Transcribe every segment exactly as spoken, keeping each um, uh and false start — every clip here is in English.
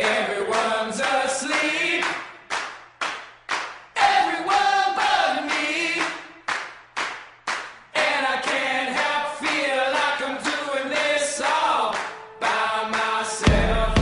Everyone's asleep. Everyone but me. And I can't help feel like I'm doing this all by myself.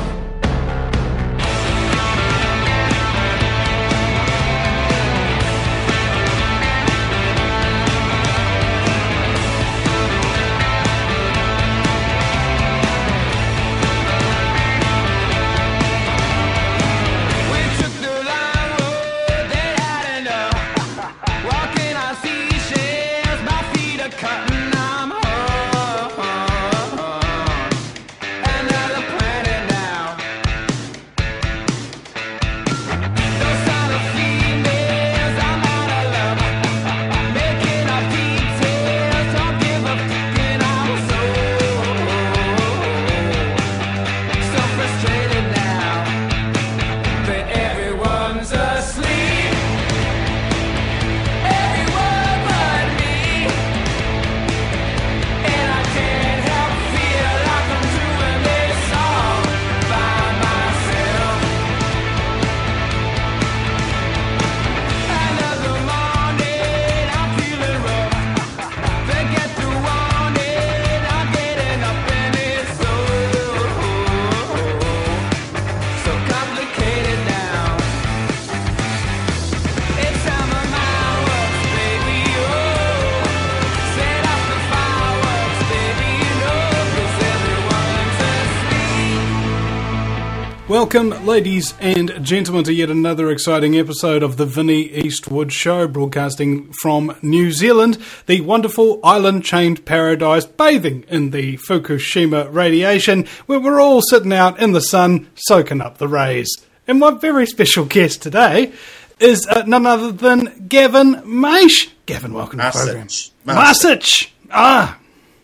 Welcome, ladies and gentlemen, to yet another exciting episode of the Vinnie Eastwood Show, broadcasting from New Zealand, the wonderful island-chained paradise bathing in the Fukushima radiation, where we're all sitting out in the sun, soaking up the rays. And my very special guest today is uh, none other than Gavin Maish. Gavin, welcome to the program. Masic. Ah.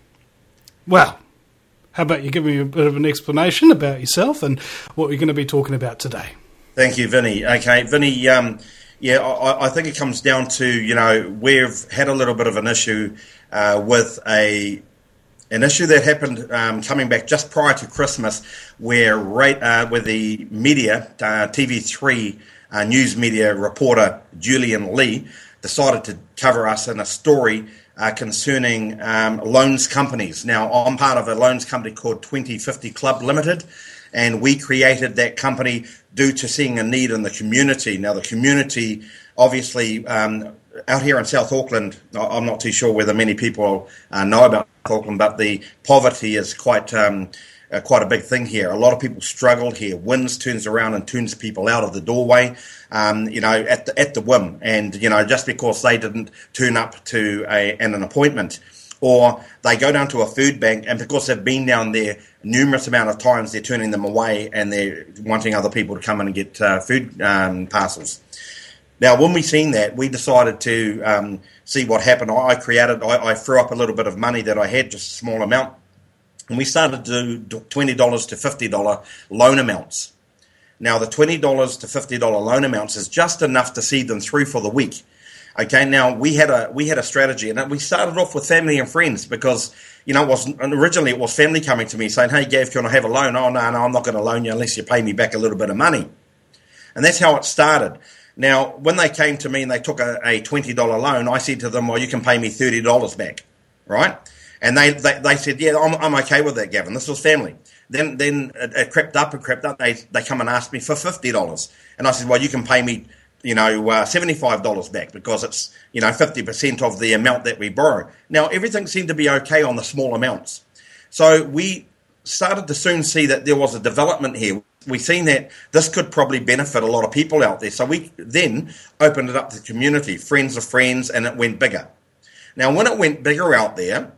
Well, how about you give me a bit of an explanation about yourself and what we're going to be talking about today? Thank you, Vinny. Okay, Vinny, um, yeah, I, I think it comes down to, you know, we've had a little bit of an issue uh, with a an issue that happened um, coming back just prior to Christmas where, right, uh, where the media, uh, T V three uh, news media reporter Julian Lee decided to cover us in a story Uh, concerning um, loans companies. Now, I'm part of a loans company called twenty fifty Club Limited, and we created that company due to seeing a need in the community. Now, the community, obviously, um, out here in South Auckland, I'm not too sure whether many people uh, know about South Auckland, but the poverty is quite um, uh, quite a big thing here. A lot of people struggle here. Winds turns around and turns people out of the doorway. Um, you know, at the at the whim, and you know, just because they didn't turn up to a an, an appointment, or they go down to a food bank, and because they've been down there numerous amount of times, they're turning them away, and they're wanting other people to come in and get uh, food um, parcels. Now, when we seen that, we decided to um, see what happened. I, I created, I, I threw up a little bit of money that I had, just a small amount, and we started to do twenty dollars to fifty dollars loan amounts. Now, the twenty dollars to fifty dollars loan amounts is just enough to see them through for the week. Okay, now we had a we had a strategy, and we started off with family and friends because, you know, it was originally it was family coming to me saying, "Hey, Gav, can I have a loan?" "Oh, no, no, I'm not going to loan you unless you pay me back a little bit of money." And that's how it started. Now, when they came to me and they took a, a twenty dollars loan, I said to them, "Well, you can pay me thirty dollars back," right? And they, they, they said, "Yeah, I'm, I'm okay with that, Gavin." This was family. Then then it, it crept up and crept up. They they come and ask me for fifty dollars. And I said, "Well, you can pay me, you know, uh, seventy-five dollars back because it's, you know, fifty percent of the amount that we borrow." Now, everything seemed to be okay on the small amounts. So we started to soon see that there was a development here. We seen that this could probably benefit a lot of people out there. So we then opened it up to the community, friends of friends, and it went bigger. Now, when it went bigger out there,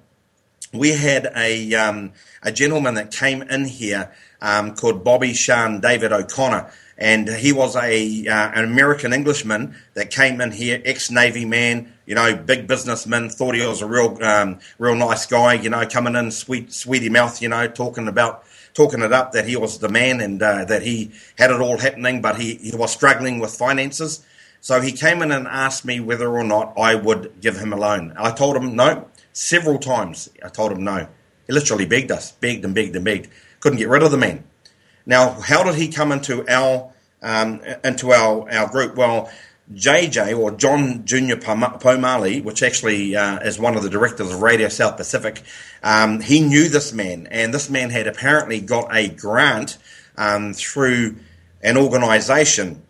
we had a um, a gentleman that came in here um, called Bobby Sean David O'Connor, and he was a uh, an American Englishman that came in here, ex-Navy man, you know, big businessman, thought he was a real um, real nice guy, you know, coming in sweet sweetie mouth, you know, talking about talking it up that he was the man and uh, that he had it all happening, but he, he was struggling with finances. So he came in and asked me whether or not I would give him a loan. I told him no. Several times I told him no. He literally begged us, begged and begged and begged. Couldn't get rid of the man. Now, how did he come into our um, into our, our group? Well, J J, or John Junior Pomali, which actually uh, is one of the directors of Radio South Pacific, um, he knew this man, and this man had apparently got a grant um, through an organisation,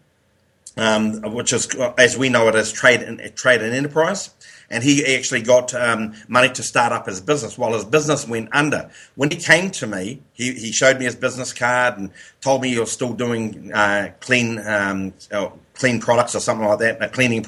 um, which is, as we know it, as Trade and, Trade and Enterprise, and he actually got um, money to start up his business. While his business went under, when he came to me, he, he showed me his business card and told me he was still doing uh, clean um, uh, clean products or something like that, a cleaning.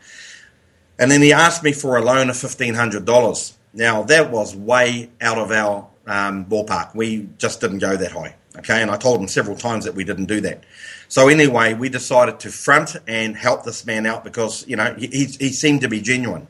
And then he asked me for a loan of fifteen hundred dollars. Now, that was way out of our um, ballpark. We just didn't go that high, okay? And I told him several times that we didn't do that. So anyway, we decided to front and help this man out because, you know, he, he seemed to be genuine.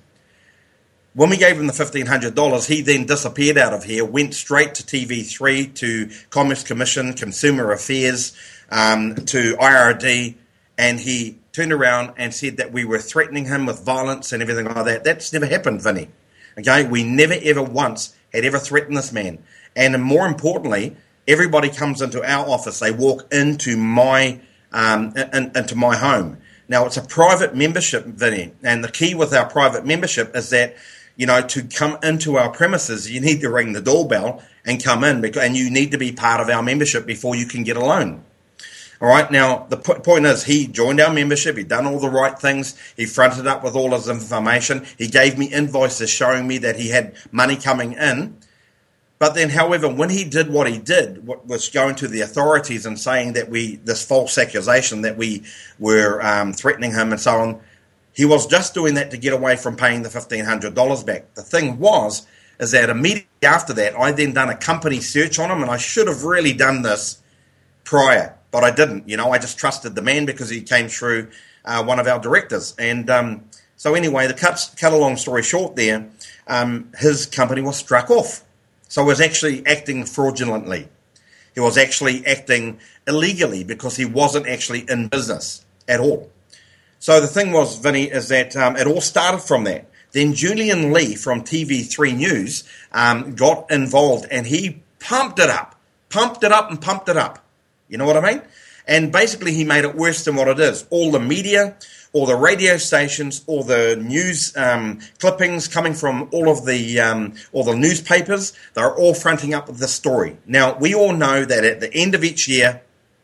When we gave him the fifteen hundred dollars, he then disappeared out of here, went straight to T V three, to Commerce Commission, Consumer Affairs, um, to I R D, and he turned around and said that we were threatening him with violence and everything like that. That's never happened, Vinny. Okay, we never ever once had ever threatened this man. And more importantly, everybody comes into our office. They walk into my um, in, into my home. Now, it's a private membership, Vinny, and the key with our private membership is that, you know, to come into our premises, you need to ring the doorbell and come in, because, and you need to be part of our membership before you can get a loan. All right, now, the p- point is he joined our membership, he'd done all the right things, he fronted up with all his information, he gave me invoices showing me that he had money coming in. But then, however, when he did what he did, what was going to the authorities and saying that we, this false accusation that we were um, threatening him and so on, he was just doing that to get away from paying the fifteen hundred dollars back. The thing was, is that immediately after that, I then done a company search on him, and I should have really done this prior. But I didn't, you know, I just trusted the man because he came through uh, one of our directors. And um, so anyway, the cut, cut a long story short there, um, his company was struck off. So he was actually acting fraudulently. He was actually acting illegally because he wasn't actually in business at all. So the thing was, Vinny, is that um, it all started from that. Then Julian Lee from T V three News um, got involved, and he pumped it up, pumped it up and pumped it up. You know what I mean? And basically he made it worse than what it is. All the media, all the radio stations, all the news um, clippings coming from all of the um, all the newspapers, they're all fronting up with this story. Now, we all know that at the end of each year,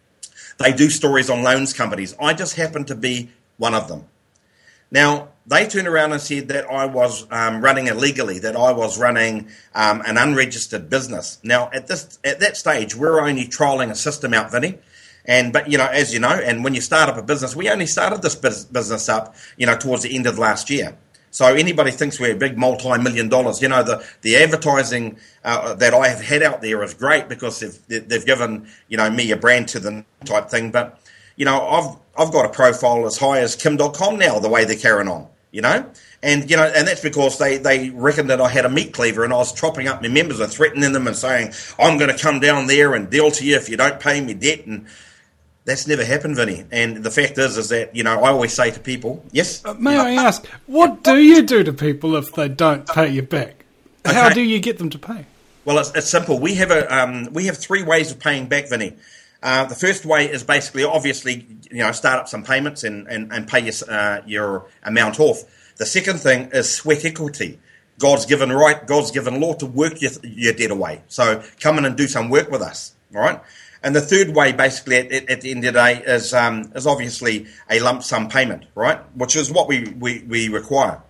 they do stories on loans companies. I just happen to be one of them. Now, they turned around and said that I was um, running illegally, that I was running um, an unregistered business. Now, at this at that stage, we're only trialling a system out, Vinny. And but you know, as you know, and when you start up a business, we only started this business up, you know, towards the end of last year. So anybody thinks we're big multi-million dollars. You know, the the advertising uh, that I have had out there is great because they've they've given, you know, me a brand to them type thing. But you know, I've I've got a profile as high as Kim dot com now, the way they're carrying on, you know? And, you know, and that's because they, they reckoned that I had a meat cleaver and I was chopping up my members and threatening them and saying, I'm going to come down there and deal to you if you don't pay me debt. And that's never happened, Vinny. And the fact is, is that, you know, I always say to people, yes? Uh, may I ask, what do you do to people if they don't pay you back? Okay. How do you get them to pay? Well, it's, it's simple. We have a um, we have three ways of paying back, Vinny. Uh, the first way is basically, obviously, you know, start up some payments and, and, and pay your, uh, your amount off. The second thing is sweat equity. God's given right, God's given law to work your, your debt away. So come in and do some work with us, all right? And the third way, basically, at, at the end of the day, is um, is obviously a lump sum payment, right? Which is what we, we, we require.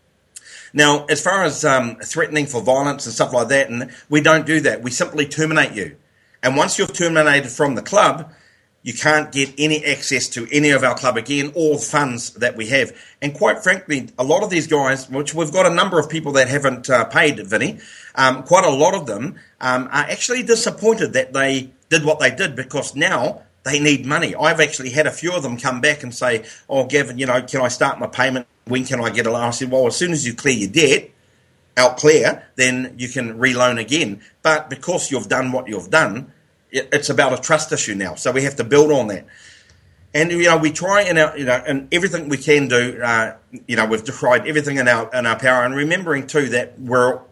Now, as far as um, threatening for violence and stuff like that, and we don't do that. We simply terminate you. And once you're terminated from the club, you can't get any access to any of our club again, or the funds that we have. And quite frankly, a lot of these guys, which we've got a number of people that haven't uh, paid, Vinny, um, quite a lot of them um, are actually disappointed that they did what they did, because now they need money. I've actually had a few of them come back and say, oh, Gavin, you know, can I start my payment? When can I get a loan? I said, well, as soon as you clear your debt, out clear, then you can reloan again. But because you've done what you've done, it's about a trust issue now. So we have to build on that. And, you know, we try in our, you know, and everything we can do, uh, you know, we've tried everything in our, in our power. And remembering too that we're,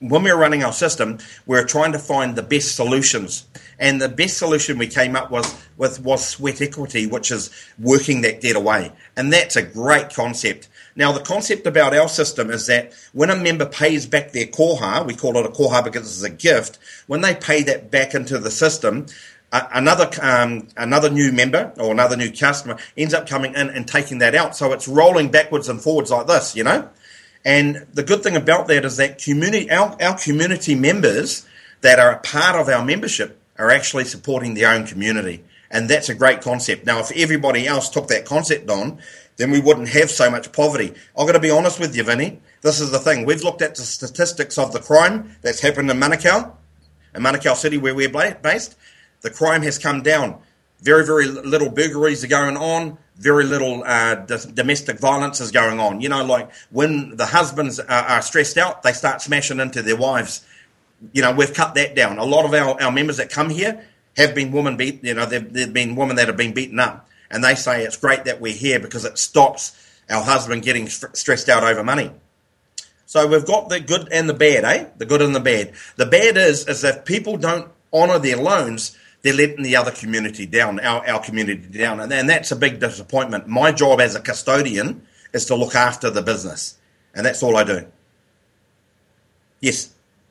when we were running our system, we were trying to find the best solutions. And the best solution we came up with, with was sweat equity, which is working that debt away. And that's a great concept. Now, the concept about our system is that when a member pays back their koha, we call it a koha because it's a gift, when they pay that back into the system, uh, another um, another new member or another new customer ends up coming in and taking that out. So it's rolling backwards and forwards like this, you know? And the good thing about that is that community, our, our community members that are a part of our membership are actually supporting their own community. And that's a great concept. Now, if everybody else took that concept on, then we wouldn't have so much poverty. I've got to be honest with you, Vinny. This is the thing. We've looked at the statistics of the crime that's happened in Manukau, in Manukau City where we're based. The crime has come down. Very, very little burglaries are going on. Very little uh, d- domestic violence is going on. You know, like when the husbands are, are stressed out, they start smashing into their wives. You know, we've cut that down. A lot of our, our members that come here have been women beat. You know, they've, they've been women that have been beaten up. And they say it's great that we're here because it stops our husband getting st- stressed out over money. So we've got the good and the bad, eh? The good and the bad. The bad is, is that people don't honour their loans, they're letting the other community down, our, our community down. And, and that's a big disappointment. My job as a custodian is to look after the business. And that's all I do. Yes.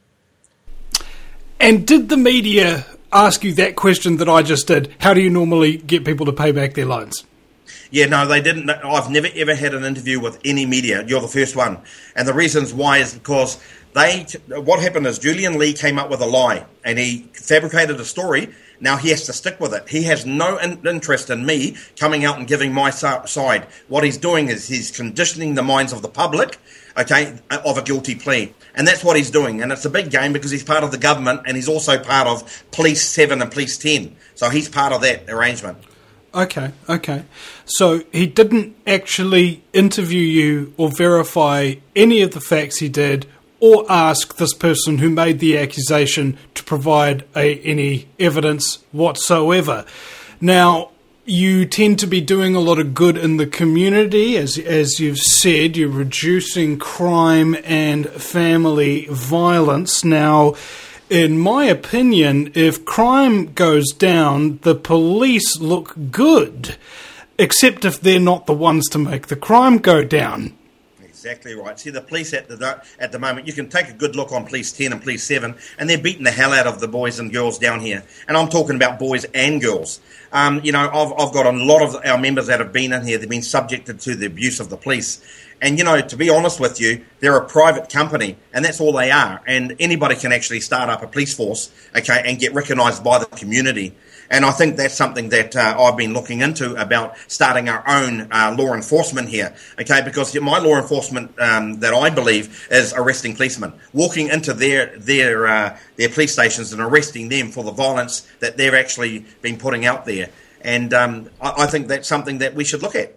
And did the media ask you that question that I just did? How do you normally get people to pay back their loans? Yeah, no, they didn't. I've never ever had an interview with any media. You're the first one. And the reasons why is because they, what happened is Julian Lee came up with a lie and he fabricated a story. Now he has to stick with it. He has no in- interest in me coming out and giving my sa- side. What he's doing is he's conditioning the minds of the public, okay, of a guilty plea. And that's what he's doing. And it's a big game because he's part of the government and he's also part of Police seven and Police ten. So he's part of that arrangement. Okay, okay. So he didn't actually interview you or verify any of the facts he did or ask this person who made the accusation to provide a, any evidence whatsoever. Now, you tend to be doing a lot of good in the community. As, as you've said, you're reducing crime and family violence. Now, in my opinion, if crime goes down, the police look good, except if they're not the ones to make the crime go down. Exactly right. See, the police at the at the moment, you can take a good look on Police ten and Police seven, and they're beating the hell out of the boys and girls down here. And I'm talking about boys and girls. Um, you know, I've, I've got a lot of our members that have been in here, they've been subjected to the abuse of the police. And, you know, to be honest with you, they're a private company, and that's all they are. And anybody can actually start up a police force, okay, and get recognised by the community. And I think that's something that uh, I've been looking into about starting our own uh, law enforcement here, okay, because my law enforcement um, that I believe is arresting policemen, walking into their their uh, their police stations and arresting them for the violence that they've actually been putting out there. And um, I, I think that's something that we should look at.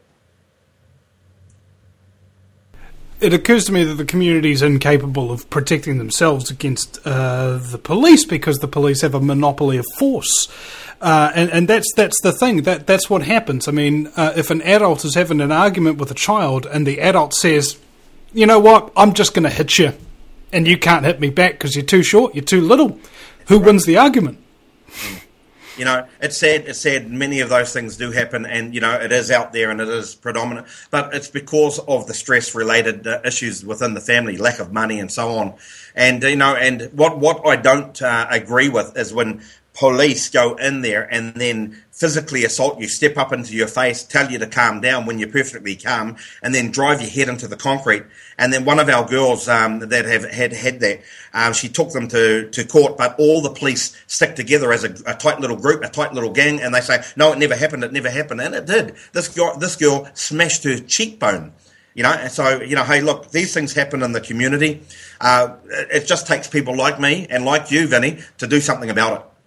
It occurs to me that the community is incapable of protecting themselves against uh, the police because the police have a monopoly of force. Uh, and, and that's that's the thing. That That's what happens. I mean, uh, if an adult is having an argument with a child and the adult says, you know what, I'm just going to hit you and you can't hit me back because you're too short, you're too little, who wins the argument? You know, it's sad, it's sad many of those things do happen and, you know, it is out there and it is predominant, but it's because of the stress-related uh, issues within the family, lack of money and so on. And, you know, and what, what I don't uh, agree with is when police go in there and then physically assault you, step up into your face, tell you to calm down when you're perfectly calm, and then drive your head into the concrete. And then one of our girls um, that have had had that, um, she took them to, to court, but all the police stick together as a, a tight little group, a tight little gang, and they say, no, it never happened, it never happened. And it did. This girl, this girl smashed her cheekbone. You know, and so, you know, hey, look, these things happen in the community. Uh, it just takes people like me and like you, Vinny, to do something about it.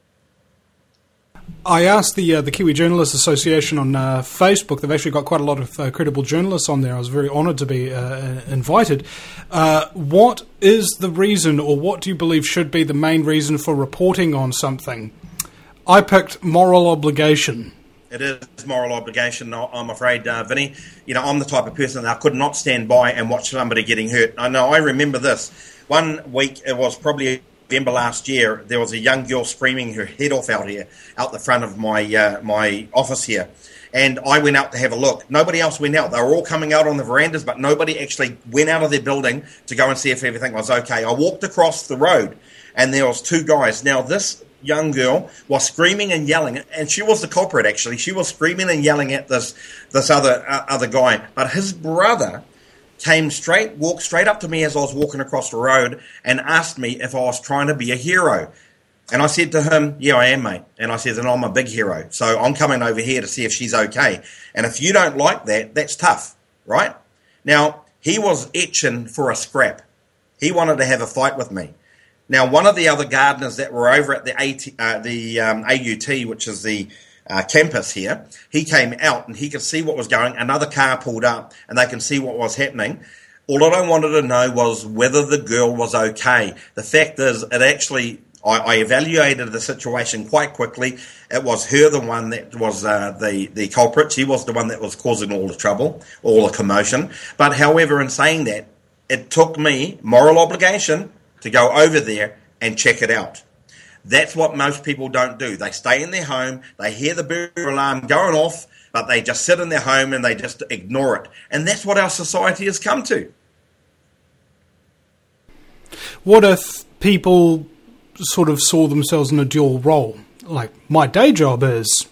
I asked the uh, the Kiwi Journalists Association on uh, Facebook. They've actually got quite a lot of uh, credible journalists on there. I was very honoured to be uh, invited. Uh, what is the reason, or what do you believe should be the main reason for reporting on something? I picked moral obligation. It is moral obligation, I'm afraid, uh, Vinny. You know, I'm the type of person that I could not stand by and watch somebody getting hurt. I know, I remember this. one week, it was probably November last year, there was a young girl screaming her head off out here, out the front of my uh, my office here. And I went out to have a look. Nobody else went out. They were all coming out on the verandas, but nobody actually went out of their building to go and see if everything was okay. I walked across the road, and there was two guys. Now, this young girl was screaming and yelling, and she was the culprit, actually. She was screaming and yelling at this this other uh, other guy. But his brother came straight, walked straight up to me as I was walking across the road and asked me if I was trying to be a hero. And I said to him, yeah, I am, mate. And I said, and I'm a big hero. So I'm coming over here to see if she's okay. And if you don't like that, that's tough, right? Now, he was itching for a scrap. He wanted to have a fight with me. Now, one of the other gardeners that were over at the AT, uh, the um, A U T, which is the uh, campus here, he came out and he could see what was going. Another car pulled up and they can see what was happening. All that I wanted to know was whether the girl was okay. The fact is, it actually... I evaluated the situation quite quickly. It was her, the one that was uh, the, the culprit. She was the one that was causing all the trouble, all the commotion. But however, in saying that, it took me moral obligation to go over there and check it out. That's what most people don't do. They stay in their home, they hear the burglar alarm going off, but they just sit in their home and they just ignore it. And that's what our society has come to. What if people sort of saw themselves in a dual role? Like, my day job is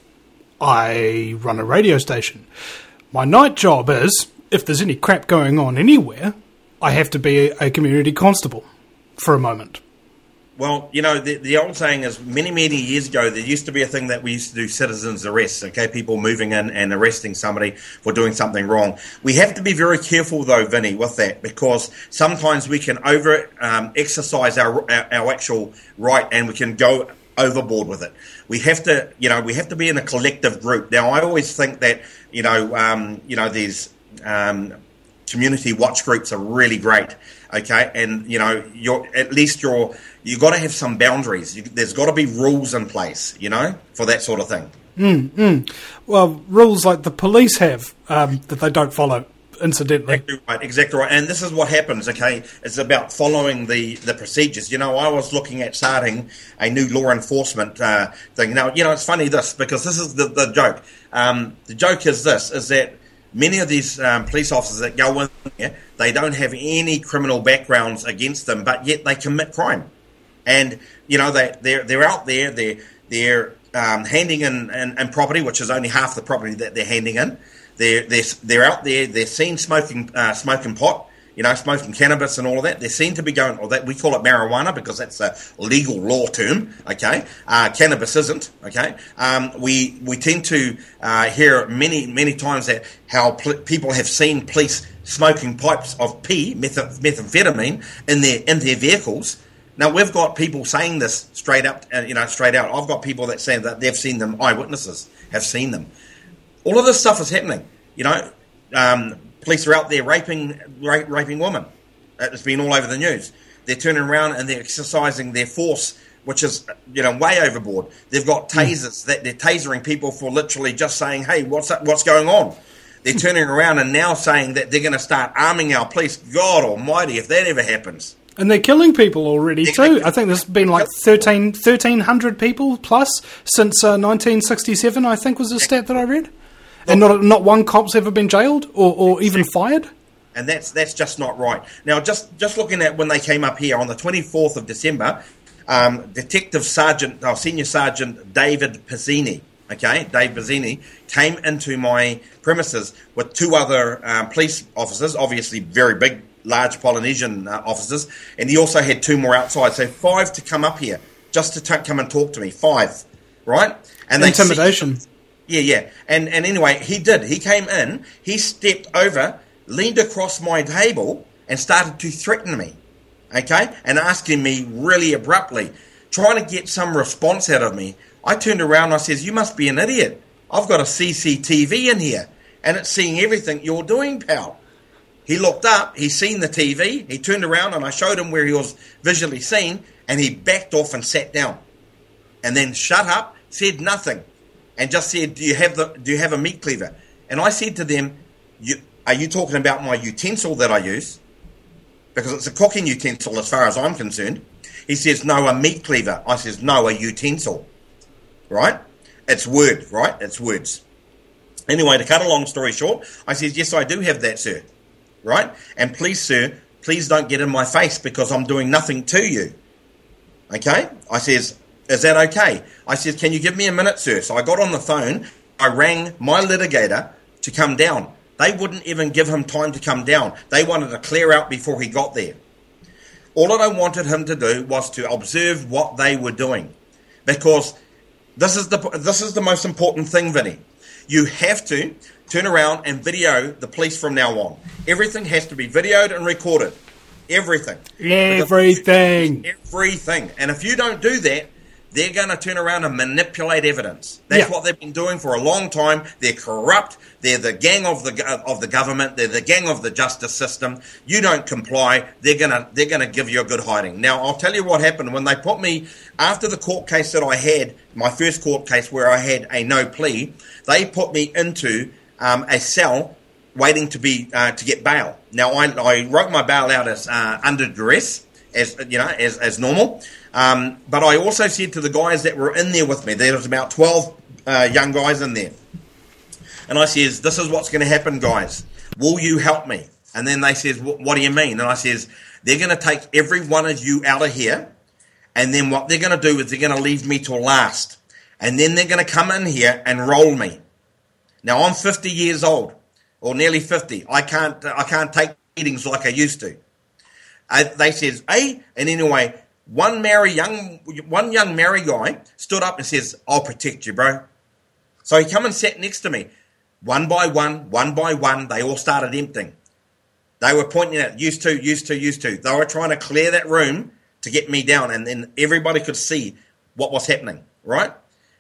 I run a radio station. My night job is, if there's any crap going on anywhere, I have to be a community constable for a moment. Well, you know, the, the old saying is many, many years ago, there used to be a thing that we used to do citizens arrests, okay, people moving in and arresting somebody for doing something wrong. We have to be very careful, though, Vinny, with that, because sometimes we can over um, exercise our, our, our actual right and we can go overboard with it. We have to, you know, we have to be in a collective group. Now, I always think that, you know, um, you know, these um, community watch groups are really great, okay, and, you know, you're at least you're you've got to have some boundaries. You, there's got to be rules in place, you know, for that sort of thing. Mm, mm. Well, rules like the police have um, that they don't follow, incidentally. Exactly right, exactly right. And this is what happens, okay? It's about following the, the procedures. You know, I was looking at starting a new law enforcement uh, thing. Now, you know, it's funny this, because this is the, the joke. Um, the joke is this, is that many of these um, police officers that go in there, they don't have any criminal backgrounds against them, but yet they commit crime. And, you know, they, they're, they're out there, they're, they're um, handing in, in, in property, which is only half the property that they're handing in. They're, they're, they're out there, they're seen smoking uh, smoking pot, you know, smoking cannabis and all of that. They're seen to be going, or that we call it marijuana because that's a legal law term, okay? Uh, cannabis isn't, okay? Um, we we tend to uh, hear many, many times that how pl- people have seen police smoking pipes of P, meth- methamphetamine, in their in their vehicles. Now, we've got people saying this straight up, uh, you know, straight out. I've got people that say that they've seen them, eyewitnesses have seen them. All of this stuff is happening, you know. Um, police are out there raping ra- raping women. It's been all over the news. They're turning around and they're exercising their force, which is, you know, way overboard. They've got tasers, that they're tasering people for literally just saying, hey, what's that, what's going on? They're turning around and now saying that they're going to start arming our police. God almighty, if that ever happens. And they're killing people already too. I think there's been like thirteen, thirteen hundred people plus since uh, nineteen sixty-seven, I think was the stat that I read. And not not one cop's ever been jailed or, or even fired. And that's that's just not right. Now, just, just looking at when they came up here on the twenty-fourth of December, um, Detective Sergeant, oh, Senior Sergeant David Pizzini, okay, Dave Pizzini, came into my premises with two other um, police officers, obviously very big, large Polynesian uh, officers, and he also had two more outside. So five to come up here just to t- come and talk to me. Five, right? And intimidation. They yeah, yeah. And and anyway, he did. He came in. He stepped over, leaned across my table, and started to threaten me. Okay, and asking me really abruptly, trying to get some response out of me. I turned around and I says, "You must be an idiot. I've got a C C T V in here, and it's seeing everything you're doing, pal." He looked up, he seen the T V, he turned around and I showed him where he was visually seen, and he backed off and sat down. And then shut up, said nothing, and just said, do you have the do you have a meat cleaver? And I said to them, you, are you talking about my utensil that I use? because it's a cooking utensil as far as I'm concerned. He says, no, a meat cleaver. I says, no, a utensil, right? It's word, right? It's words. Anyway, to cut a long story short, I says, yes, I do have that, sir, right? And please, sir, please don't get in my face because I'm doing nothing to you, okay? I says, is that okay? I says, can you give me a minute, sir? So I got on the phone. I rang my litigator to come down. They wouldn't even give him time to come down. They wanted to clear out before he got there. All that I wanted him to do was to observe what they were doing, because this is the this is the most important thing, Vinny. You have to turn around and video the police from now on. Everything has to be videoed and recorded. Everything. Everything. Everything. And if you don't do that, they're going to turn around and manipulate evidence. That's yeah. what they've been doing for a long time. They're corrupt. They're the gang of the of the government. They're the gang of the justice system. You don't comply, they're gonna they're gonna give you a good hiding. Now, I'll tell you what happened when they put me after the court case that I had, my first court case where I had a no plea. They put me into um, a cell waiting to be uh, to get bail. Now, I, I wrote my bail out as uh, under duress, as you know, as as normal. Um, but I also said to the guys that were in there with me, there was about twelve uh, young guys in there. And I says, this is what's going to happen, guys. Will you help me? And then they says, what do you mean? And I says, they're going to take every one of you out of here. And then what they're going to do is they're going to leave me till last. And then they're going to come in here and roll me. Now, I'm fifty years old, or nearly fifty. I can't I can't take meetings like I used to. Uh, they says, hey, and anyway, one Maori young one young Maori guy stood up and says, I'll protect you, bro. So he come and sat next to me. One by one, one by one, they all started emptying. They were pointing at, used to, used to, used to. They were trying to clear that room to get me down, and then everybody could see what was happening, right?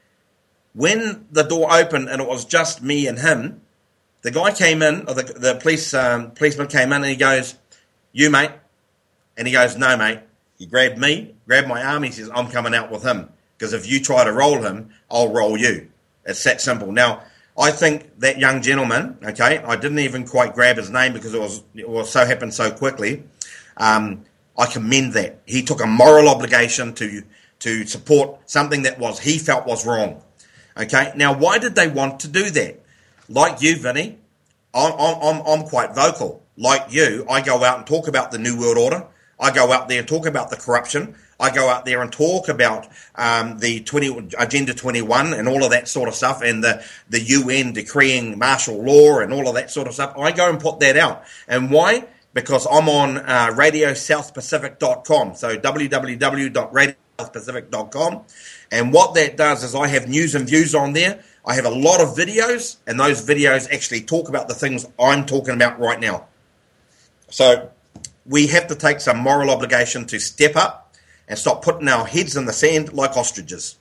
When the door opened and it was just me and him, the guy came in, or the, the police um, policeman came in, and he goes, you, mate? And he goes, no, mate. He grabbed me, grabbed my arm, he says, I'm coming out with him, because if you try to roll him, I'll roll you. It's that simple. Now, I think that young gentleman, okay, I didn't even quite grab his name because it was it was so happened so quickly. Um, I commend that. He took a moral obligation to to support something that was he felt was wrong. Okay, now why did they want to do that? Like you, Vinny, I'm I'm I'm quite vocal. Like you, I go out and talk about the New World Order. I go out there and talk about the corruption. I go out there and talk about um, the twenty, Agenda twenty-one and all of that sort of stuff, and the, the U N decreeing martial law and all of that sort of stuff. I go and put that out. And why? Because I'm on uh, radio south pacific dot com, so w w w dot radio south pacific dot com. And what that does is I have news and views on there. I have a lot of videos, and those videos actually talk about the things I'm talking about right now. So we have to take some moral obligation to step up and stop putting our heads in the sand like ostriches.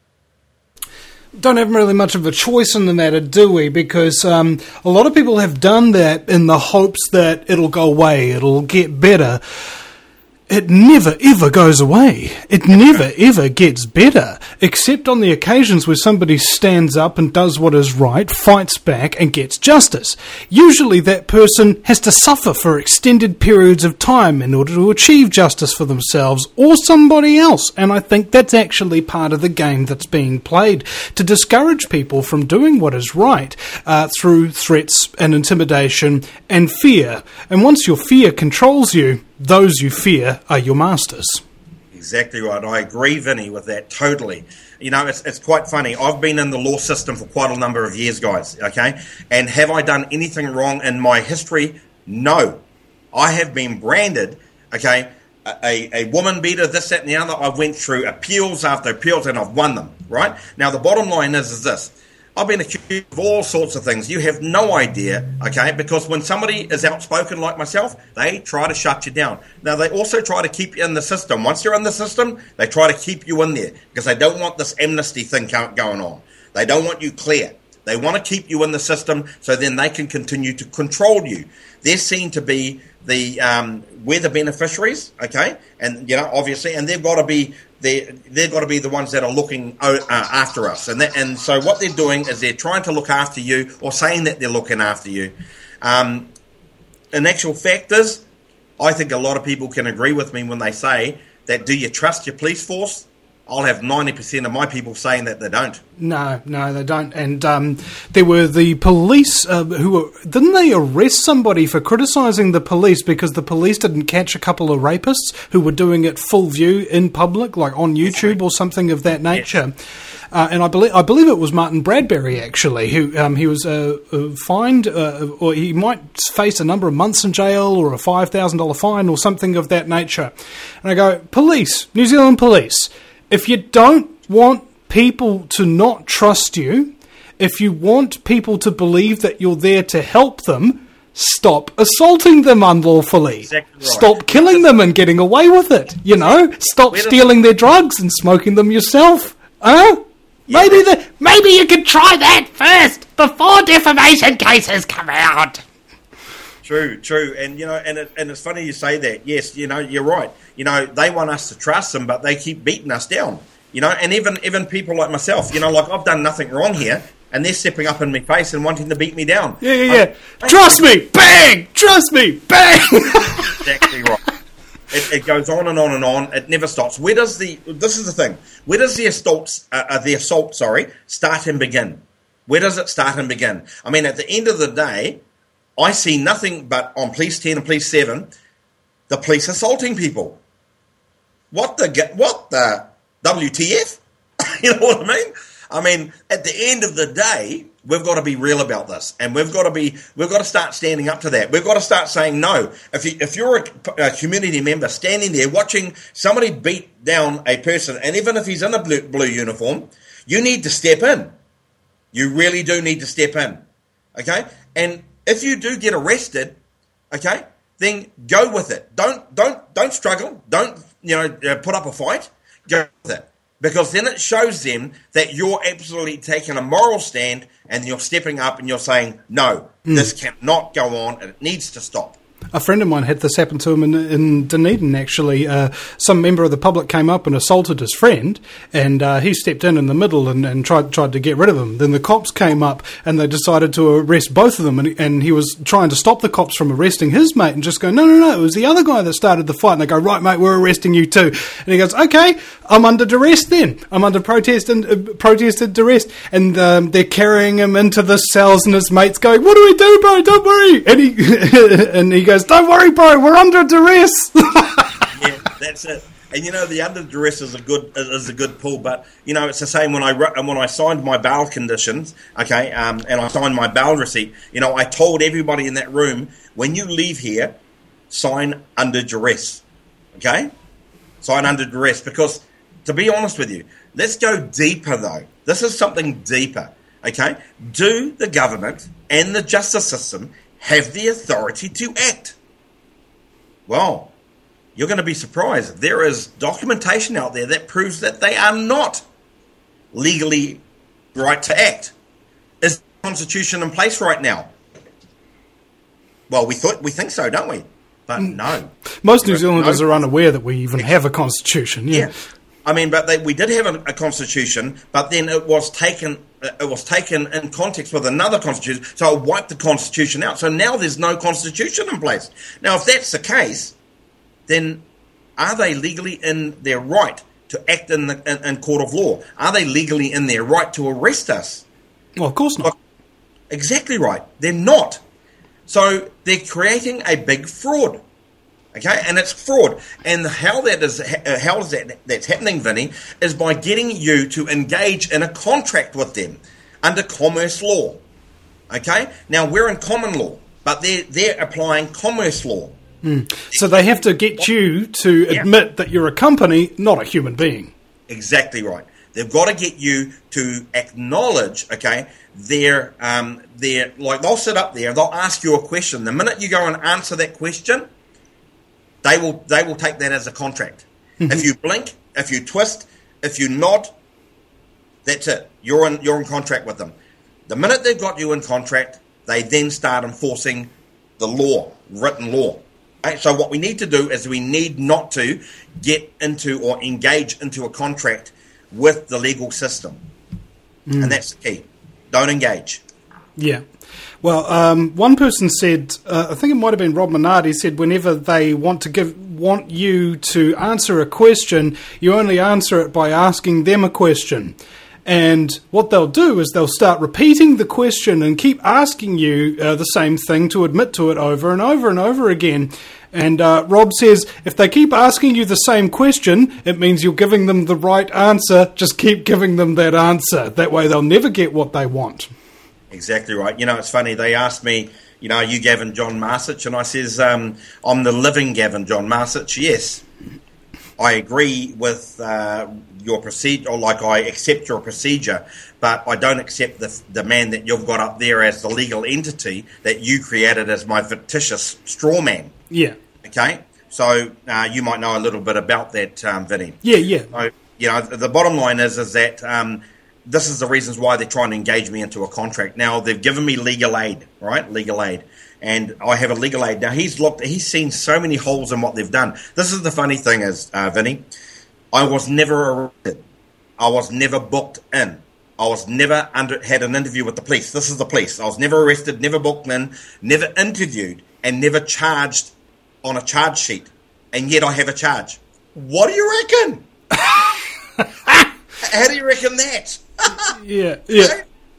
Don't have really much of a choice in the matter, do we? Because um, a lot of people have done that in the hopes that it'll go away, it'll get better. It never, ever goes away. It never, ever gets better, except on the occasions where somebody stands up and does what is right, fights back, and gets justice. Usually that person has to suffer for extended periods of time in order to achieve justice for themselves or somebody else, and I think that's actually part of the game that's being played, to discourage people from doing what is right uh, through threats and intimidation and fear. And once your fear controls you, those you fear are your masters. Exactly right. I agree, Vinny, with that totally. You know, it's it's quite funny. I've been in the law system for quite a number of years, guys, okay? And have I done anything wrong in my history? No. I have been branded, okay, a, a woman beater, this, that, and the other. I've went through appeals after appeals, and I've won them, right? Now, the bottom line is, is this. I've been accused of all sorts of things. You have no idea, okay? Because when somebody is outspoken like myself, they try to shut you down. Now, they also try to keep you in the system. Once you're in the system, they try to keep you in there because they don't want this amnesty thing going on. They don't want you clear. They want to keep you in the system so then they can continue to control you. They're seen to be the um, we're the beneficiaries, okay? And, you know, obviously, and they've got to be they they've got to be the ones that are looking uh, after us. And that, and so what they're doing is they're trying to look after you, or saying that they're looking after you. Um, in actual fact is, I think a lot of people can agree with me when they say that, do you trust your police force? I'll have ninety percent of my people saying that they don't. No, no, they don't. And um, there were the police uh, who were... Didn't they arrest somebody for criticising the police because the police didn't catch a couple of rapists who were doing it full view in public, like on YouTube or something of that nature? Yes. Uh, and I believe I believe it was Martin Bradbury, actually, who um, he was uh, uh, fined, uh, or he might face a number of months in jail or a five thousand dollars fine or something of that nature. And I go, police, New Zealand police, if you don't want people to not trust you, if you want people to believe that you're there to help them, stop assaulting them unlawfully. Exactly right. Stop killing them and getting away with it, you know? Stop stealing their drugs and smoking them yourself. Huh? Yeah, maybe the, maybe you could try that first before defamation cases come out. True, true, and you know, and it, and it's funny you say that. Yes, you know, you're right. You know, they want us to trust them, but they keep beating us down. You know, and even even people like myself, you know, like I've done nothing wrong here, and they're stepping up in my face and wanting to beat me down. Yeah, yeah, yeah. I, trust I, me, bang! Trust me, bang! Exactly right. It, it goes on and on and on. It never stops. Where does the? This is the thing. Where does the assault? Uh, uh, the assault, sorry, start and begin? Where does it start and begin? I mean, at the end of the day, I see nothing but on Police ten and Police seven, the police assaulting people. What the? What the? W T F? You know what I mean? I mean, at the end of the day, we've got to be real about this, and we've got to be, we've got to start standing up to that. We've got to start saying no. If you, if you're a, a community member standing there watching somebody beat down a person, and even if he's in a blue, blue uniform, you need to step in. You really do need to step in, okay? And if you do get arrested, okay, then go with it. Don't don't don't struggle. Don't you know uh, put up a fight. Go with it. Because then it shows them that you're absolutely taking a moral stand and you're stepping up and you're saying, no, mm. this cannot go on and it needs to stop. A friend of mine had this happen to him in, in Dunedin, actually. Uh, some member of the public came up and assaulted his friend, and uh, he stepped in in the middle and, and tried tried to get rid of him. Then the cops came up and they decided to arrest both of them, and, and he was trying to stop the cops from arresting his mate and just go, no, no, no, it was the other guy that started the fight. And they go, right, mate, we're arresting you too. And he goes, okay, I'm under duress then. I'm under protest and uh, protested duress. And um, they're carrying him into the cells, and his mate's going, what do we do, bro? Don't worry. And he, and he goes, don't worry, bro, we're under duress. Yeah, that's it. And you know, the under duress is a good is a good pull, but you know, it's the same when I when I signed my bail conditions, okay, um, and I signed my bail receipt. You know, I told everybody in that room, when you leave here, sign under duress, okay, sign under duress. Because to be honest with you, let's go deeper though. This is something deeper, okay. Do the government and the justice system have the authority to act? Well, you're going to be surprised. There is documentation out there that proves that they are not legally right to act. Is the Constitution in place right now? Well, we thought we think so, don't we? But no. Most New Zealanders no. are unaware that we even have a Constitution. Yeah. yeah. I mean, but they, we did have a, a Constitution, but then it was taken it was taken in context with another Constitution, so it wiped the Constitution out. So now there's no Constitution in place. Now, if that's the case, then are they legally in their right to act in the in, in court of law? Are they legally in their right to arrest us? Well, of course not. Well, exactly right. They're not. So they're creating a big fraud. Okay, and it's fraud. And how that is, how is that that's happening, Vinny, is by getting you to engage in a contract with them under commerce law. Okay, now we're in common law, but they're they're applying commerce law. Mm. So they have to get you to yeah. admit that you're a company, not a human being. Exactly right. They've got to get you to acknowledge, okay, their um their like they'll sit up there, they'll ask you a question. The minute you go and answer that question, They will they will take that as a contract. Mm-hmm. If you blink, if you twist, if you nod, that's it. You're in you're in contract with them. The minute they've got you in contract, they then start enforcing the law, written law. Okay? So what we need to do is we need not to get into or engage into a contract with the legal system. Mm. And that's the key. Don't engage. Yeah. Well, um, one person said, uh, I think it might have been Rob Minardi, said whenever they want to give want you to answer a question, you only answer it by asking them a question. And what they'll do is they'll start repeating the question and keep asking you uh, the same thing to admit to it over and over and over again. And uh, Rob says, if they keep asking you the same question, it means you're giving them the right answer. Just keep giving them that answer. That way they'll never get what they want. Exactly right. You know, it's funny. They asked me, you know, are you Gavin John Marsich? And I says, um, I'm the living Gavin John Marsich. Yes, I agree with uh, your procedure, or like I accept your procedure, but I don't accept the the man that you've got up there as the legal entity that you created as my fictitious straw man. Yeah. Okay? So uh, you might know a little bit about that, um, Vinny. Yeah, yeah. So, you know, the bottom line is, is that... Um, this is the reasons why they're trying to engage me into a contract. Now, they've given me legal aid, right? Legal aid. And I have a legal aid. Now, he's looked, he's seen so many holes in what they've done. This is the funny thing is, uh, Vinny, I was never arrested. I was never booked in. I was never under, had an interview with the police. This is the police. I was never arrested, never booked in, never interviewed, and never charged on a charge sheet. And yet I have a charge. What do you reckon? How do you reckon that? yeah, yeah.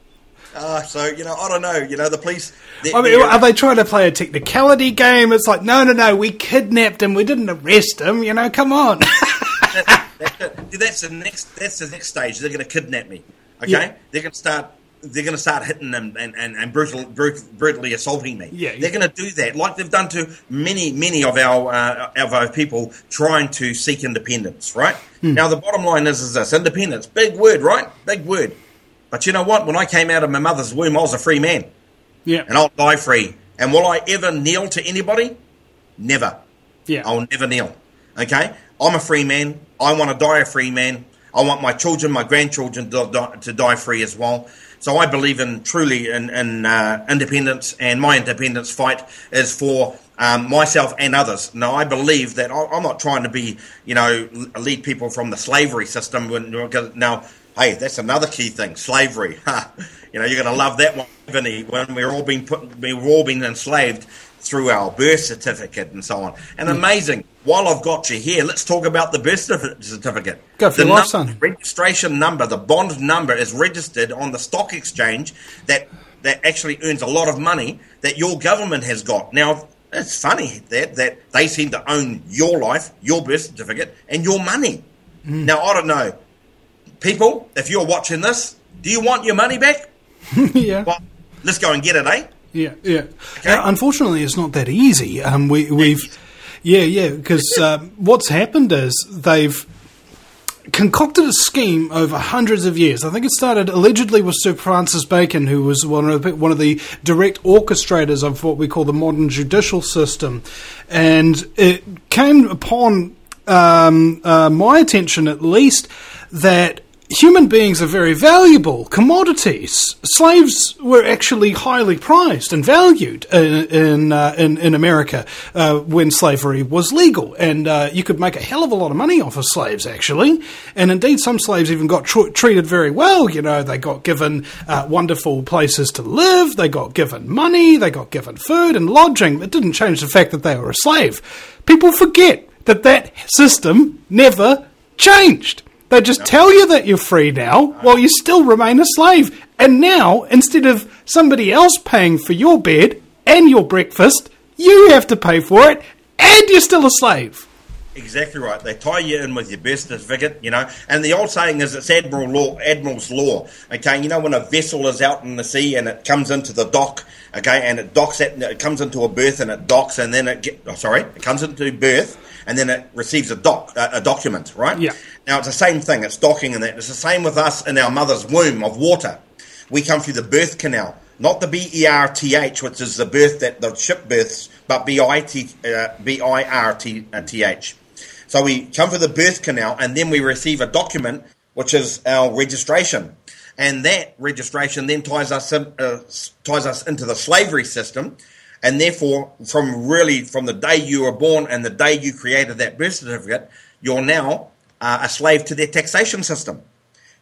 Uh, so, you know, I don't know. You know, the police... I mean, are they trying to play a technicality game? It's like, no, no, no, we kidnapped him. We didn't arrest him. You know, come on. that, that, that's the next. That's the next stage. They're going to kidnap me. Okay, yeah. they're going to start. They're going to start hitting them and, and, and brutal, brutal, brutally assaulting me. Yeah, they're yeah. going to do that, like they've done to many, many of our uh, of our people trying to seek independence. Right hmm. now, the bottom line is, is this: independence, big word, right? Big word. But you know what? When I came out of my mother's womb, I was a free man. Yeah, and I'll die free. And will I ever kneel to anybody? Never. Yeah, I'll never kneel. Okay, I'm a free man. I want to die a free man. I want my children, my grandchildren to die, to die free as well. So I believe in truly in, in uh, independence, and my independence fight is for um, myself and others. Now, I believe that I, I'm not trying to be, you know, lead people from the slavery system. When, now, hey, that's another key thing, slavery. You know, you're going to love that one, Vinny, when we're all being put, we've all been enslaved through our birth certificate and so on. And amazing. While I've got you here, let's talk about the birth certificate. Go for the your life, son. Registration number, the bond number, is registered on the stock exchange that that actually earns a lot of money that your government has got. Now, it's funny that that they seem to own your life, your birth certificate, and your money. Mm. Now, I don't know. People, if you're watching this, do you want your money back? Yeah. Well, let's go and get it, eh? Yeah, yeah. Okay. Uh, unfortunately, it's not that easy. Um, we, we've, yeah, yeah, because um, what's happened is they've concocted a scheme over hundreds of years. I think it started allegedly with Sir Francis Bacon, who was one of the, one of the direct orchestrators of what we call the modern judicial system, and it came upon um, uh, my attention, at least, that human beings are very valuable commodities. Slaves were actually highly prized and valued in in uh, in, in America uh, when slavery was legal, and uh, you could make a hell of a lot of money off of slaves, actually. And indeed, some slaves even got tr- treated very well. You know, they got given uh, wonderful places to live, they got given money, they got given food and lodging. It didn't change the fact that they were a slave. People forget that that system never changed. They just tell you that you're free now while you still remain a slave. And now, instead of somebody else paying for your bed and your breakfast, you have to pay for it and you're still a slave. Exactly right. They tie you in with your birth certificate, you know. And the old saying is it's Admiral law, Admiral's law. Okay, you know when a vessel is out in the sea and it comes into the dock, okay, and it docks at, it comes into a berth and it docks and then it get, oh, sorry, it comes into berth and then it receives a doc, uh, a document, right? Yeah. Now it's the same thing. It's docking and that. It's the same with us in our mother's womb of water. We come through the birth canal. Not the B E R T H, which is the birth that the ship births, but B I T, uh, B I R T H. So we come through the birth canal and then we receive a document, which is our registration. And that registration then ties us in, uh, ties us into the slavery system. And therefore, from really from the day you were born and the day you created that birth certificate, you're now uh, a slave to their taxation system.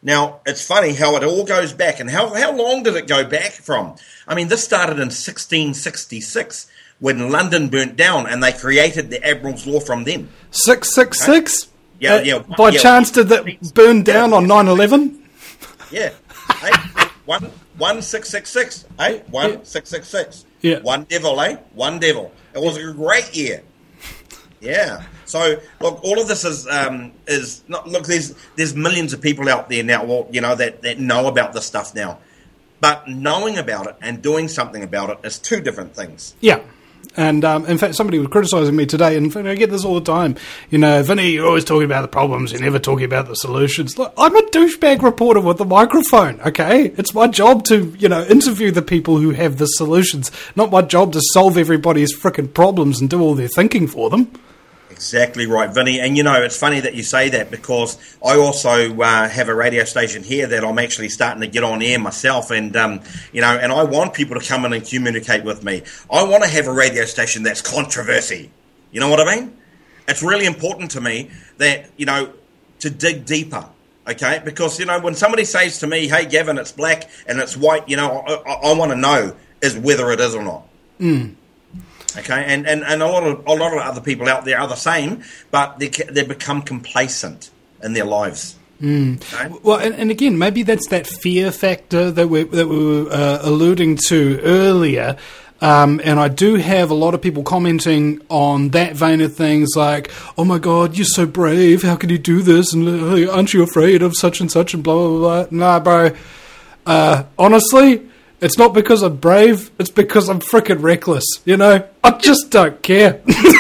Now, it's funny how it all goes back, and how, how long did it go back from? I mean, this started in sixteen sixty-six when London burnt down, and they created the Admiral's Law from then. six six six? Yeah, uh, yeah. By yeah. chance, did that burn down on nine eleven? Yeah. Hey, one, one six six six. Hey, one six six six. Yeah. One devil, eh? One devil. It was a great year. Yeah. So look, all of this is um, is not. Look, there's there's millions of people out there now, well, you know, that, that know about this stuff now, but knowing about it and doing something about it is two different things. Yeah. And um, in fact, somebody was criticising me today, and in fact, I get this all the time. You know, Vinny, you're always talking about the problems, you're never talking about the solutions. Look, I'm a douchebag reporter with a microphone, okay? It's my job to, you know, interview the people who have the solutions, not my job to solve everybody's frickin' problems and do all their thinking for them. Exactly right, Vinny. And, you know, it's funny that you say that because I also uh, have a radio station here that I'm actually starting to get on air myself. And, um, you know, and I want people to come in and communicate with me. I want to have a radio station that's controversy. You know what I mean? It's really important to me that, you know, to dig deeper, okay? Because, you know, when somebody says to me, hey, Gavin, it's black and it's white, you know, I, I, I want to know is whether it is or not. Mm. Okay, and, and, and a lot of a lot of other people out there are the same, but they they become complacent in their lives. Mm. Okay? Well, and, and again, maybe that's that fear factor that we that we were uh, alluding to earlier. Um, and I do have a lot of people commenting on that vein of things, like, "Oh my God, you're so brave! How can you do this? And uh, aren't you afraid of such and such?" And blah blah blah. Nah, bro. Uh, honestly. It's not because I'm brave, it's because I'm frickin' reckless, you know? I just don't care.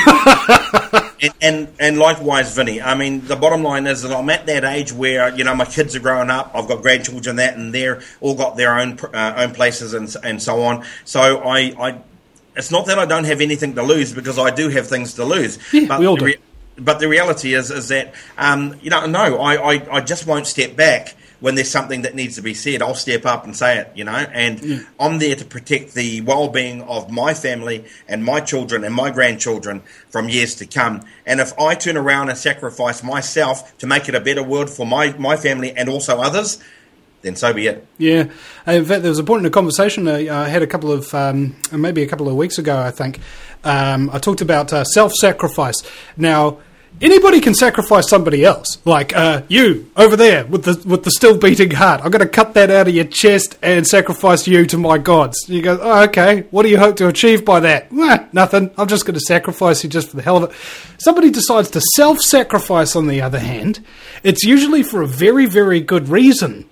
and, and and likewise, Vinny, I mean, the bottom line is that I'm at that age where, you know, my kids are growing up, I've got grandchildren, that, and they're all got their own uh, own places and and so on. So I, I, it's not that I don't have anything to lose, because I do have things to lose. Yeah, but we all the do. Re- but the reality is, is that, um, you know, no, I, I, I just won't step back. When there's something that needs to be said, I'll step up and say it, you know, and yeah. I'm there to protect the well-being of my family and my children and my grandchildren from years to come. And if I turn around and sacrifice myself to make it a better world for my, my family and also others, then so be it. Yeah. In fact, there was a point in a conversation I had a couple of, um, maybe a couple of weeks ago, I think. Um, I talked about uh, self-sacrifice. Now, anybody can sacrifice somebody else. Like uh, you over there with the with the still beating heart. I'm going to cut that out of your chest and sacrifice you to my gods. You go, oh, okay. What do you hope to achieve by that? Eh, nothing. I'm just going to sacrifice you just for the hell of it. Somebody decides to self-sacrifice. On the other hand, it's usually for a very, very good reason,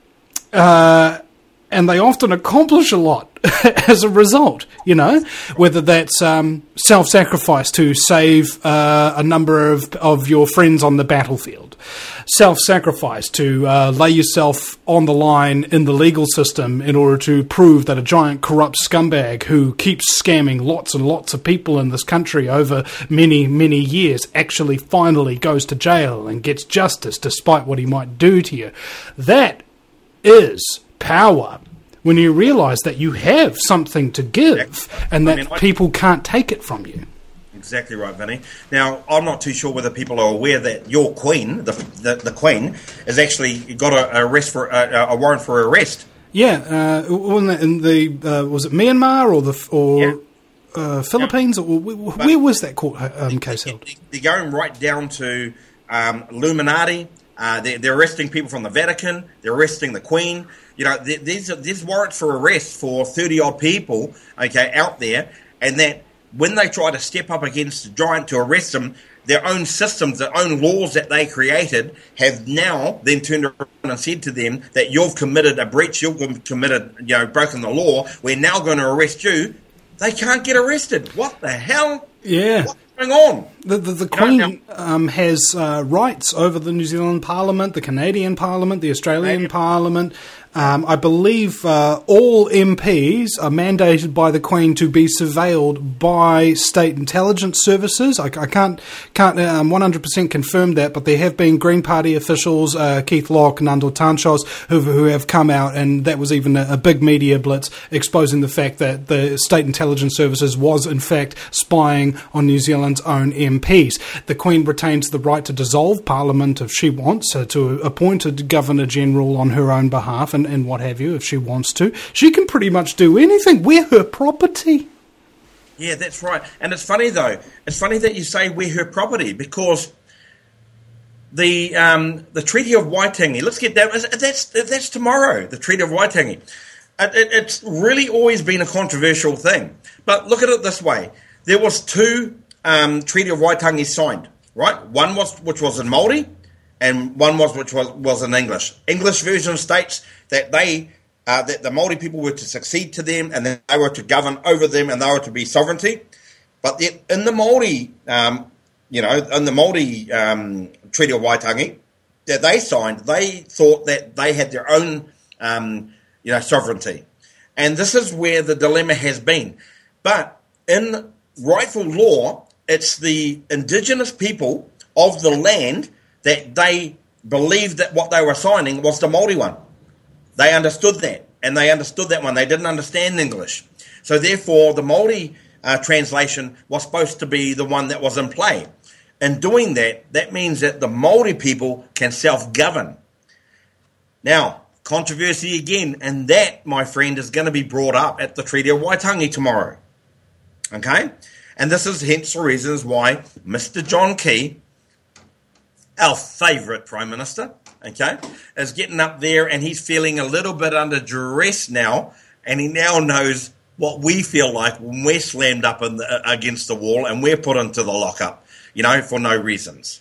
uh, and they often accomplish a lot as a result, you know, whether that's um, self-sacrifice to save uh, a number of, of your friends on the battlefield, self-sacrifice to uh, lay yourself on the line in the legal system in order to prove that a giant corrupt scumbag who keeps scamming lots and lots of people in this country over many, many years actually finally goes to jail and gets justice despite what he might do to you. That is power. When you realise that you have something to give exactly. and that I mean, I, people can't take it from you. Exactly right, Vinny. Now, I'm not too sure whether people are aware that your queen, the the, the queen, has actually got a, a arrest for a, a warrant for arrest. Yeah, uh, in the uh, was it Myanmar or the or yeah. uh, Philippines? Yeah. Or where, where was that court um, case held? They're going right down to um, Illuminati. Uh, they're, they're arresting people from the Vatican. They're arresting the Queen. You know, there's there's warrants for arrest for thirty odd people, okay, out there, and that when they try to step up against the giant to arrest them, their own systems, their own laws that they created have now then turned around and said to them that you've committed a breach, you've committed, you know, broken the law. We're now going to arrest you. They can't get arrested. What the hell? Yeah. What's going on? The, the, the Queen um, has uh, rights over the New Zealand Parliament, the Canadian Parliament, the Australian Canadian. Parliament. Um, I believe uh, all M Ps are mandated by the Queen to be surveilled by state intelligence services. I, I can't can't um, one hundred percent confirm that, but there have been Green Party officials, uh, Keith Locke, Nandor Tanchos, who, who have come out, and that was even a, a big media blitz exposing the fact that the state intelligence services was in fact spying on New Zealand's own M Ps. The Queen retains the right to dissolve Parliament if she wants, uh, to appoint a Governor-General on her own behalf, and, and what have you, if she wants to. She can pretty much do anything. We're her property. Yeah, that's right. And it's funny, though. It's funny that you say we're her property, because the um, the Treaty of Waitangi, let's get that, that's, that's tomorrow, the Treaty of Waitangi. It, it, it's really always been a controversial thing. But look at it this way. There was two um, Treaty of Waitangi signed, right? One was which was in Māori, and one was which was, was in English. English version states that they uh, that the Māori people were to succeed to them, and then they were to govern over them, and they were to be sovereignty. But yet in the Māori, um, you know, in the Māori um, Treaty of Waitangi that they signed, they thought that they had their own, um, you know, sovereignty, and this is where the dilemma has been. But in rightful law, it's the indigenous people of the land that they believed that what they were signing was the Māori one. They understood that, and they understood that one. They didn't understand English. So therefore, the Māori uh, translation was supposed to be the one that was in play. In doing that, that means that the Māori people can self-govern. Now, controversy again, and that, my friend, is going to be brought up at the Treaty of Waitangi tomorrow. Okay? And this is hence the reasons why Mister John Key, our favourite Prime Minister, okay, is getting up there, and he's feeling a little bit under duress now, and he now knows what we feel like when we're slammed up in the, against the wall and we're put into the lockup, you know, for no reasons.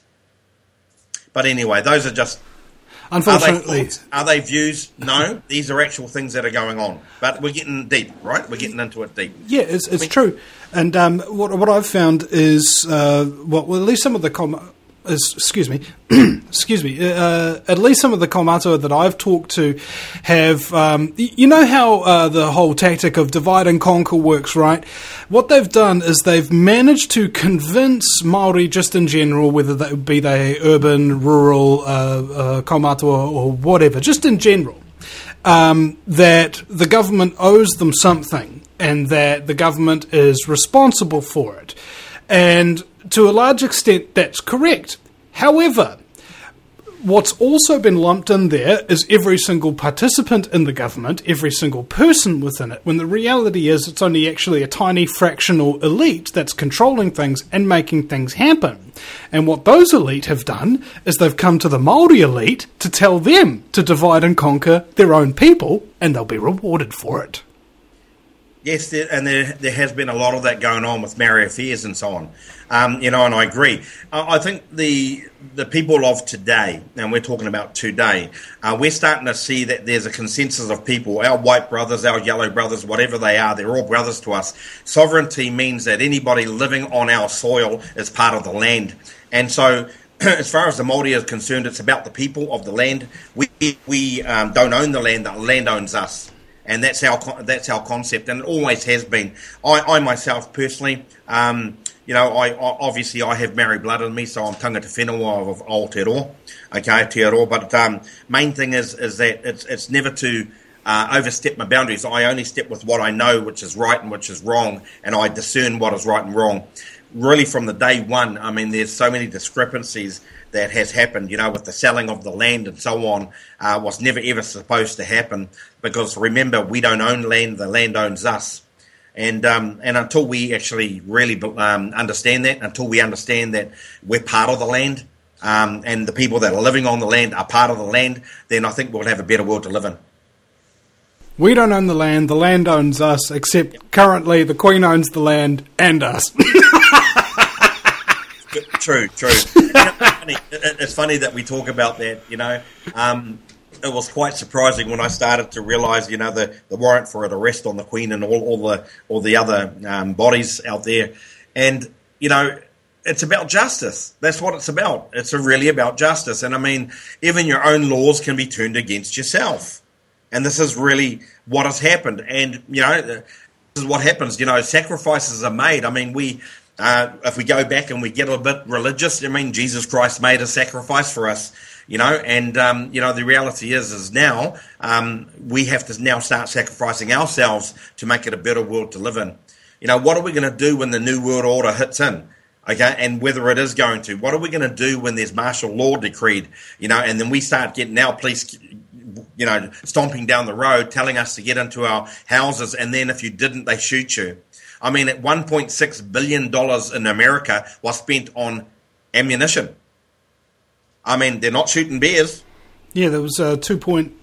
But anyway, those are just... Unfortunately. Are they, thoughts? Are they views? No. These are actual things that are going on. But we're getting deep, right? We're getting into it deep. Yeah, it's, it's true. And um, what what I've found is, uh, well, well, at least some of the... Com- is, excuse me. excuse me. Uh, at least some of the kaumātua that I've talked to have... Um, you know how uh, the whole tactic of divide and conquer works, right? What they've done is they've managed to convince Māori just in general, whether they be they urban, rural, uh, uh, kaumātua or whatever, just in general, um, that the government owes them something and that the government is responsible for it. And to a large extent, that's correct. However, what's also been lumped in there is every single participant in the government, every single person within it, when the reality is it's only actually a tiny fractional elite that's controlling things and making things happen. And what those elite have done is they've come to the Māori elite to tell them to divide and conquer their own people, and they'll be rewarded for it. Yes, there, and there there has been a lot of that going on with Maori affairs and so on. Um, you know, and I agree. I, I think the the people of today, and we're talking about today, uh, we're starting to see that there's a consensus of people, our white brothers, our yellow brothers, whatever they are, they're all brothers to us. Sovereignty means that anybody living on our soil is part of the land. And so, as far as the Māori is concerned, it's about the people of the land. We, we um, don't own the land, the land owns us. And that's our that's our concept, and it always has been. I, I myself personally, um, you know, I, I obviously I have Maori blood in me, so I'm tangata whenua of Aotearoa, okay, Aotearoa. But um, main thing is is that it's it's never to uh, overstep my boundaries. I only step with what I know, which is right and which is wrong, and I discern what is right and wrong. Really, from the day one, I mean, there's so many discrepancies that has happened, you know, with the selling of the land and so on, uh, was never ever supposed to happen, because remember, we don't own land, the land owns us. And um, and until we actually really um, understand that, until we understand that we're part of the land, um, and the people that are living on the land are part of the land, then I think we'll have a better world to live in. We don't own the land, the land owns us, except currently the Queen owns the land and us. True, true. You know, it's, funny. It's funny that we talk about that, you know. Um, it was quite surprising when I started to realise, you know, the, the warrant for an arrest on the Queen and all, all the all the other um, bodies out there. And, you know, it's about justice. That's what it's about. It's really about justice. And, I mean, even your own laws can be turned against yourself. And this is really what has happened. And, you know, this is what happens. You know, sacrifices are made. I mean, we, uh, if we go back and we get a bit religious, I mean, Jesus Christ made a sacrifice for us, you know, and, um, you know, the reality is, is now um, we have to now start sacrificing ourselves to make it a better world to live in. You know, what are we going to do when the New World Order hits in? Okay, and whether it is going to, what are we going to do when there's martial law decreed? You know, and then we start getting our police, you know, stomping down the road, telling us to get into our houses, and then if you didn't, they shoot you. I mean, at one point six billion dollars in America was spent on ammunition. I mean, they're not shooting bears. Yeah, there was uh, two point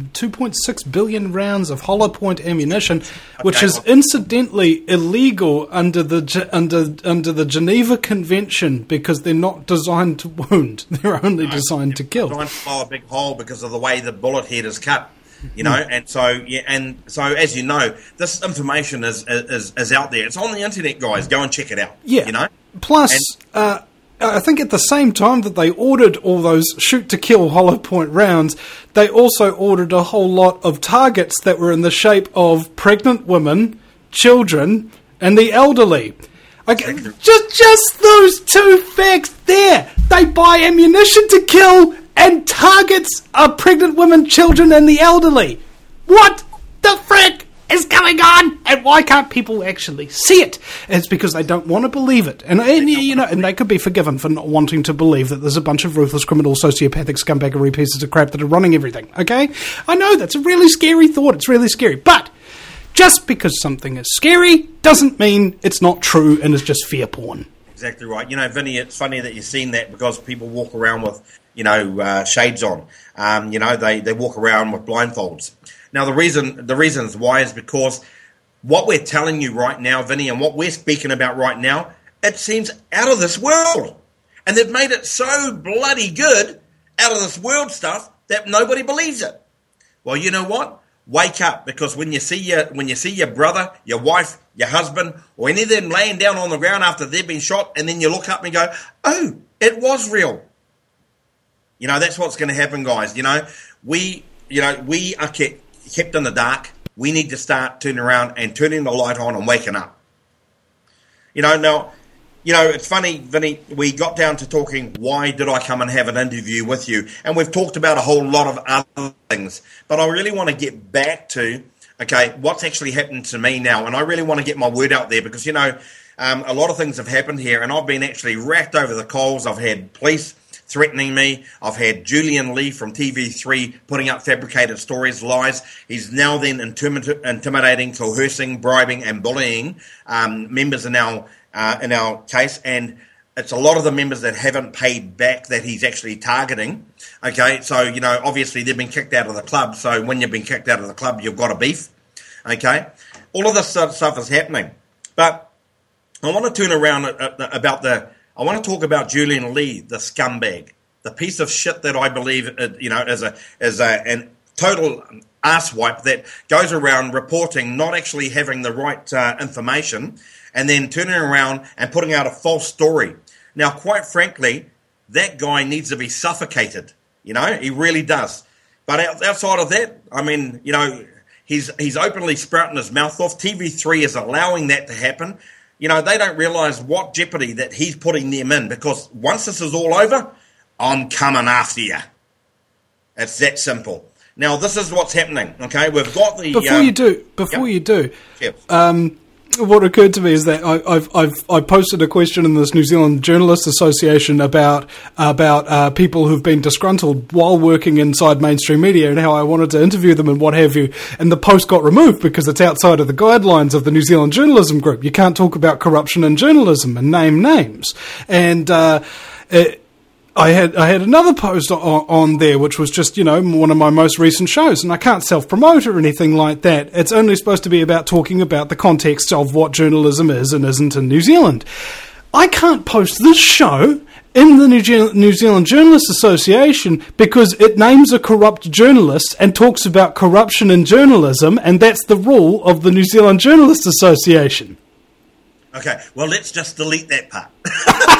six billion rounds of hollow point ammunition, which Okay. is incidentally illegal under the Ge- under under the Geneva Convention because they're not designed to wound; they're only designed to kill. Trying to blow a big hole because of the way the bullet head is cut, you know, and so yeah, and so as you know, this information is is is out there. It's on the internet, guys. Go and check it out. Yeah, you know. Plus, And- uh, I think at the same time that they ordered all those shoot-to-kill hollow point rounds, they also ordered a whole lot of targets that were in the shape of pregnant women, children, and the elderly. Okay, just just those two facts there. They buy ammunition to kill, and targets are pregnant women, children, and the elderly. What the frick is going on, and why can't people actually see it? It's because they don't want to believe it, and, and you know, and they could be forgiven for not wanting to believe that there's a bunch of ruthless, criminal, sociopathic, scumbaggery pieces of crap that are running everything. Okay, I know that's a really scary thought. It's really scary, but just because something is scary doesn't mean it's not true and it's just fear porn. Exactly right. You know, Vinny, it's funny that you've seen that because people walk around with, you know, uh, shades on. Um, you know, they, they walk around with blindfolds. Now, the reason the reasons why is because what we're telling you right now, Vinny, and what we're speaking about right now, it seems out of this world. And they've made it so bloody good, out of this world stuff, that nobody believes it. Well, you know what? Wake up, because when you see your when you see your brother, your wife, your husband, or any of them laying down on the ground after they've been shot, and then you look up and go, oh, it was real. You know, that's what's going to happen, guys. You know, we, you know, we are kept, kept in the dark. We need to start turning around and turning the light on and waking up. You know, now, you know, it's funny, Vinny, we got down to talking, why did I come and have an interview with you? And we've talked about a whole lot of other things. But I really want to get back to, okay, what's actually happened to me now. And I really want to get my word out there because, you know, um, a lot of things have happened here. And I've been actually racked over the coals. I've had police threatening me. I've had Julian Lee from T V three putting up fabricated stories, lies. He's now then intimid- intimidating, coercing, bribing, and bullying um, members in our uh, in our case, and it's a lot of the members that haven't paid back that he's actually targeting. Okay, so you know, obviously they've been kicked out of the club. So when you've been kicked out of the club, you've got a beef. Okay, all of this sort of stuff is happening, but I want to turn around about the. I want to talk about Julian Lee, the scumbag, the piece of shit that I believe, you know, as a as a an total asswipe that goes around reporting, not actually having the right uh, information, and then turning around and putting out a false story. Now, quite frankly, that guy needs to be suffocated. You know, he really does. But outside of that, I mean, you know, he's he's openly sprouting his mouth off. T V three is allowing that to happen. You know, they don't realise what jeopardy that he's putting them in, because once this is all over, I'm coming after you. It's that simple. Now, this is what's happening, okay? We've got the... Before um, you do, before yep. you do, Yep. um, what occurred to me is that I, I've I've I posted a question in this New Zealand Journalists Association about about uh, people who've been disgruntled while working inside mainstream media and how I wanted to interview them and what have you. And the post got removed because it's outside of the guidelines of the New Zealand Journalism Group. You can't talk about corruption in journalism and name names. And uh, it, I had I had another post on, on there which was just, you know, one of my most recent shows, and I can't self-promote or anything like that. It's only supposed to be about talking about the context of what journalism is and isn't in New Zealand. I can't post this show in the New, Ge- New Zealand Journalists Association because it names a corrupt journalist and talks about corruption in journalism, and that's the rule of the New Zealand Journalists Association. Okay, well, let's just delete that part.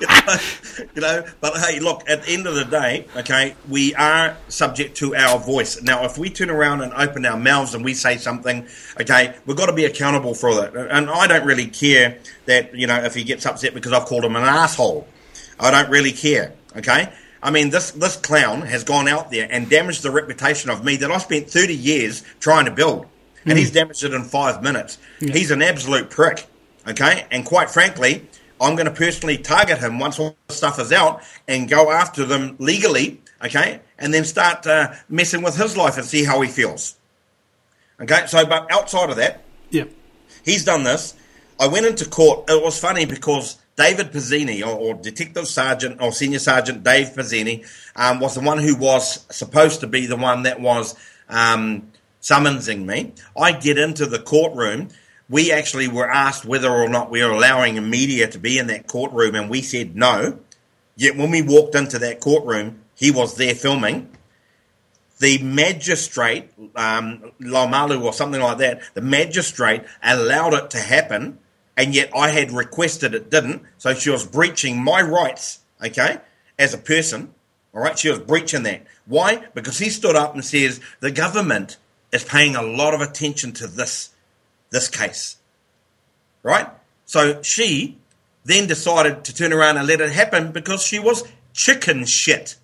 you, know, you know, but hey, look, at the end of the day, okay, we are subject to our voice. Now, if we turn around and open our mouths and we say something, okay, we've got to be accountable for that. And I don't really care that, you know, if he gets upset because I've called him an asshole. I don't really care, okay? I mean, this, this clown has gone out there and damaged the reputation of me that I spent thirty years trying to build. And mm. he's damaged it in five minutes. Yeah. He's an absolute prick, okay? And quite frankly, I'm going to personally target him once all the stuff is out and go after them legally, okay, and then start uh, messing with his life and see how he feels. Okay, so, but outside of that, yeah, he's done this. I went into court. It was funny because David Pizzini, or, or Detective Sergeant, or Senior Sergeant Dave Pizzini, um, was the one who was supposed to be the one that was um, summonsing me. I get into the courtroom. We actually were asked whether or not we were allowing media to be in that courtroom, and we said no. Yet when we walked into that courtroom, he was there filming. The magistrate, um, Laumalu or something like that, the magistrate allowed it to happen, and yet I had requested it didn't, so she was breaching my rights, okay, as a person, all right? She was breaching that. Why? Because he stood up and says the government is paying a lot of attention to this this case, right? So she then decided to turn around and let it happen because she was chicken shit,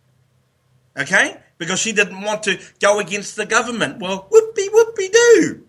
okay? Because she didn't want to go against the government. Well, whoopie whoopie do.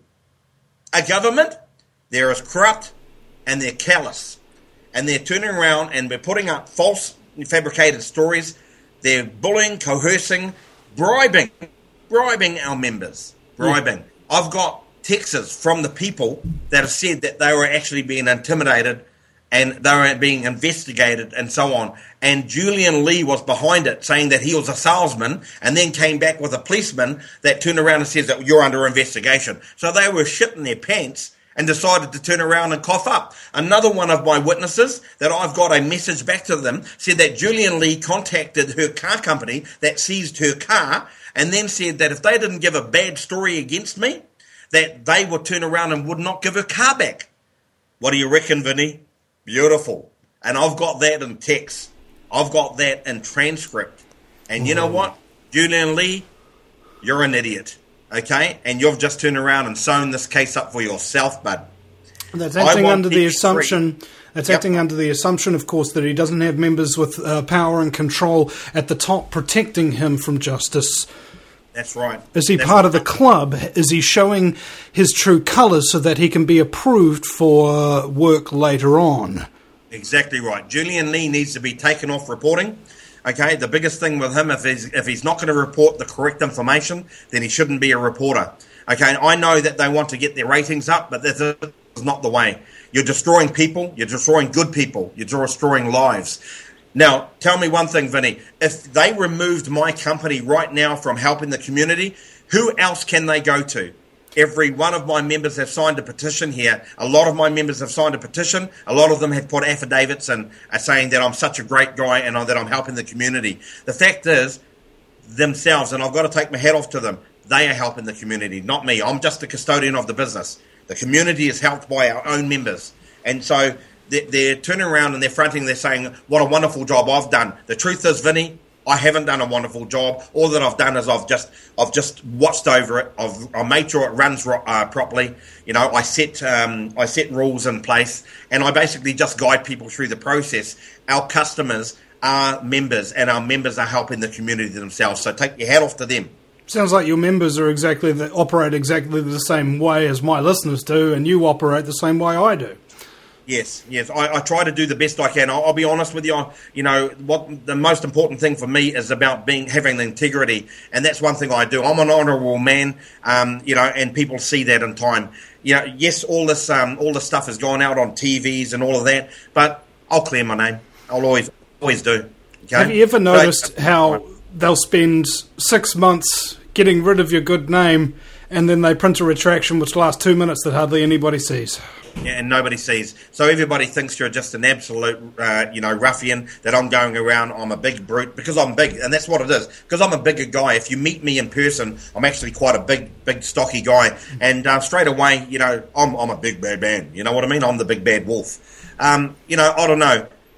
A government, they're as corrupt and they're callous. And they're turning around and they're putting up false and fabricated stories. They're bullying, coercing, bribing, bribing our members, bribing. Yeah. I've got texts from the people that have said that they were actually being intimidated and they were being investigated and so on. And Julian Lee was behind it, saying that he was a salesman, and then came back with a policeman that turned around and says that you're under investigation. So they were shitting their pants and decided to turn around and cough up. Another one of my witnesses that I've got a message back to them said that Julian Lee contacted her car company that seized her car and then said that if they didn't give a bad story against me, that they would turn around and would not give her car back. What do you reckon, Vinny? Beautiful. And I've got that in text. I've got that in transcript. And you know what? Julian Lee, you're an idiot. Okay? And you've just turned around and sewn this case up for yourself, bud. That's acting under the assumption... That's yep. acting under the assumption, of course, that he doesn't have members with uh, power and control at the top protecting him from justice. That's right. Is he That's part right. of the club? Is he showing his true colours so that he can be approved for work later on? Exactly right. Julian Lee needs to be taken off reporting. Okay, the biggest thing with him, if he's, if he's not going to report the correct information, then he shouldn't be a reporter. Okay, I know that they want to get their ratings up, but this is not the way. You're destroying people. You're destroying good people. You're destroying lives. Now, tell me one thing, Vinny. If they removed my company right now from helping the community, who else can they go to? Every one of my members have signed a petition here. A lot of my members have signed a petition. A lot of them have put affidavits and are saying that I'm such a great guy and that I'm helping the community. The fact is, themselves, and I've got to take my hat off to them, they are helping the community, not me. I'm just the custodian of the business. The community is helped by our own members. And so they're turning around and they're fronting, they're saying, what a wonderful job I've done. The truth is, Vinny, I haven't done a wonderful job. All that I've done is I've just I've just watched over it. I've I made sure it runs uh, properly. You know, I set um, I set rules in place, and I basically just guide people through the process. Our customers are members, and our members are helping the community themselves. So take your hat off to them. Sounds like your members are exactly the, operate exactly the same way as my listeners do, and you operate the same way I do. Yes, yes. I, I try to do the best I can. I'll, I'll be honest with you. You know, what the most important thing for me is about being having integrity, and that's one thing I do. I'm an honourable man, um, you know, and people see that in time. You know, yes, all this, um, all this stuff has gone out on T Vs and all of that, but I'll clear my name. I'll always, always do. Okay? Have you ever noticed but, how they'll spend six months getting rid of your good name, and then they print a retraction which lasts two minutes that hardly anybody sees? Yeah, and nobody sees. So everybody thinks you're just an absolute, uh, you know, ruffian, that I'm going around, I'm a big brute, because I'm big, and that's what it is. Because I'm a bigger guy. If you meet me in person, I'm actually quite a big, big, stocky guy. And uh, straight away, you know, I'm, I'm a big bad man. You know what I mean? I'm the big bad wolf. Um, you know, I don't know.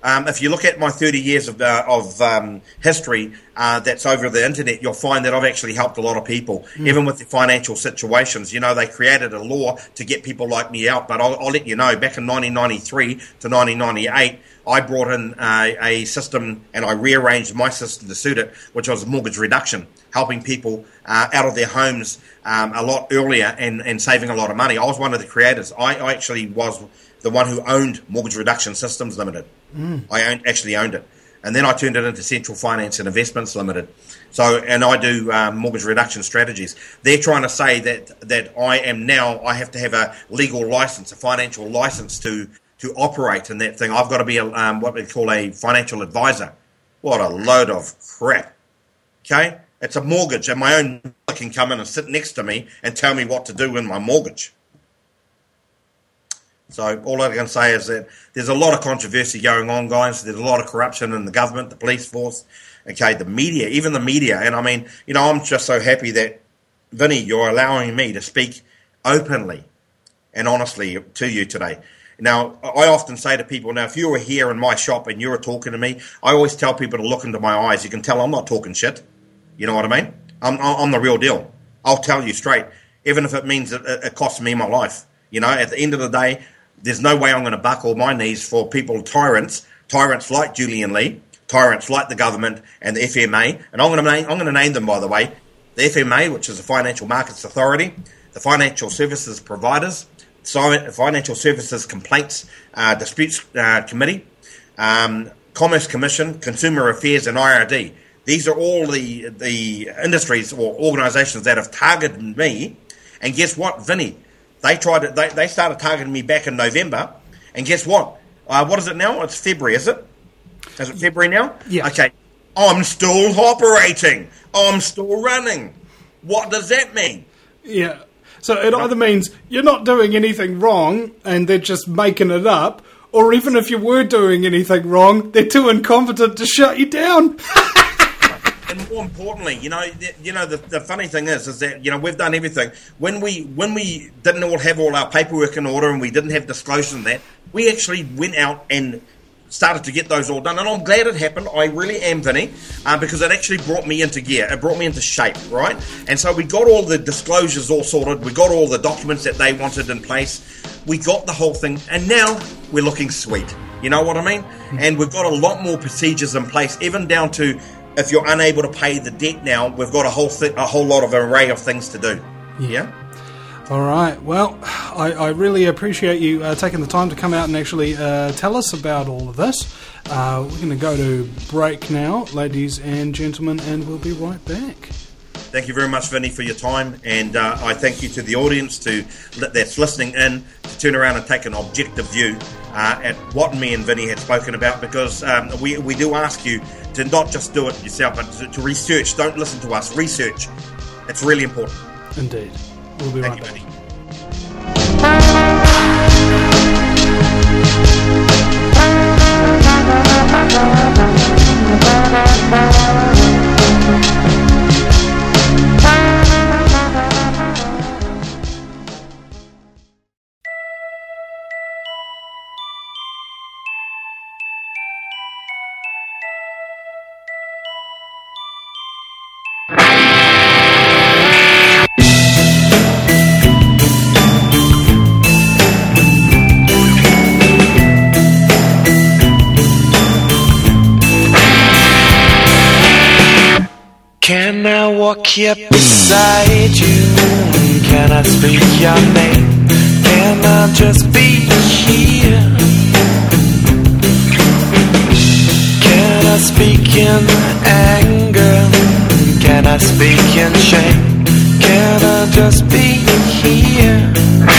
Um, if you look at my thirty years of, uh, of um, history uh, that's over the internet, you'll find that I've actually helped a lot of people, mm. even with the financial situations. You know, they created a law to get people like me out, but I'll, I'll let you know, back in nineteen ninety-three to nineteen ninety-eight, I brought in uh, a system and I rearranged my system to suit it, which was mortgage reduction, helping people uh, out of their homes um, a lot earlier and, and saving a lot of money. I was one of the creators. I, I actually was the one who owned Mortgage Reduction Systems Limited. Mm. I owned, actually owned it. And then I turned it into Central Finance and Investments Limited. So, and I do um, mortgage reduction strategies. They're trying to say that that I am now, I have to have a legal license, a financial license to, to operate in that thing. I've got to be a, um, what we call a financial advisor. What a load of crap. Okay? It's a mortgage, and my own mother can come in and sit next to me and tell me what to do in my mortgage. So all I can say is that there's a lot of controversy going on, guys. There's a lot of corruption in the government, the police force, okay, the media, even the media. And I mean, you know, I'm just so happy that, Vinny, you're allowing me to speak openly and honestly to you today. Now, I often say to people, now, if you were here in my shop and you were talking to me, I always tell people to look into my eyes. You can tell I'm not talking shit. You know what I mean? I'm, I'm the real deal. I'll tell you straight, even if it means it, it costs me my life. You know, at the end of the day, there's no way I'm going to buckle my knees for people, tyrants, tyrants like Julian Lee, tyrants like the government and the F M A. And I'm going to name, I'm going to name them, by the way. The F M A, which is the Financial Markets Authority, the Financial Services Providers, Financial Services Complaints uh, Disputes uh, Committee, um, Commerce Commission, Consumer Affairs, and I R D. These are all the the industries or organisations that have targeted me. And guess what, Vinny? They tried to, they, they started targeting me back in November, and guess what? Uh, what is it now? It's February, is it? Is it February now? Yeah. Okay. I'm still operating. I'm still running. What does that mean? Yeah. So it either means you're not doing anything wrong and they're just making it up, or even if you were doing anything wrong, they're too incompetent to shut you down. And more importantly, you know, the, you know, the, the funny thing is, is that, you know, we've done everything. When we when we didn't all have all our paperwork in order and we didn't have disclosure in that, we actually went out and started to get those all done. And I'm glad it happened. I really am, Vinny, uh, because it actually brought me into gear. It brought me into shape, right? And so we got all the disclosures all sorted. We got all the documents that they wanted in place. We got the whole thing. And now we're looking sweet. You know what I mean? And we've got a lot more procedures in place, even down to if you're unable to pay the debt now, we've got a whole th- a whole lot of array of things to do. Yeah? All right. Well, I, I really appreciate you uh, taking the time to come out and actually uh, tell us about all of this. Uh, we're going to go to break now, ladies and gentlemen, and we'll be right back. Thank you very much, Vinny, for your time, and uh, I thank you to the audience to that's listening in to turn around and take an objective view uh, at what me and Vinny had spoken about, because um, we we do ask you to not just do it yourself, but to, to research. Don't listen to us. Research. It's really important. Indeed. We'll be thank right you, back. Vinny. Can I walk here beside you? Can I speak your name? Can I just be here? Can I speak in anger? Can I speak in shame? Can I just be here?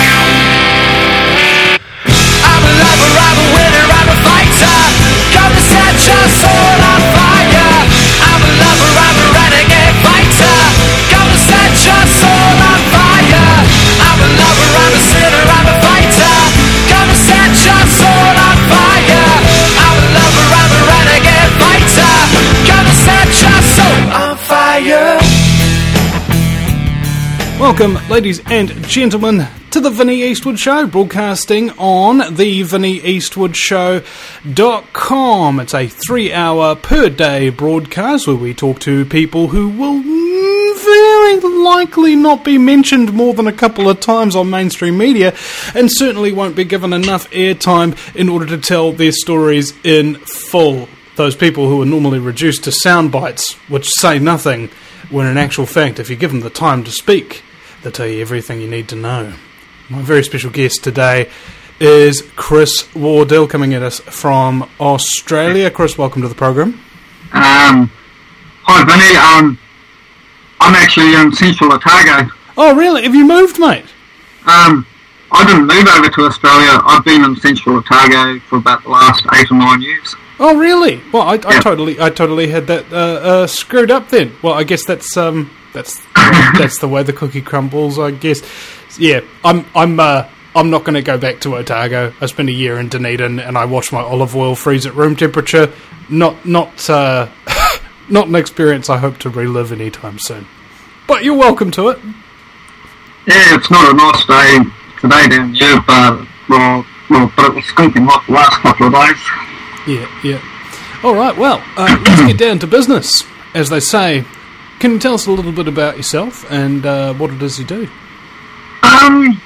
I'm a lover, I'm a winner, I'm a fighter. Come to set your soul on fire. I'm a lover, I'm a renegade fighter. Come to set your soul on fire. I'm a lover, I'm a sinner, I'm a fighter. Come to set your soul on fire. I'm a lover, I'm a renegade fighter. Come to set your soul on fire. Welcome, ladies and gentlemen, to the Vinnie Eastwood Show, broadcasting on the vinnie eastwood show dot com. It's a three-hour per day broadcast where we talk to people who will very likely not be mentioned more than a couple of times on mainstream media, and certainly won't be given enough airtime in order to tell their stories in full. Those people who are normally reduced to sound bites, which say nothing, when in actual fact, if you give them the time to speak, they'll tell you everything you need to know. My very special guest today is Chris Wardell, coming at us from Australia. Chris, welcome to the program. Um, hi, Vinny. Um, I'm actually in Central Otago. Oh, really? Have you moved, mate? Um, I didn't move over to Australia. I've been in Central Otago for about the last eight or nine years. Oh, really? Well, I, I Yeah. totally, I totally had that uh, uh, screwed up then. Well, I guess that's um, that's that's the way the cookie crumbles, I guess. Yeah, I'm, I'm, uh, I'm not going to go back to Otago. I spent a year in Dunedin, and I watched my olive oil freeze at room temperature. Not, not, uh, not an experience I hope to relive anytime soon. But you're welcome to it. Yeah, it's not a nice day today down here, but well, well, but it was skunking hot the last couple of days. Yeah, yeah. All right, well, uh, let's get down to business, as they say. Can you tell us a little bit about yourself and uh, what it is you do? Um,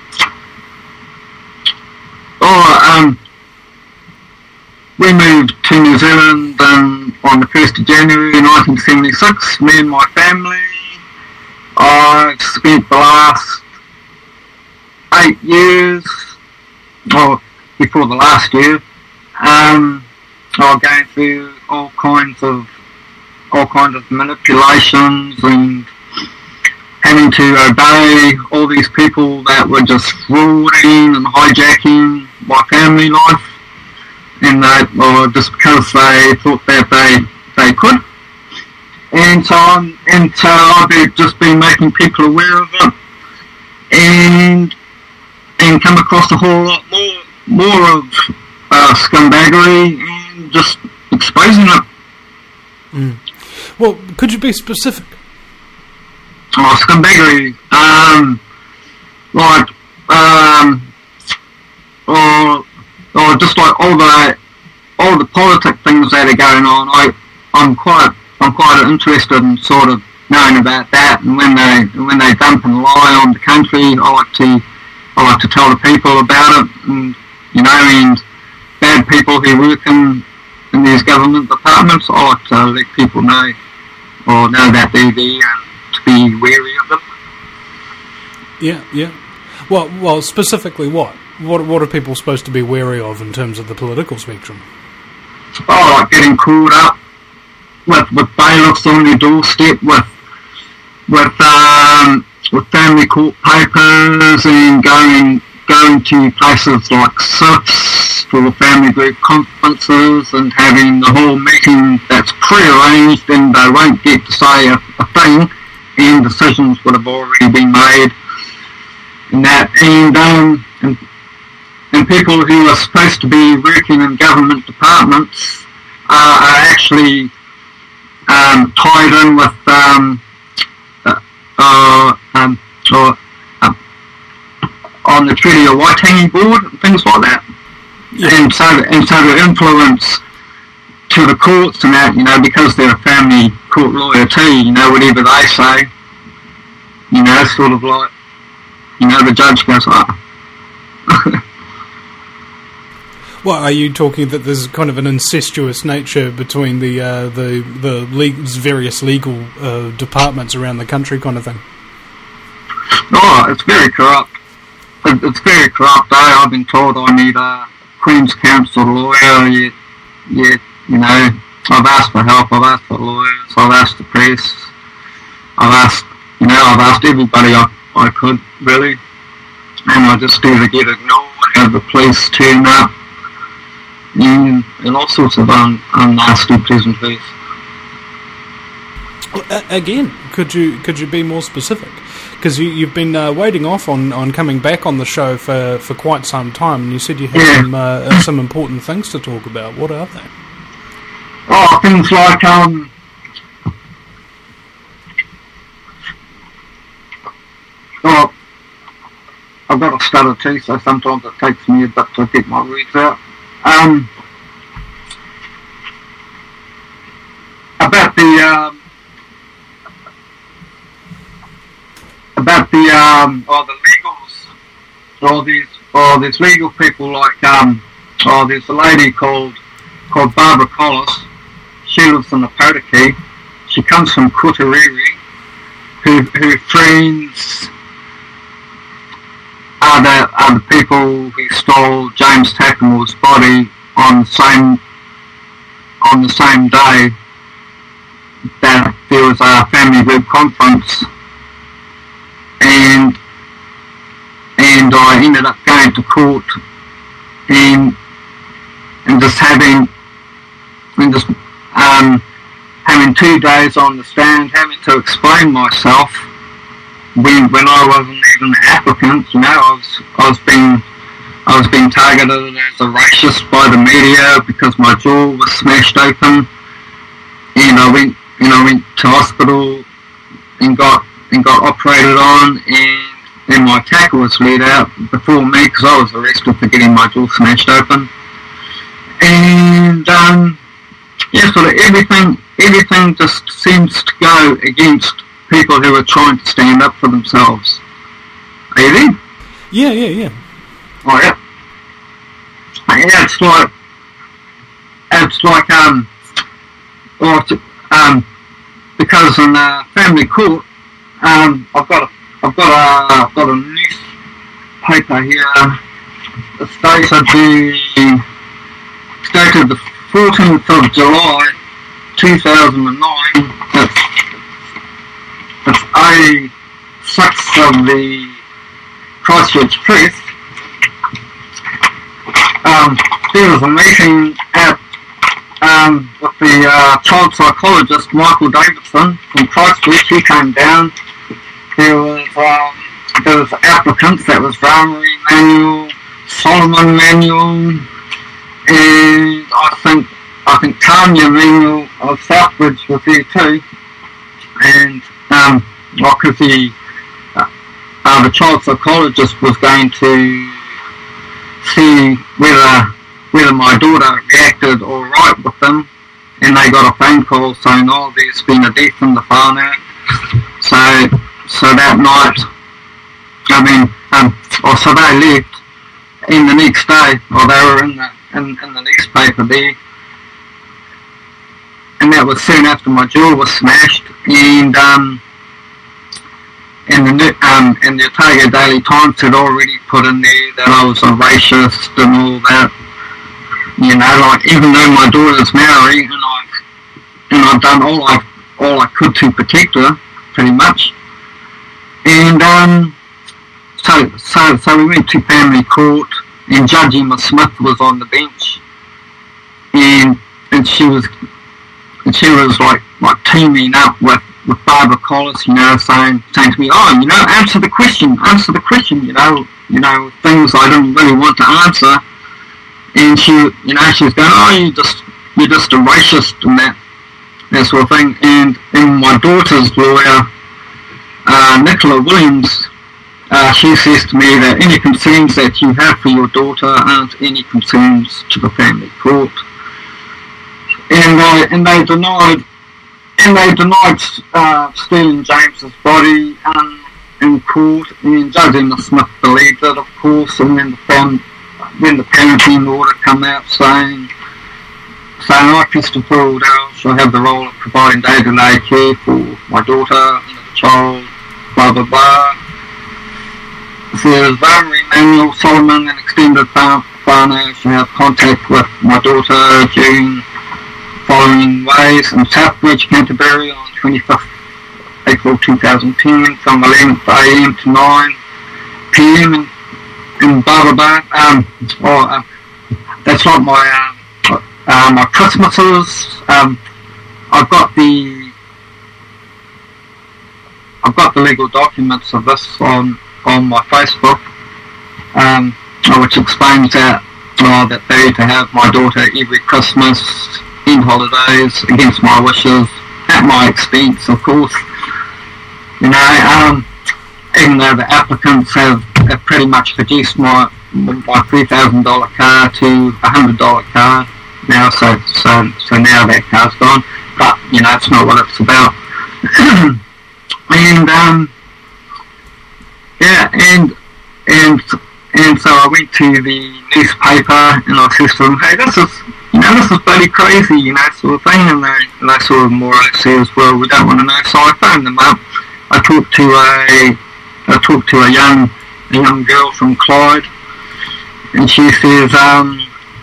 oh, um, we moved to New Zealand um, on the first of January nineteen seventy-six, me and my family. I spent the last eight years, or before the last year, um, I was going through all kinds of all kinds of manipulations and having to obey all these people that were just frauding and hijacking my family life, and they, or just because they thought that they they could. And so, I'm, and so I've just been making people aware of it, and and come across a whole lot more more of uh, scumbaggery and just exposing it. Mm. Well, could you be specific? Oh, scumbaggery, um, like, um, or or just like all the all the politic things that are going on. I I'm quite. I'm quite interested in sort of knowing about that, and when they when they dump and lie on the country, I like to I like to tell the people about it, and you know, and bad people who work in in these government departments, I like to let people know or know that they're there and to be wary of them. Yeah, yeah. Well, well, specifically what? What what are people supposed to be wary of in terms of the political spectrum? Oh, like getting caught up with with bailiffs on their doorstep, with with um with family court papers, and going going to places like S I Fs for family group conferences, and having the whole meeting that's pre-arranged, and they won't get to say a, a thing, and decisions would have already been made, and that, and um and, and people who are supposed to be working in government departments uh, are actually Um, tied in with um, uh, uh, um, or, uh, on the Treaty of Waitangi board and things like that, yeah. and so and so the influence to the courts and that, you know, because they're a family court lawyer too, you know, whatever they say, you know, sort of like, you know, the judge goes, oh. Well, are you talking that there's kind of an incestuous nature between the uh, the the le- various legal uh, departments around the country, kind of thing? Oh, it's very corrupt. It, it's very corrupt. Eh? I've been told I need a Queen's Counsel lawyer. Yet, yet, you know, I've asked for help. I've asked for lawyers. I've asked the press. I've asked, you know, I've asked everybody I, I could really, and I just either get ignored, have the police turn up. And, and all sorts of um, um, nasty pleasantries. Uh, again, could you could you be more specific? Because you, you've been uh, waiting off on, on coming back on the show for, for quite some time, and you said you had yeah. some uh, some important things to talk about. What are they? Oh, things like um, oh, I've got a stutter too, so sometimes it takes me a bit to get my words out. Um, about the um, about the um, or the legals, or these or these legal people like um, oh, there's a lady called called Barbara Collis. She lives in the Potiki. She comes from Kutariri, who who friends are the are the people who stole James Tackamore's body on the same on the same day that there was a family group conference, and and I ended up going to court and and just having and just um having two days on the stand, having to explain myself when when I wasn't even an applicant. You know, I was I was being I was being targeted as a racist by the media because my jaw was smashed open, and I went and I went to hospital and got and got operated on, and and my tackle was let out before me because I was arrested for getting my jaw smashed open, and um, yeah, sort of everything everything just seems to go against people who are trying to stand up for themselves. Are you there? Yeah, yeah, yeah. Oh yeah. Yeah, it's like it's like um, or um, because in uh, family court, um, I've got a I've got a I've got a newspaper here. It's dated the it's dated the fourteenth of July, two thousand and nine. It's it's A six of the Christchurch Press. Um, there was a meeting at um, with the uh, child psychologist Michael Davidson from Christchurch. He came down. There was um, there was applicants. That was Valerie Manuel, Solomon Manuel, and I think I think Tanya Manuel of Southbridge was there too. And um, well, because the uh, uh, the child psychologist was going to see whether whether my daughter reacted all right with them, and they got a phone call saying, "Oh, there's been a death in the whānau." So, so that night, I mean, um, or so they left, and the next day, or they were in the in, in the newspaper there, and that was soon after my jaw was smashed, and um. And the um, and the Otago Daily Times had already put in there that I was a racist and all that. You know, like even though my daughter's Maori, and I've and I've done all I all I could to protect her, pretty much. And um, so so so we went to family court, and Judge Emma Smith was on the bench, and and she was and she was like like teaming up with. with Barbara Collis, you know, saying saying to me, "Oh, you know, answer the question, answer the question," you know, you know, things I didn't really want to answer. And she, you know, she was going, "Oh, you just, you're just a racist," and that, that sort of thing. And and my daughter's lawyer, uh, Nicola Williams, uh, she says to me that any concerns that you have for your daughter aren't any concerns to the family court. And I and they denied. And they denied uh, stealing James's body um, in court, and Judge Emma Smith believed it, of course. And then the fam- then the parenting order come out saying, saying I, Christopher Aldell, shall have the role of providing day-to-day care for my daughter and the child, blah blah blah. So there's Valerie Manuel, Solomon, and extended whānau shall have contact with my daughter during following ways in Southbridge, Canterbury on twenty-fifth April two thousand ten from eleven a m to nine p m in, in Barbara. Um, or, uh, that's like my uh, uh, my Christmases. Um, I've got the I've got the legal documents of this on on my Facebook, um, which explains that uh, that they need to have my daughter every Christmas. In holidays against my wishes, at my expense, of course. You know, um, even though the applicants have have pretty much reduced my my three thousand dollar car to a hundred dollar car now. So so so now that car's gone. But you know, it's not what it's about. and um, yeah, and and and so I went to the newspaper and I said to them, hey, this is, you know, this is bloody crazy, you know, sort of thing. And they, and they sort of more or less said, well, we don't want to know. So I phoned them up. I talked to a, I talked to a young, a young girl from Clyde, and she says, um,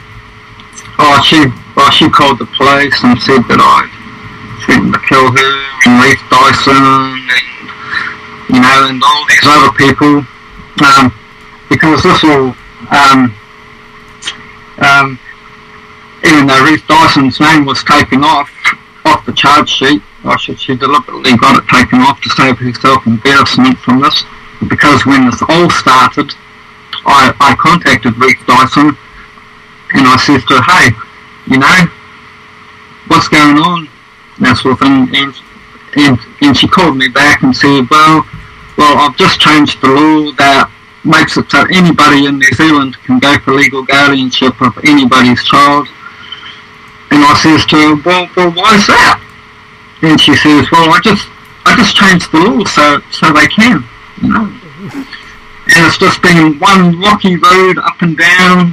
oh, she, well, she called the police and said that I threatened to kill her and Reece Dyson and, you know, and all these other people, um, because this all, um, um, even though Reece Dyson's name was taken off off the charge sheet, I should, she deliberately got it taken off to save herself embarrassment from this, because when this all started, I, I contacted Reece Dyson and I said to her, hey, you know, what's going on? That sort of thing. And, and, and she called me back and said, well, well, I've just changed the law that makes it so anybody in New Zealand can go for legal guardianship of anybody's child. And I says to her, well, well, why is that? And she says, well, I just, I just changed the law so, so they can, you know. And it's just been one rocky road up and down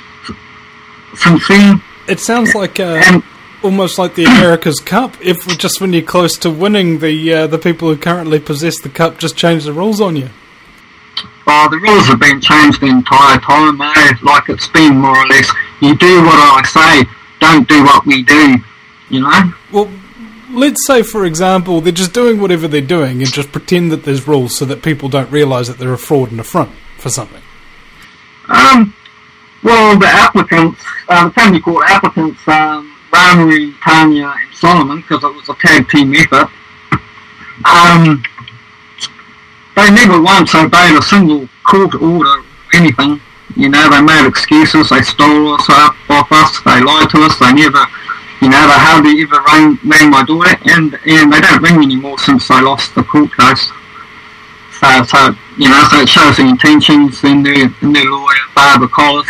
since then. It sounds like uh, and, almost like the America's Cup. If just when you're close to winning, the uh, the people who currently possess the cup just change the rules on you. Oh, the rules have been changed the entire time, eh? Like, it's been more or less, you do what I say, don't do what we do, you know? Well, let's say, for example, they're just doing whatever they're doing and just pretend that there's rules so that people don't realise that they're a fraud and a front for something. Um, well, the applicants, uh, the family court applicants, um, Ranu, Tanya and Solomon, because it was a tag team effort, um, they never once obeyed a single court order or anything. You know, they made excuses, they stole us up off us, they lied to us, they never, you know, they hardly ever rang, rang my daughter, and, and they don't ring anymore since they lost the court case. So, so you know, so it shows the intentions in their, in their lawyer, Barbara Collis.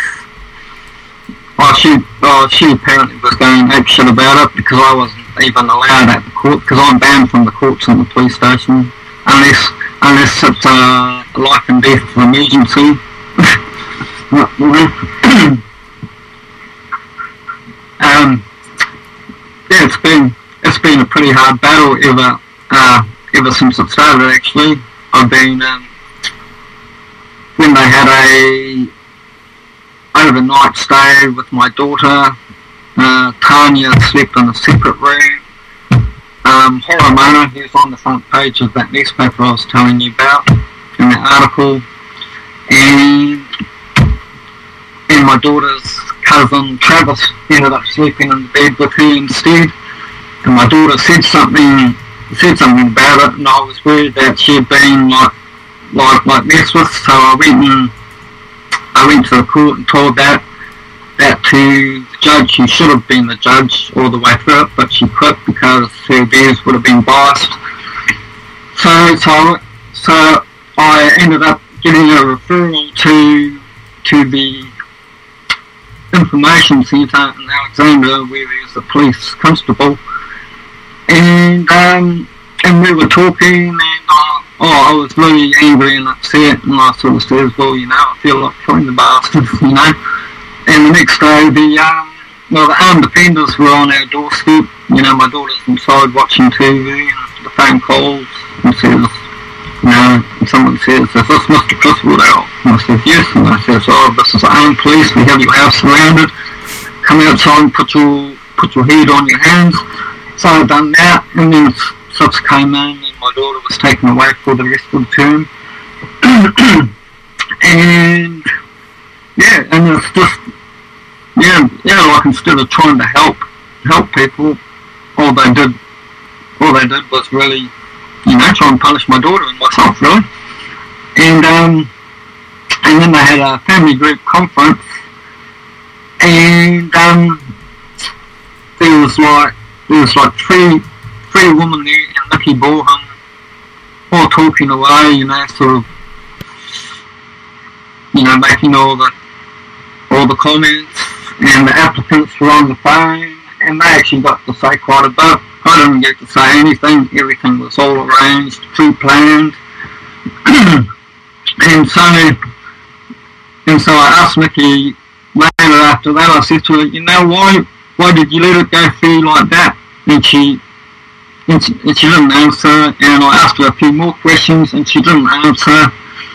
Oh, she, oh, she apparently was going ape shit about it because I wasn't even allowed at the court, because I'm banned from the courts and the police station, unless, unless it's a life and death emergency. um, yeah, it's been it's been a pretty hard battle ever uh, ever since it started. Actually, I've been um, when they had a overnight stay with my daughter. Uh, Tanya slept in a separate room. Um, Horomona, who's on the front page of that newspaper I was telling you about in that article, and and my daughter's cousin Travis ended up sleeping in the bed with her instead. And my daughter said something said something about it, and I was worried that she had been like like like messed with. So I went and I went to the court and told that that to the judge, who should have been the judge all the way through it, but she quit because her views would have been biased. So so so I ended up getting a referral to to the information centre in Alexandra, where there's a police constable, and um, and we were talking, and uh, oh, I was really angry and upset, and I sort of said, well, you know, I feel like killing the bastards, you know. And the next day, the um, well, the armed defenders were on our doorstep. You know, my daughter's inside watching T V, and the phone calls and says, you know, and someone says, is this Mister Chris Woodall? And I said, yes. And I said, oh, this is the armed police, we have your house surrounded. Come outside and put your put your head on your hands. So I done that, and then Sips came in, and my daughter was taken away for the rest of the term. And yeah, and it's just yeah, yeah, like instead of trying to help help people, all they did all they did was really, you know, try and punish my daughter and myself, really. And um, and then they had a family group conference, and um, there was like there was like three three women there and Nikki Boreham all talking away, you know, sort of know, making all the all the comments, and the applicants were on the phone, and they actually got to say quite a bit. I didn't get to say anything. Everything was all arranged, pre-planned. and so, and so I asked Nikki later after that. I said to her, "You know, why, why did you let it go through like that?" And she, and she, and she didn't answer. And I asked her a few more questions, and she didn't answer.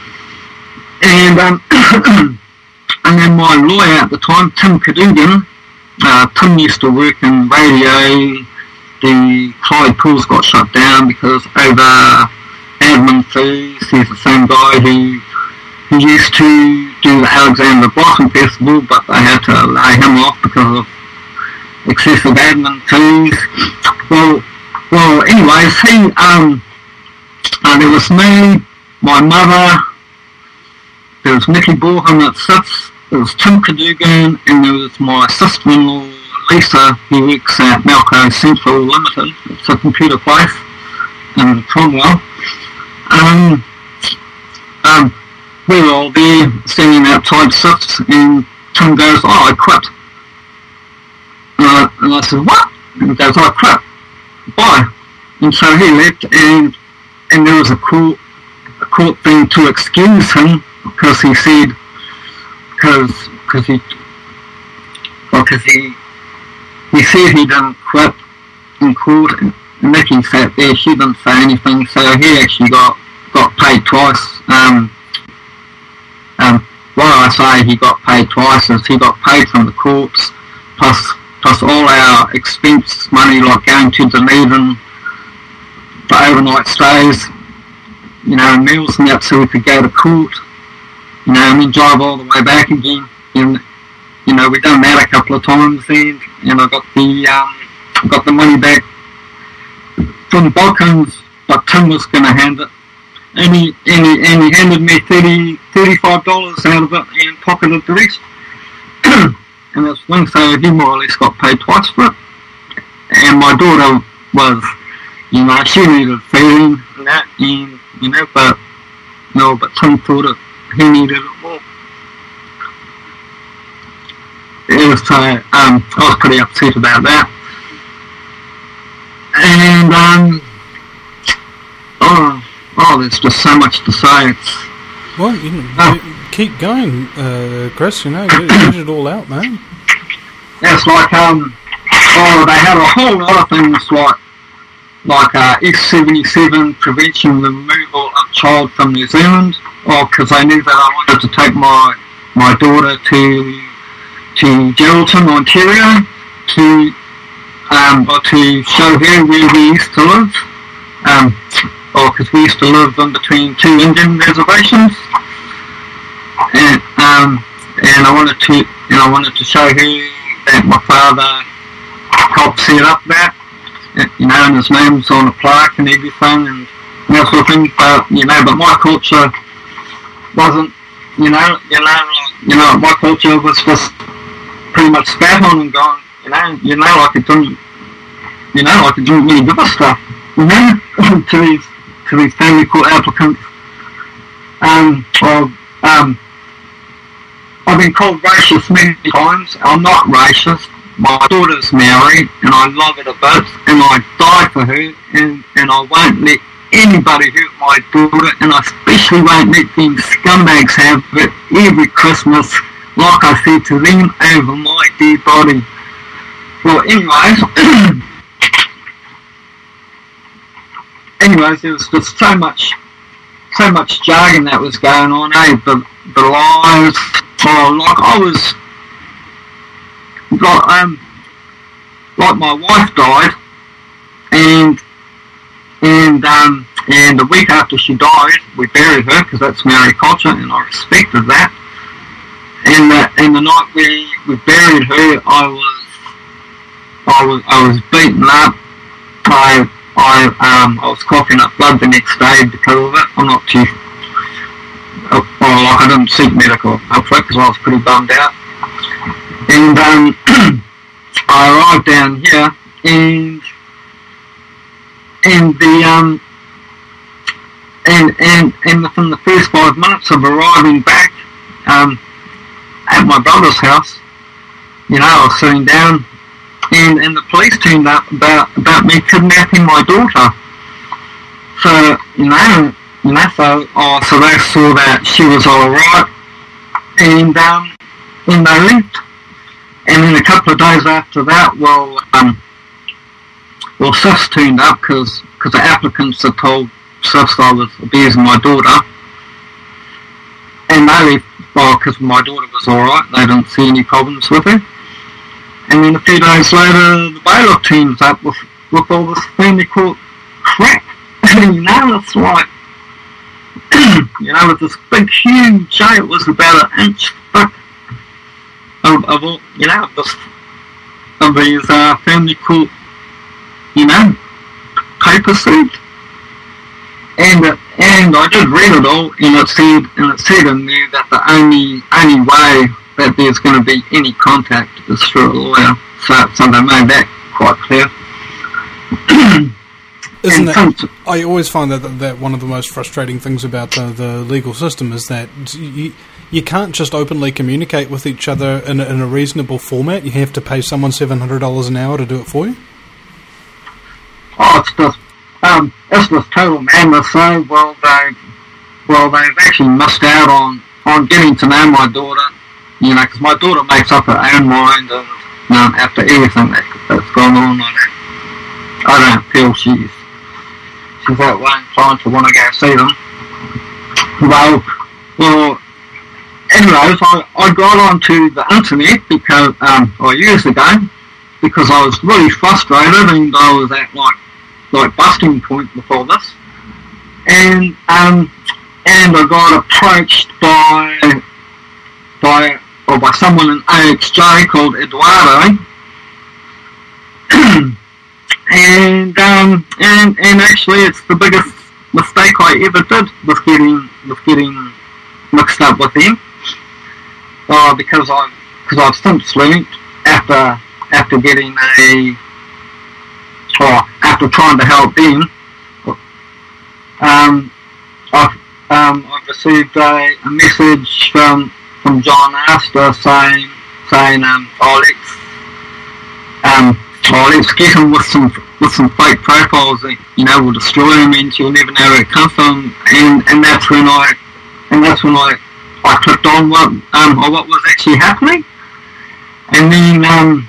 And um, and then my lawyer at the time, Tim Cadogan, uh, Tim used to work in radio. The Clyde pools got shut down because over admin fees. He's the same guy who who used to do the Alexander Blossom Festival, but they had to lay him off because of excessive admin fees. Well, well. Anyways, he um, uh, there was me, my mother. There was Nicky Boreham at six. There was Tim Cadogan, and there was my sister-in-law Lisa, who works at Malco Central Limited. It's a computer place in Cromwell. Um, um, we were all there standing outside six, and Tim goes, "Oh, I quit." And I, and I said, "What?" And he goes, "I quit." Why? And so he left, and and there was a court a court thing to excuse him because he said because because he because he he said he didn't quit in court. And Nikki sat there, she didn't say anything, so he actually got got paid twice. Um, um, what I say he got paid twice is he got paid from the courts, plus plus all our expense money, like going to Dunedin for overnight stays, you know, meals and that, so we could go to court, you know, and then drive all the way back again. And you know, we done that a couple of times, and and I got the um, got the money back from the Balkans, but Tim was going to hand it, and he, and he, and he handed me thirty, thirty-five dollars out of it and pocketed the rest. And that's one, so he more or less got paid twice for it. And my daughter was, you know, she needed feeding and that, and, you know, but, no, but Tim thought it, he needed it more. It was, uh, um, I was pretty upset about that. And, um, oh, oh, there's just so much to say. It's, well, you know, uh, keep going, uh, Chris, you know, get, get it all out, man. It's like, um, oh, they had a whole lot of things like, like, uh, S seventy-seven, prevention removal of child from New Zealand, oh, because they knew that I wanted to take my, my daughter to, to Geraldton, Ontario, to, Um, or to show her where we used to live, um, or because we used to live in between two Indian reservations, and um, and I wanted to, and I wanted to show her that my father helped set up that, you know, and his name's on a plaque and everything, and that sort of thing. But you know, but my culture wasn't, you know, you know, you know, my culture was just pretty much spat on and gone. You know, you know, like it didn't, you know, like it didn't really give a stuff, you know, to these, to these family court applicants. Um, or, um, I've been called racist many times. I'm not racist. My daughter's married, and I love it a bit, and I die for her, and, and I won't let anybody hurt my daughter, and I especially won't let them scumbags have it every Christmas, like I said to them, over my dead body. Well, anyways, anyways, there was just so much, so much jargon that was going on, eh? The, the lies, oh, like I was, like, um, like my wife died, and, and, um, and a week after she died, we buried her, because that's Maori culture, and I respected that. And the, and the night we, we buried her, I was, I was I was beaten up. I I um I was coughing up blood the next day because of it. I'm not too well, like I didn't seek medical help for it because I was pretty bummed out. And um I arrived down here, and and the um and and and within the first five minutes of arriving back, um, at my brother's house. You know, I was sitting down, and, and the police turned up about about me kidnapping my daughter. So you know, you know, so oh, so they saw that she was all right, and um, and they left. And then a couple of days after that, well, um, well, S I S turned up because because the applicants had told S I S I was abusing my daughter, and they left. Well, because my daughter was all right, they didn't see any problems with her. And then a few days later, the bailiff turns up with with all this family court crap. You know, it's like, you know, with this big, huge J, it was about an inch thick of, of all, you know, of, this, of these uh, family court, you know, paper suit. And uh, and I did read it all, and it said, and it said in there that the only only way that there's going to be any contact is through a lawyer. So, so they made that quite clear. Isn't it? I always find that that one of the most frustrating things about the, the legal system is that you you can't just openly communicate with each other in a, in a reasonable format. You have to pay someone seven hundred dollars an hour to do it for you. Oh, it's just um, it's just total madness. So, well, they well they've actually missed out on, on getting to know my daughter. You know, because my daughter makes up her own mind, and you know, after everything that, that's gone on, I don't, I don't feel she's. She's that way inclined to want to go see them. Well, well, anyways, I, I got onto the internet because, um, or years ago, because I was really frustrated and I was at like, like busting point before this. And, um, and I got approached by, by, or by someone in A X J called Eduardo. And um and and actually, it's the biggest mistake I ever did with getting with getting mixed up with him. Uh, because I because I've since learnt after after getting a or after trying to help them, um I've um I've received a, a message from from John Astor saying saying um oh let's um. Well, let's get him with some with some fake profiles that, you know, will destroy him and you'll never know where it comes from. And, and that's when I and that's when I, I clicked on what um or what was actually happening. And then um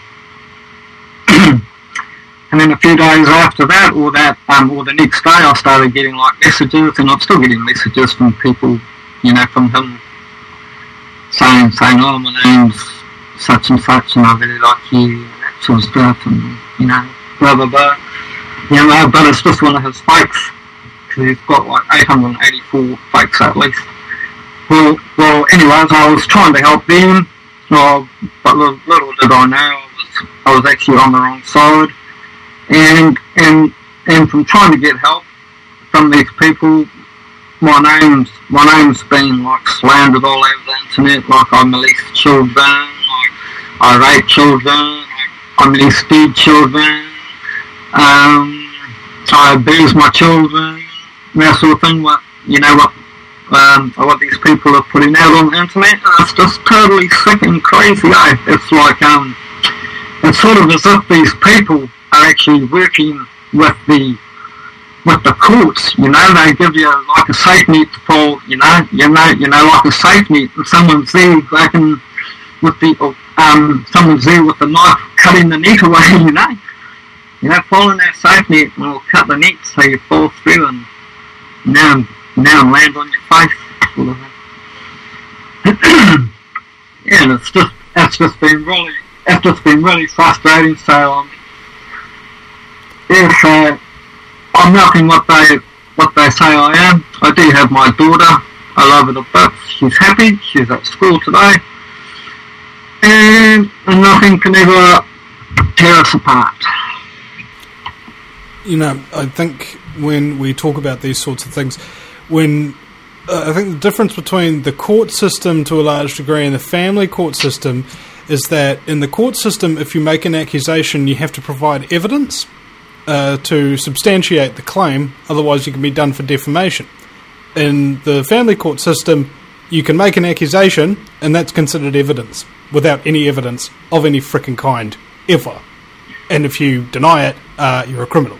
and then a few days after that, or that um or the next day, I started getting like messages, and I'm still getting messages from people, you know, from him saying saying oh, my name's such and such, and I really like you. Sort of stuff, and you know, blah blah blah. You know, but it's just one of his fakes, because he's got like eight hundred eighty-four fakes at least. Well, well. Anyways, I was trying to help them, well, but little, little did I know, I was I was actually on the wrong side, and and and from trying to get help from these people, my name's my name's been like slandered all over the internet, like I molest children, like I rape children. I molested children, um, I abuse my children, that sort of thing. What you know, what um, what these people are putting out on the internet, it's just totally sick and crazy. Eh? It's like um, it's sort of as if these people are actually working with the with the courts. You know, they give you like a safe net for you know, you know, you know, like a safe net, and someone's there, they can with the. Um, someone's there with a knife cutting the net away, you know. You know, fall in that safe net and it'll cut the net so you fall through and now, now land on your face. Sort of. Yeah, and it's just, it's just been really, it's just been really frustrating. So, um, yeah, so I'm nothing what they, what they say I am. I do have my daughter. I love her to bits. She's happy. She's at school today. And nothing can ever tear us apart. You know, I think when we talk about these sorts of things, when uh, I think the difference between the court system to a large degree and the family court system is that in the court system, if you make an accusation, you have to provide evidence uh, to substantiate the claim, otherwise you can be done for defamation. In the family court system, you can make an accusation, and that's considered evidence, without any evidence of any frickin' kind, ever. And if you deny it, uh, you're a criminal.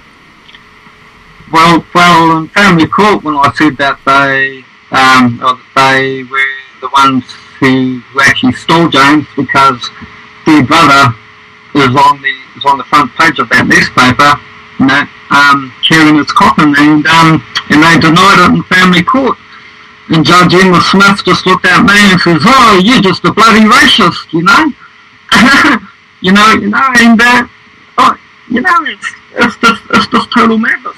Well, well, in family court, when I said that they, um, or that they were the ones who actually stole James, because their brother is on the is on the front page of that newspaper, you know, um, carrying his coffin, and um, and they denied it in family court. And Judge Emma Smith just looked at me and says, "Oh, you're just a bloody racist," you know, you know, you know, and uh, oh, you know, it's it's just it's just total madness.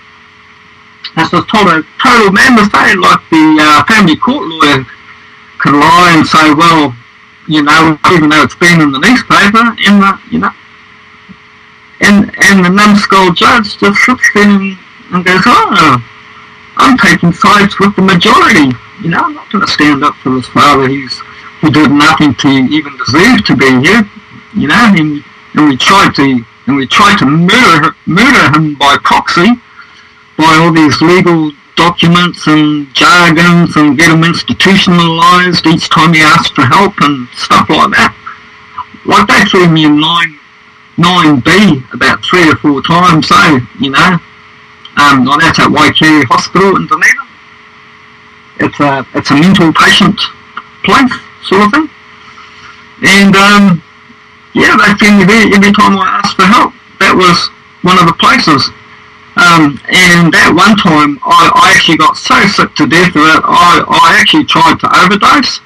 It's just total total madness. Eh? Like the uh, family court lawyer could lie and say, "Well, you know, even though it's been in the newspaper," and the, you know, and and the numbskull judge just sits there and, and goes, "Oh, I'm taking sides with the majority. You know, I'm not going to stand up for this father who's who did nothing to even deserve to be here. You know, and, and we tried to and we tried to murder murder him by proxy, by all these legal documents and jargons, and get him institutionalized each time he asked for help and stuff like that. Like they threw me in nine nine B about three or four times. So you know." Um, well, that's at Waikiri Hospital in Dunedin. It's a it's a mental patient place, sort of thing. And um, yeah, they send me there every time I asked for help. That was one of the places. Um, and that one time, I, I actually got so sick to death of it, I, I actually tried to overdose.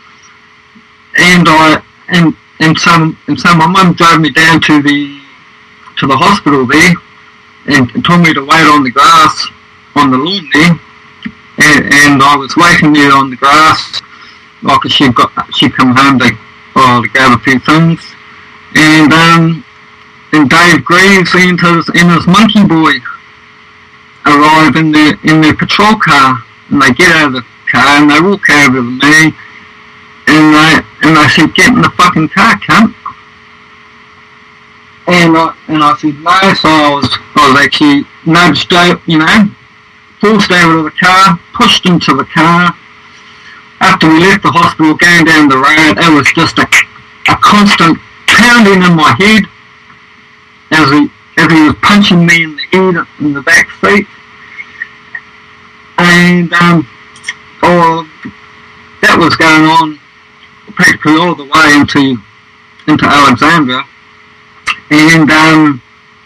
And I and and so and so my mum drove me down to the to the hospital there. And told me to wait on the grass on the lawn there, and, and I was waiting there on the grass, like she got she come home to oh, to grab a few things, and um and Dave Greaves and his and his monkey boy arrive in their in their patrol car, and they get out of the car and they walk over to me, and they and they said, "Get in the fucking car, cunt." And I, and I said no, so I was, I was actually nudged out, you know, forced out of the car, pushed into the car. After we left the hospital, going down the road, it was just a, a constant pounding in my head as he, as he was punching me in the head, in the back seat. And um, oh, that was going on practically all the way into into Alexandria. And um,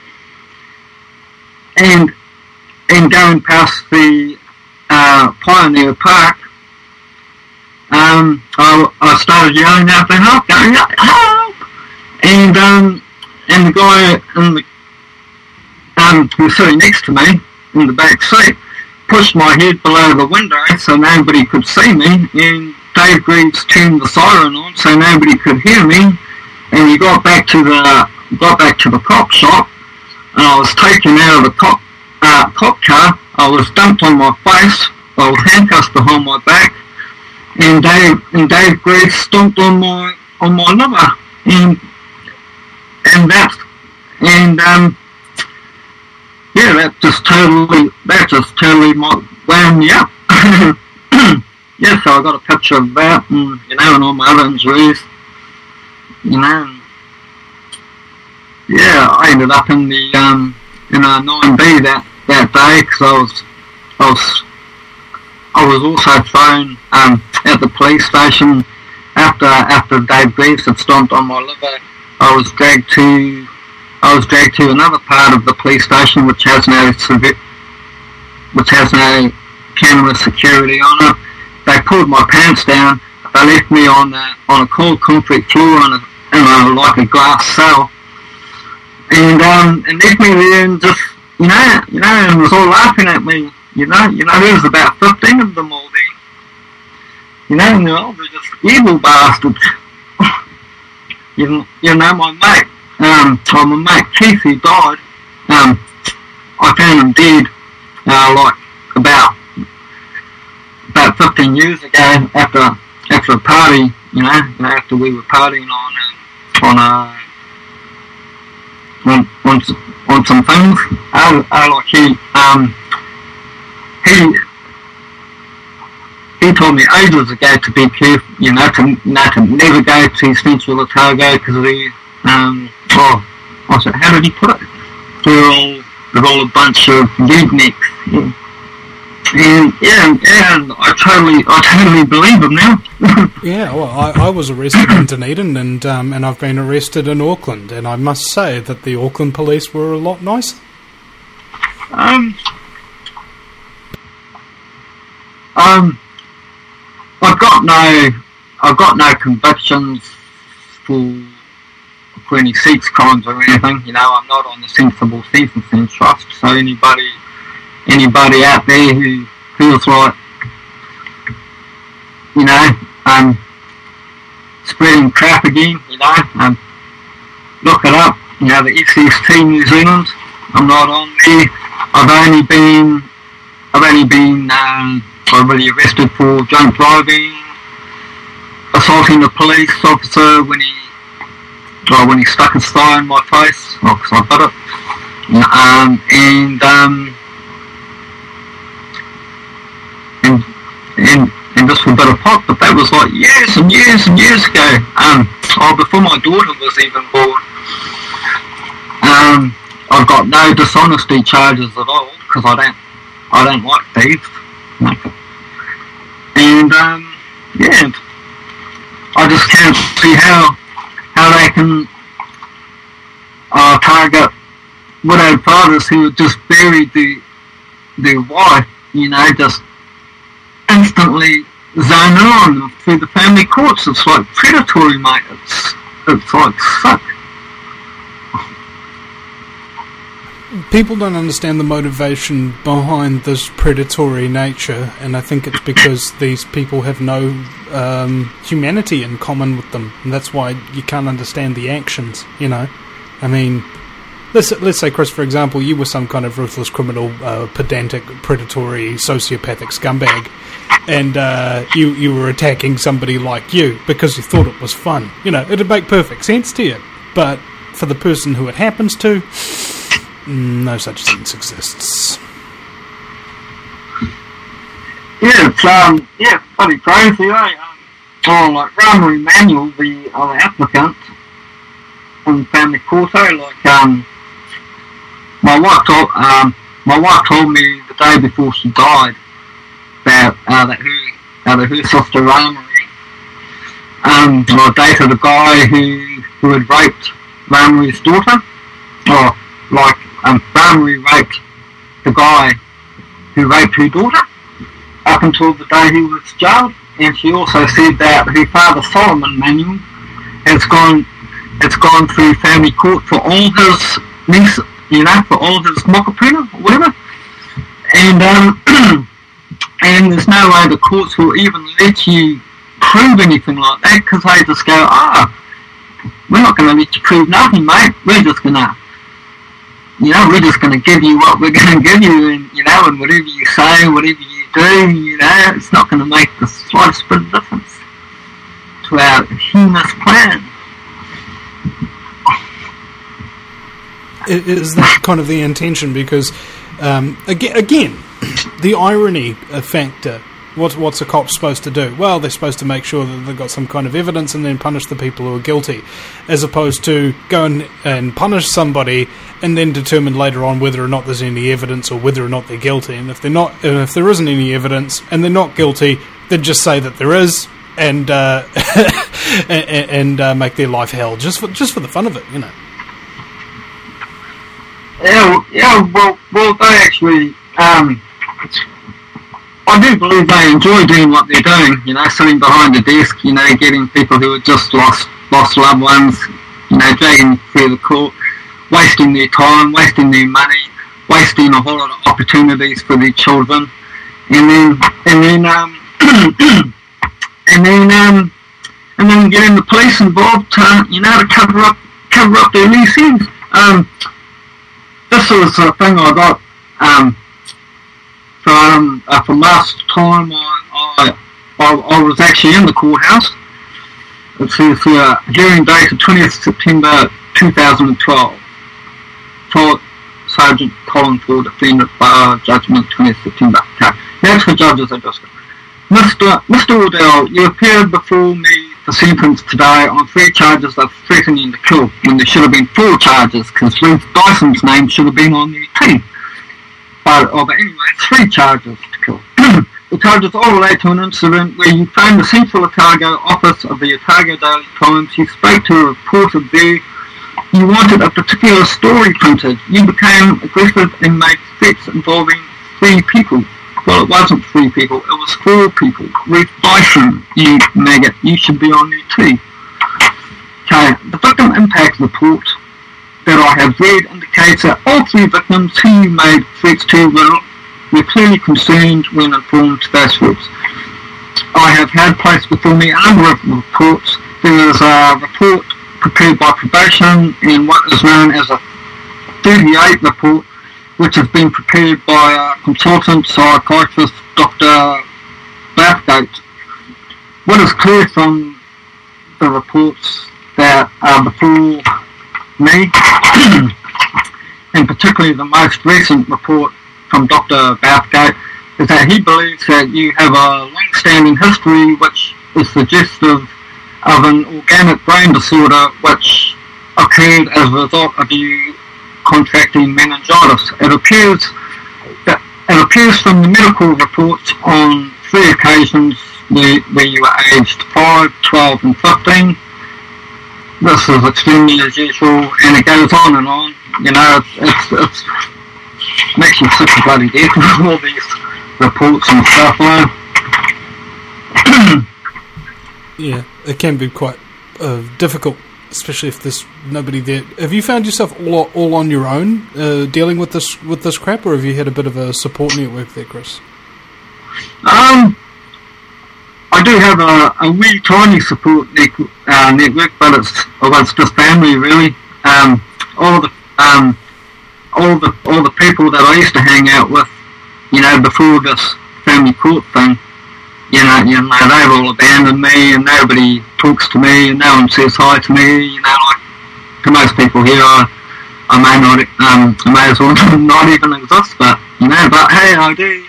and and going past the uh, Pioneer Park, um, I, I started yelling out for help, going help, and um, and the guy in the um, who was sitting next to me in the back seat pushed my head below the window so nobody could see me, and Dave Greaves turned the siren on so nobody could hear me, and we got back to the got back to the cop shop, and I was taken out of the cop, uh, cop car. I was dumped on my face, I was handcuffed behind my back, and Dave and Dave Greaves stomped on my on my liver, and and that and um yeah, that just totally that just totally wound me up. Yeah, so I got a picture of that, and you know, and all my other injuries, you know. Yeah, I ended up in the um, in a nine B that, that day because I was I was I was also thrown um, at the police station after after Dave Greaves had stomped on my liver. I was dragged to I was dragged to another part of the police station which has no which has no camera security on it. They pulled my pants down. They left me on a, on a cold concrete floor in a, in a like a glass cell. And um, and left me there and just, you know, you know, and was all laughing at me, you know, you know, there was about fifteen of them all there. You know, and they're all they're just evil bastards. you, know, you know, my mate, um, well, my mate Keith, who died, um, I found him dead, uh, like about about fifteen years ago after after a party, you know, you know after we were partying on uh, on a. On, on, on some things, I, I like he, um, he, he told me ages ago to be careful, you know, to, you know, to never go to Central Otago because they, um, oh, I said, how did he put it? They're all, they're all a bunch of rednecks. Yeah. And yeah, and I totally, I totally believe him now. Yeah, well, I, I was arrested in Dunedin, and um, and I've been arrested in Auckland, and I must say that the Auckland police were a lot nicer. Um, um, I've got no, I've got no convictions for for any sex crimes or anything. You know, I'm not on the Sensible Sentencing Trust, so anybody. Anybody out there who feels like, you know, um, spreading crap again, you know, um, look it up. You know, the S S T New Zealand. I'm not on there. I've only been, I've only been um, already arrested for drunk driving, assaulting a police officer when he, oh, when he stuck his thigh in my face, well, because I bit it, um, and um. And, and and just for a bit of pot, but that was like years and years and years ago. Um, oh, before my daughter was even born. Um, I've got no dishonesty charges at all because I don't, I don't like thieves. And um, yeah, I just can't see how how they can uh, target widowed fathers who had just buried the their wife. You know, just instantly zone in on them through the family courts. It's like predatory, mate. It's, it's like sick. People don't understand the motivation behind this predatory nature, and I think it's because these people have no um, humanity in common with them, and that's why you can't understand the actions, you know? I mean, let's, let's say, Chris, for example, you were some kind of ruthless criminal, uh, pedantic, predatory, sociopathic scumbag, and uh, you, you were attacking somebody like you because you thought it was fun. You know, it'd make perfect sense to you, but for the person who it happens to, no such thing exists. Yeah, it's, um, yeah, bloody crazy, eh? Um, oh, like Rama Emanuel, the other applicant in the family court, eh? Like, um, my wife told, um, my wife told me the day before she died about uh, that her, uh, that her sister Rama, um, I dated a guy who who had raped Rama's daughter, or like um, Rama raped the guy who raped her daughter up until the day he was jailed, and she also said that her father Solomon Manuel has gone has gone through family court for all his niece, you know, for all of his mokopuna or whatever, and um. And there's no way the courts will even let you prove anything like that because they just go, ah, oh, we're not going to let you prove nothing, mate. We're just going to, you know, we're just going to give you what we're going to give you, and, you know, and whatever you say, whatever you do, you know, it's not going to make the slightest bit of difference to our heinous plan. Is that kind of the intention? Because, um, again, again the irony factor. What's, what's a cop supposed to do? Well, they're supposed to make sure that they've got some kind of evidence and then punish the people who are guilty, as opposed to go and, and punish somebody and then determine later on whether or not there's any evidence or whether or not they're guilty. And if they're not, and if there isn't any evidence and they're not guilty, then just say that there is and uh, and, and uh, make their life hell just for just for the fun of it, you know. Yeah, yeah. Well, well, they actually. Um, I do believe they enjoy doing what they're doing, you know, sitting behind a desk, you know, getting people who have just lost lost loved ones, you know, dragging them through the court, wasting their time, wasting their money, wasting a whole lot of opportunities for their children, and then and then um and then um and then getting the police involved to, you know, to cover up cover up their loose ends. Um, this was a thing I got um. From, uh, from last time I, I, I was actually in the courthouse. It says uh, hearing date of twentieth September two thousand twelve. For Sergeant Colin Ford, defendant, bar judgment twentieth September. Okay, that's for judges. I just Mister Mister Waddell, you appeared before me for sentence today on three charges of threatening to kill, when there should have been four charges, because Ruth Dyson's name should have been on the team. But, oh, but anyway, three charges to kill. The charges all relate to an incident where you phoned the Central Otago office of the Otago Daily Times. You spoke to a reporter there. You wanted a particular story printed. You became aggressive and made threats involving three people. Well, it wasn't three people, it was four people. Ruth Dyson, you maggot, you should be on there too. Okay, the victim impact report that I have read indicates that all three victims who you made threats to were, were clearly concerned when informed to those threats. I have had placed before me a number of reports. There is a report prepared by probation and what is known as a thirty-eight report, which has been prepared by a consultant psychiatrist, Doctor Bathgate. What is clear from the reports that are before me, and particularly the most recent report from Doctor Bathgate, is that he believes that you have a long-standing history which is suggestive of an organic brain disorder which occurred as a result of you contracting meningitis. It appears that it appears from the medical reports on three occasions where, where you were aged five, twelve and fifteen. This is extremely unusual, and it goes on and on. You know, it's, it's, it's makes you sick to bloody death with all these reports and stuff, though. Yeah, it can be quite uh, difficult, especially if there's nobody there. Have you found yourself all all on your own uh, dealing with this with this crap, or have you had a bit of a support network there, Chris? Um, I do have a, a wee tiny support ne- uh, network, but it's well, it's just family really. Um, all the um, all the all the people that I used to hang out with, you know, before this family court thing. You know, you know, they've all abandoned me, and nobody talks to me, and no one says hi to me. You know, like to most people here, I, I may not, um, I may as well not even exist, but you know, but hey, I do.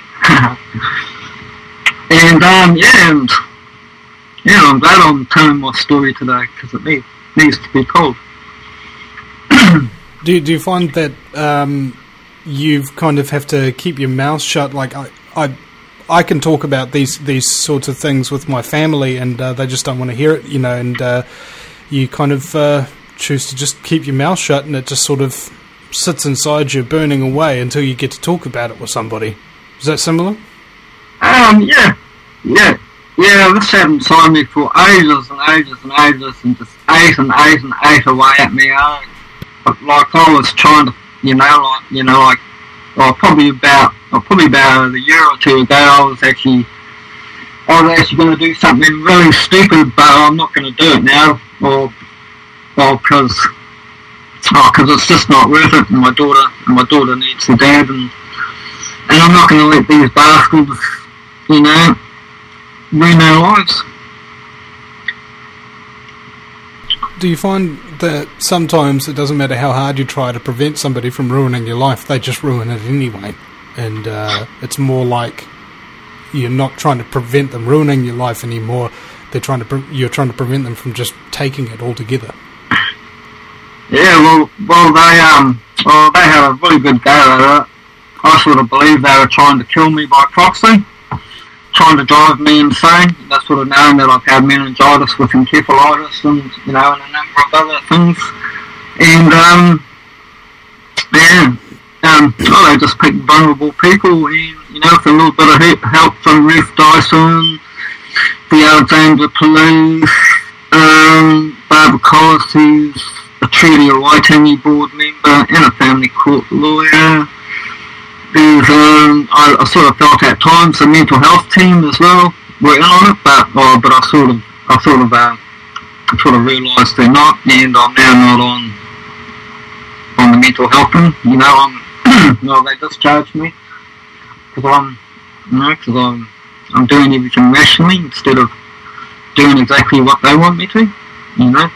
and um, yeah, and yeah, I'm glad I'm telling my story today because it needs needs to be told. do you, do you find that um, you've kind of have to keep your mouth shut? Like I. I I can talk about these these sorts of things with my family, and uh, they just don't want to hear it, you know. And uh, you kind of uh, choose to just keep your mouth shut, and it just sort of sits inside you, burning away until you get to talk about it with somebody. Is that similar? Um, yeah, yeah, yeah. This had inside me for ages and ages and ages, and just ate and ate and ate away at me. Uh, like I was trying to, you know, like you know, like, well, probably about. Well, probably about a year or two ago, I was actually, I was actually going to do something really stupid, but I'm not going to do it now, or, well, because, oh, because it's just not worth it, and my daughter, and my daughter needs her dad, and, and I'm not going to let these bastards, you know, ruin their lives. Do you find that sometimes it doesn't matter how hard you try to prevent somebody from ruining your life, they just ruin it anyway? And uh, it's more like you're not trying to prevent them ruining your life anymore. They're trying to pre- you're trying to prevent them from just taking it altogether. Yeah, well, well, they um, well, they had a really good go at it. I sort of believe they were trying to kill me by proxy, trying to drive me insane. They sort of knowing that I've had meningitis with encephalitis and you know, and a number of other things. And um, yeah. Um, oh, they just picked vulnerable people, and you know, with a little bit of help from Ruth Dyson, the Alexandra Police, um, Barbara Collis, who's a Treaty of Waitangi board member and a family court lawyer. There's, um, I, I sort of felt at times the mental health team as well were in on it, but oh, but I sort of, I sort of, uh, sort of realised they're not, and I'm now not on on the mental health team. You know, I'm. No, they discharged me because I'm, you know, because I'm, I'm doing everything rationally instead of doing exactly what they want me to, you know.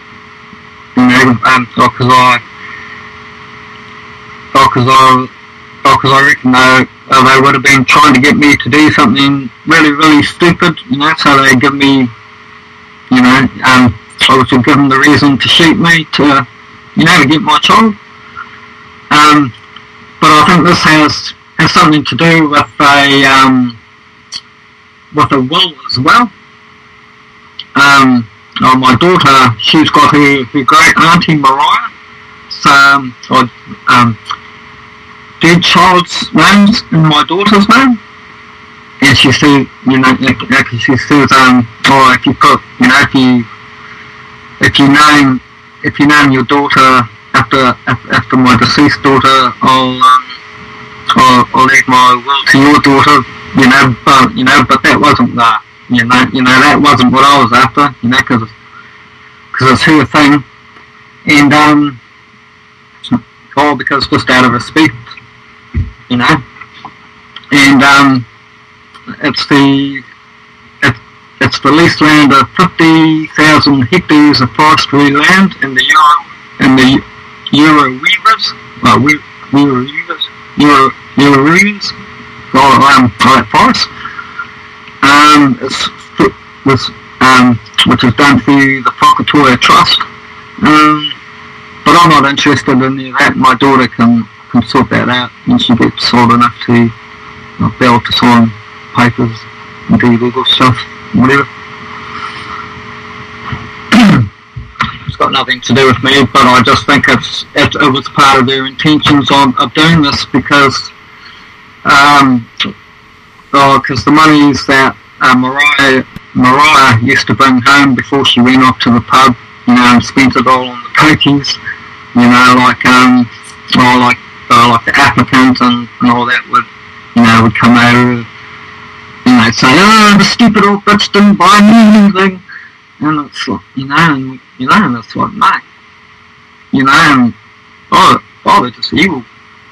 You know, um, because I, because I, because I reckon they, uh, they would have been trying to get me to do something really, really stupid, you know, so they give me, you know, um, obviously give them the reason to shoot me to, you know, to get my child. Um, but I think this has, has something to do with a, um, with a will as well. Um, oh, my daughter, she's got her, her great auntie Mariah, so, um, or, um, dead child's names in my daughter's name, and she said, you know, like she says, um, or if you put, you know, if you, if you name, if you name your daughter after after my deceased daughter, I'll, um, I'll, I'll leave my will to your daughter, you know, but you know, but that wasn't the, you know, you know, that wasn't what I was after, you know, because because it's her thing, and um, all because just out of respect. You know, and um, it's the it, it's the leased land of fifty thousand hectares of forestry land in the Euro in the Euro Weavers, well, we Euro Weavers, Euro Euro Weavers, all around that forest. Um, it's this um, which is done through the Whakatoa Trust. Um, but I'm not interested in any of that. My daughter can. can sort that out when she gets old enough to, you know, be able to sign papers and do legal stuff, whatever. It's got nothing to do with me, but I just think it's it, it was part of their intentions on of doing this because, um, oh, because the monies that uh, Mariah Mariah used to bring home before she went off to the pub, you know, and spent it all on the pokies, you know, like um, or like. Uh, like the applicant and, and all that would, you know, would come over, you know, say, oh, the stupid old bitch didn't buy me anything, and it's like, you know, and, you know, and it's like, mate, you know, and, oh, oh, they're just evil.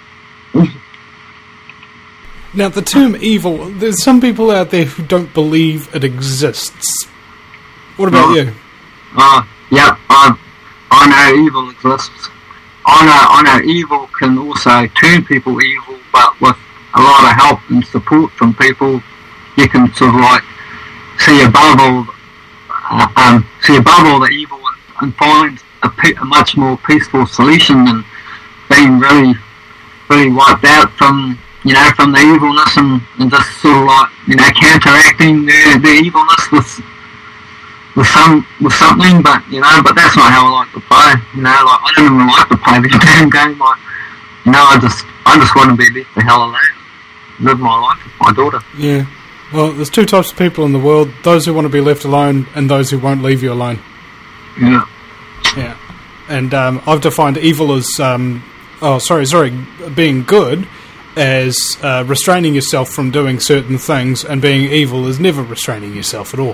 Now, the term evil, there's some people out there who don't believe it exists. What about oh, you? Oh, uh, yeah, I, I know evil exists. I know, I know evil can also turn people evil, but with a lot of help and support from people, you can sort of like see above all, uh, um, see above all the evil and find a, pe- a much more peaceful solution than being really, really wiped out from, you know, from the evilness and, and just sort of like, you know, counteracting the, the evilness with. With some, with something, but you know, but that's not how I like to play. You know, like I don't even like to play this damn game. Like, you know, I just, I just want to be left the hell alone, live my life with my daughter. Yeah. Well, there's two types of people in the world: those who want to be left alone, and those who won't leave you alone. Yeah. Yeah. And um, I've defined evil as, um, oh, sorry, sorry, being good as uh, restraining yourself from doing certain things, and being evil is never restraining yourself at all.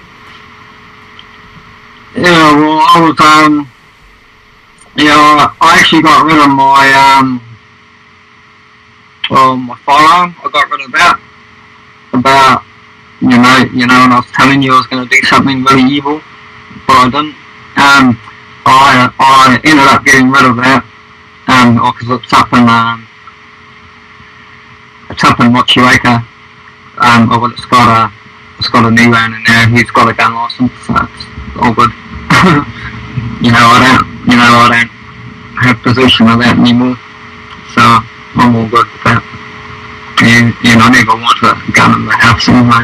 Yeah, well, I was, um, yeah, I actually got rid of my, um, well, my firearm. I got rid of that about, you know, you know, and I was telling you I was going to do something really evil, but I didn't. Um, I, I ended up getting rid of that, um, because it's up in, um, it's up in Motueka. Um, well, it's got a, it's got a new owner now. He's got a gun license, so it's all good. you know, I don't, you know, I don't have possession of that anymore, so I'm all good with that. And, and I never want a gun in the house anyways.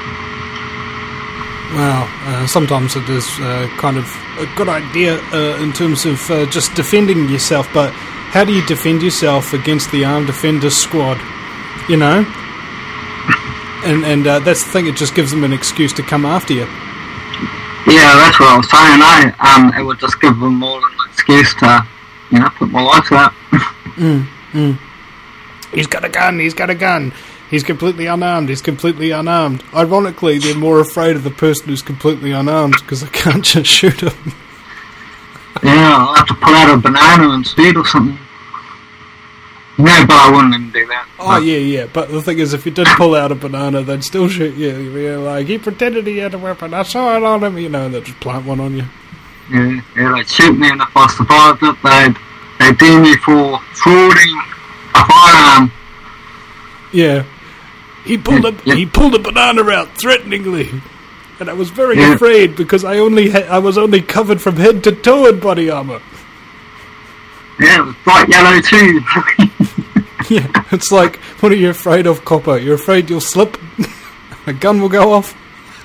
Wow, uh, sometimes it is uh, kind of a good idea uh, in terms of uh, just defending yourself, but how do you defend yourself against the armed defenders squad, you know? And, and uh, that's the thing, it just gives them an excuse to come after you. Yeah, that's what I was saying, eh? Um, it would just give them all an excuse to, you know, put my lights out. mm, mm. He's got a gun, he's got a gun. He's completely unarmed, he's completely unarmed. Ironically, they're more afraid of the person who's completely unarmed because they can't just shoot him. Yeah, I'll have to pull out a banana instead or something. No, but I wouldn't even do that. Oh, yeah, yeah. But the thing is, if you did pull out a banana, they'd still shoot you. You'd be like, he pretended he had a weapon. I saw it on him. You know, and they'd just plant one on you. Yeah, yeah, they'd shoot me, and if I survived it, they'd, they'd do me for frauding a firearm. Yeah. He pulled a Yeah. he pulled a banana out threateningly, and I was very Yeah. afraid because I only ha- I was only covered from head to toe in body armor. Yeah, it was bright yellow too. Yeah, it's like, what are you afraid of, copper? You're afraid you'll slip? A gun will go off?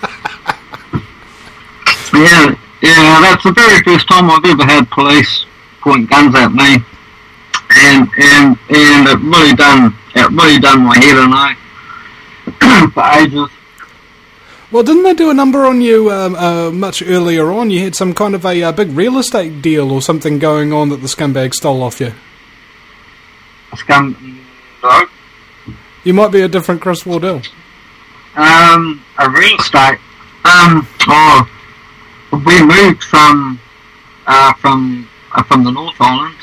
Yeah, yeah, that's the very first time I've ever had police point guns at me, and and and it really done it really done my head in, eh? For ages. Well, didn't they do a number on you um, uh, much earlier on? You had some kind of a uh, big real estate deal or something going on that the scumbag stole off you. Scum, no. You might be a different Chris Wardell. Um, a real estate. Um, oh, we moved from uh, from uh, from the North Island.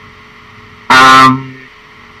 Um,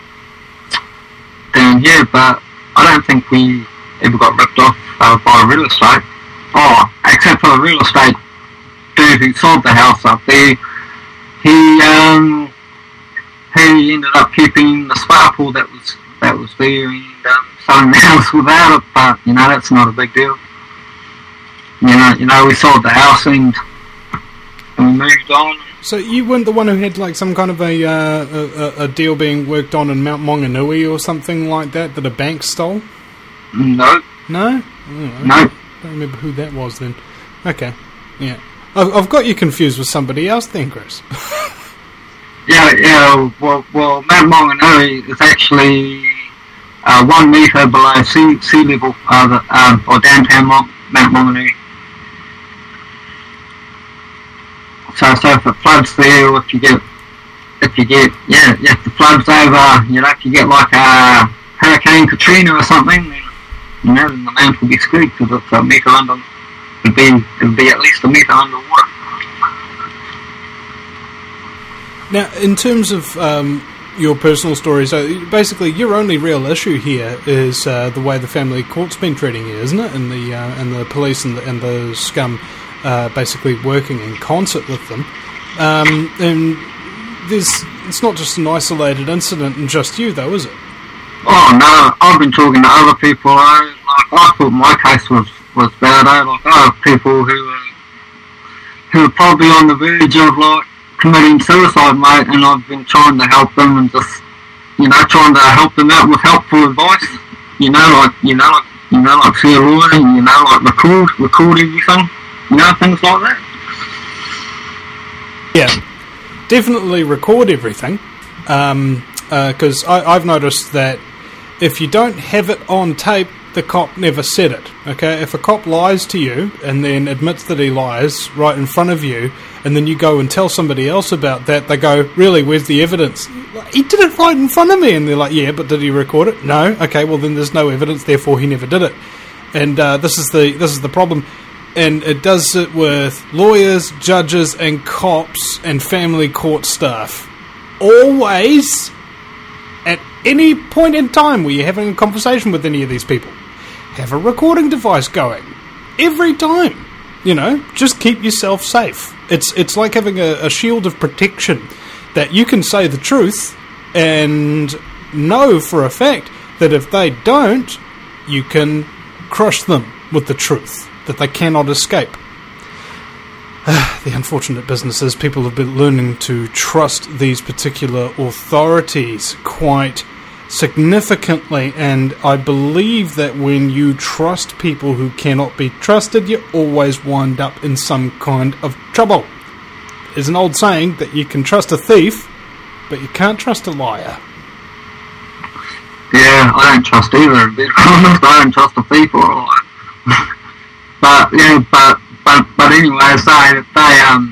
down here, but I don't think we ever got ripped off uh, by a real estate. Oh, except for the real estate dude who sold the house up there. He um he ended up keeping the sparkle that was that was there and um, selling the house without it. But you know, that's not a big deal. You know, you know, we sold the house and, and we moved on. So you weren't the one who had like some kind of a, uh, a a deal being worked on in Mount Maunganui or something like that that a bank stole? No, No? Oh, I no. don't remember who that was then. Okay, yeah. I've, I've got you confused with somebody else then, Chris. Yeah, yeah. Well, well, Mount Maunganui is actually uh, one metre below sea sea level, uh, the, um, or downtown Mount, Mount Maunganui. So, so if it floods there, or if you get, if you get, yeah, yeah, if the flood's over, you know, if you get like a Hurricane Katrina or something, then, you know, then the land will be screwed because it's a metre under, it'd be, it'd be at least a metre underwater. Now, in terms of um, your personal story, so basically your only real issue here is uh, the way the family court's been treating you, isn't it? And the uh, and the police and the, and the scum uh, basically working in concert with them. Um, and there's it's not just an isolated incident and just you, though, is it? Oh no, I've been talking to other people. I, like, I thought my case was, was bad. I like I have people who are, who are probably on the verge of like committing suicide, mate, and I've been trying to help them and just, you know, trying to help them out with helpful advice. You know, like you know, like you know, like see a lawyer, you know, like record, record everything, you know, things like that. Yeah, definitely record everything, because um, uh, I've noticed that if you don't have it on tape, the cop never said it. Okay, if a cop lies to you and then admits that he lies right in front of you, and then you go and tell somebody else about that, they go, "Really? Where's the evidence?" He did it right in front of me, and they're like, "Yeah, but did he record it?" No. Okay, well then there's no evidence, therefore he never did it. And uh, this is the this is the problem. And it does it with lawyers, judges, and cops and family court staff. Always, at any point in time where you're having a conversation with any of these people, have a recording device going. Every time. You know, just keep yourself safe. It's it's like having a, a shield of protection that you can say the truth and know for a fact that if they don't, you can crush them with the truth that they cannot escape. The unfortunate business is people have been learning to trust these particular authorities quite significantly, and I believe that when you trust people who cannot be trusted, you always wind up in some kind of trouble. There's an old saying that you can trust a thief, but you can't trust a liar. Yeah, I don't trust either. To be honest, I don't trust the people. But yeah, but but but anyway, so they um,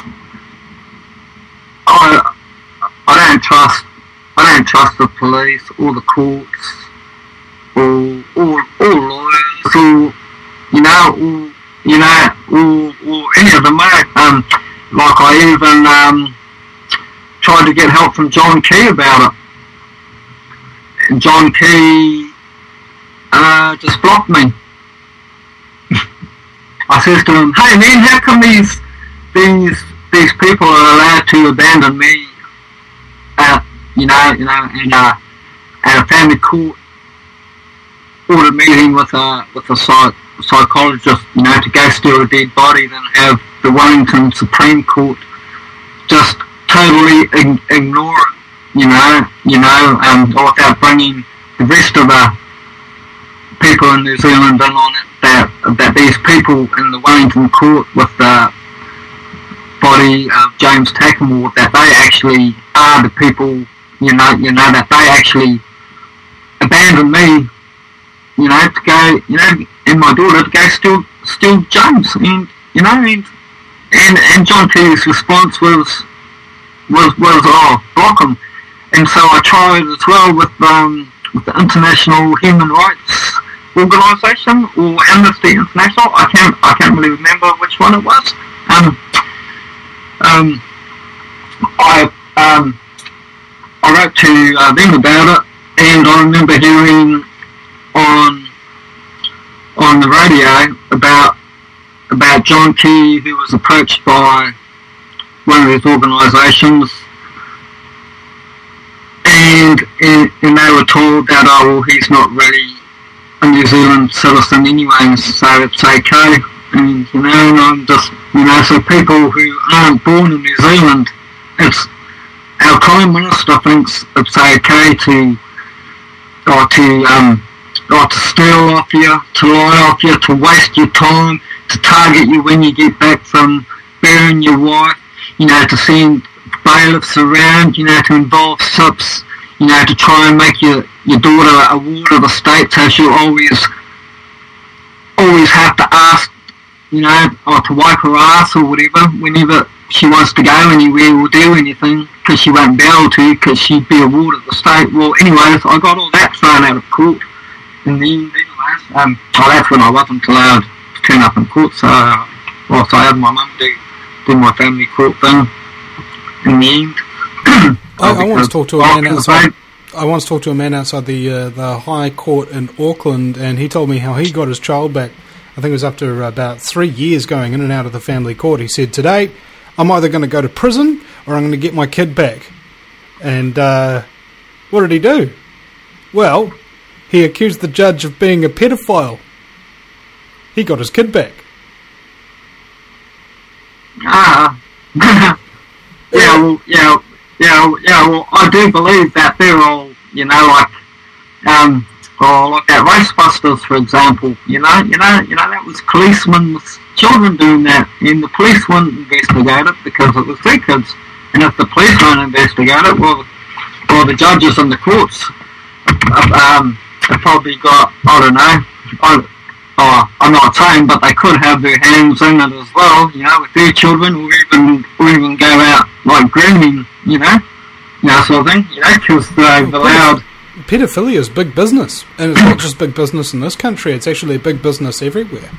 I I don't trust I don't trust the police or the courts or or or lawyers or you know or you know or or any of them, mate. Um, like I even um tried to get help from John Key about it. John Key uh, just blocked me. I said to him, "Hey man, how come these these these people are allowed to abandon me? Uh, you know, you know, and uh, at a family court ordered meeting with a with a psych, psychologist, you know, to go steal a dead body, then have the Wellington Supreme Court just totally ig- ignore it, you know, you know, um, without bringing the rest of the people in New Zealand in on it, that that these people in the Wellington Court with the body of James Tacklemore, that they actually are the people, you know, you know, that they actually abandoned me, you know, to go, you know, and my daughter to go steal, steal James, and, you know, and, and, and John Kerry's response was, was, was, oh, block him. And so I tried as well with, um, with the International Human Rights Organisation, or Amnesty International, I can't, I can't really remember which one it was. Um, um, I, um, I wrote to uh, them about it, and I remember hearing on on the radio about about John Key, who was approached by one of these organisations, and, and and they were told that, oh, well, he's not really a New Zealand citizen anyway, so it's okay. And, you know, and I'm just, you know, so people who aren't born in New Zealand, it's, our Prime Minister thinks it's okay to, or to, um, or to steal off you, to lie off you, to waste your time, to target you when you get back from burying your wife, you know, to send bailiffs around, you know, to involve S I Ps, you know, to try and make your, your daughter a ward of the state, so she'll always, always have to ask, you know, or to wipe her ass or whatever, whenever she wants to go anywhere or do anything, because she won't be able to, because she'd be a ward of the state. Well, anyways, I got all that thrown out of court in the end, anyways. Um, well, that's when I wasn't allowed to turn up in court, so, well, so I had my mum do, do my family court thing in the end. I, I once talked to a man outside. I once talked to a man outside the uh, the High Court in Auckland, and he told me how he got his child back. I think it was after about three years going in and out of the family court. He said, today, I'm either going to go to prison or I'm going to get my kid back. And uh, what did he do? Well, he accused the judge of being a pedophile. He got his kid back. Ah. yeah, well, yeah, yeah, yeah, well, I do believe that they're all, you know, like, um, or like that Racebusters, for example, you know, you know, you know, that was policemen's children doing that, and the police wouldn't investigate it because it was their kids, and if the police don't investigate it, well, well, the judges and the courts, um, have probably got, I don't know, I, oh, I'm not saying, but they could have their hands in it as well, you know, with their children, or even, or even go out, like, grooming, you know, you know, sort of thing, you know, because they've allowed... Pedophilia is big business, and it's not just big business in this country, it's actually a big business everywhere.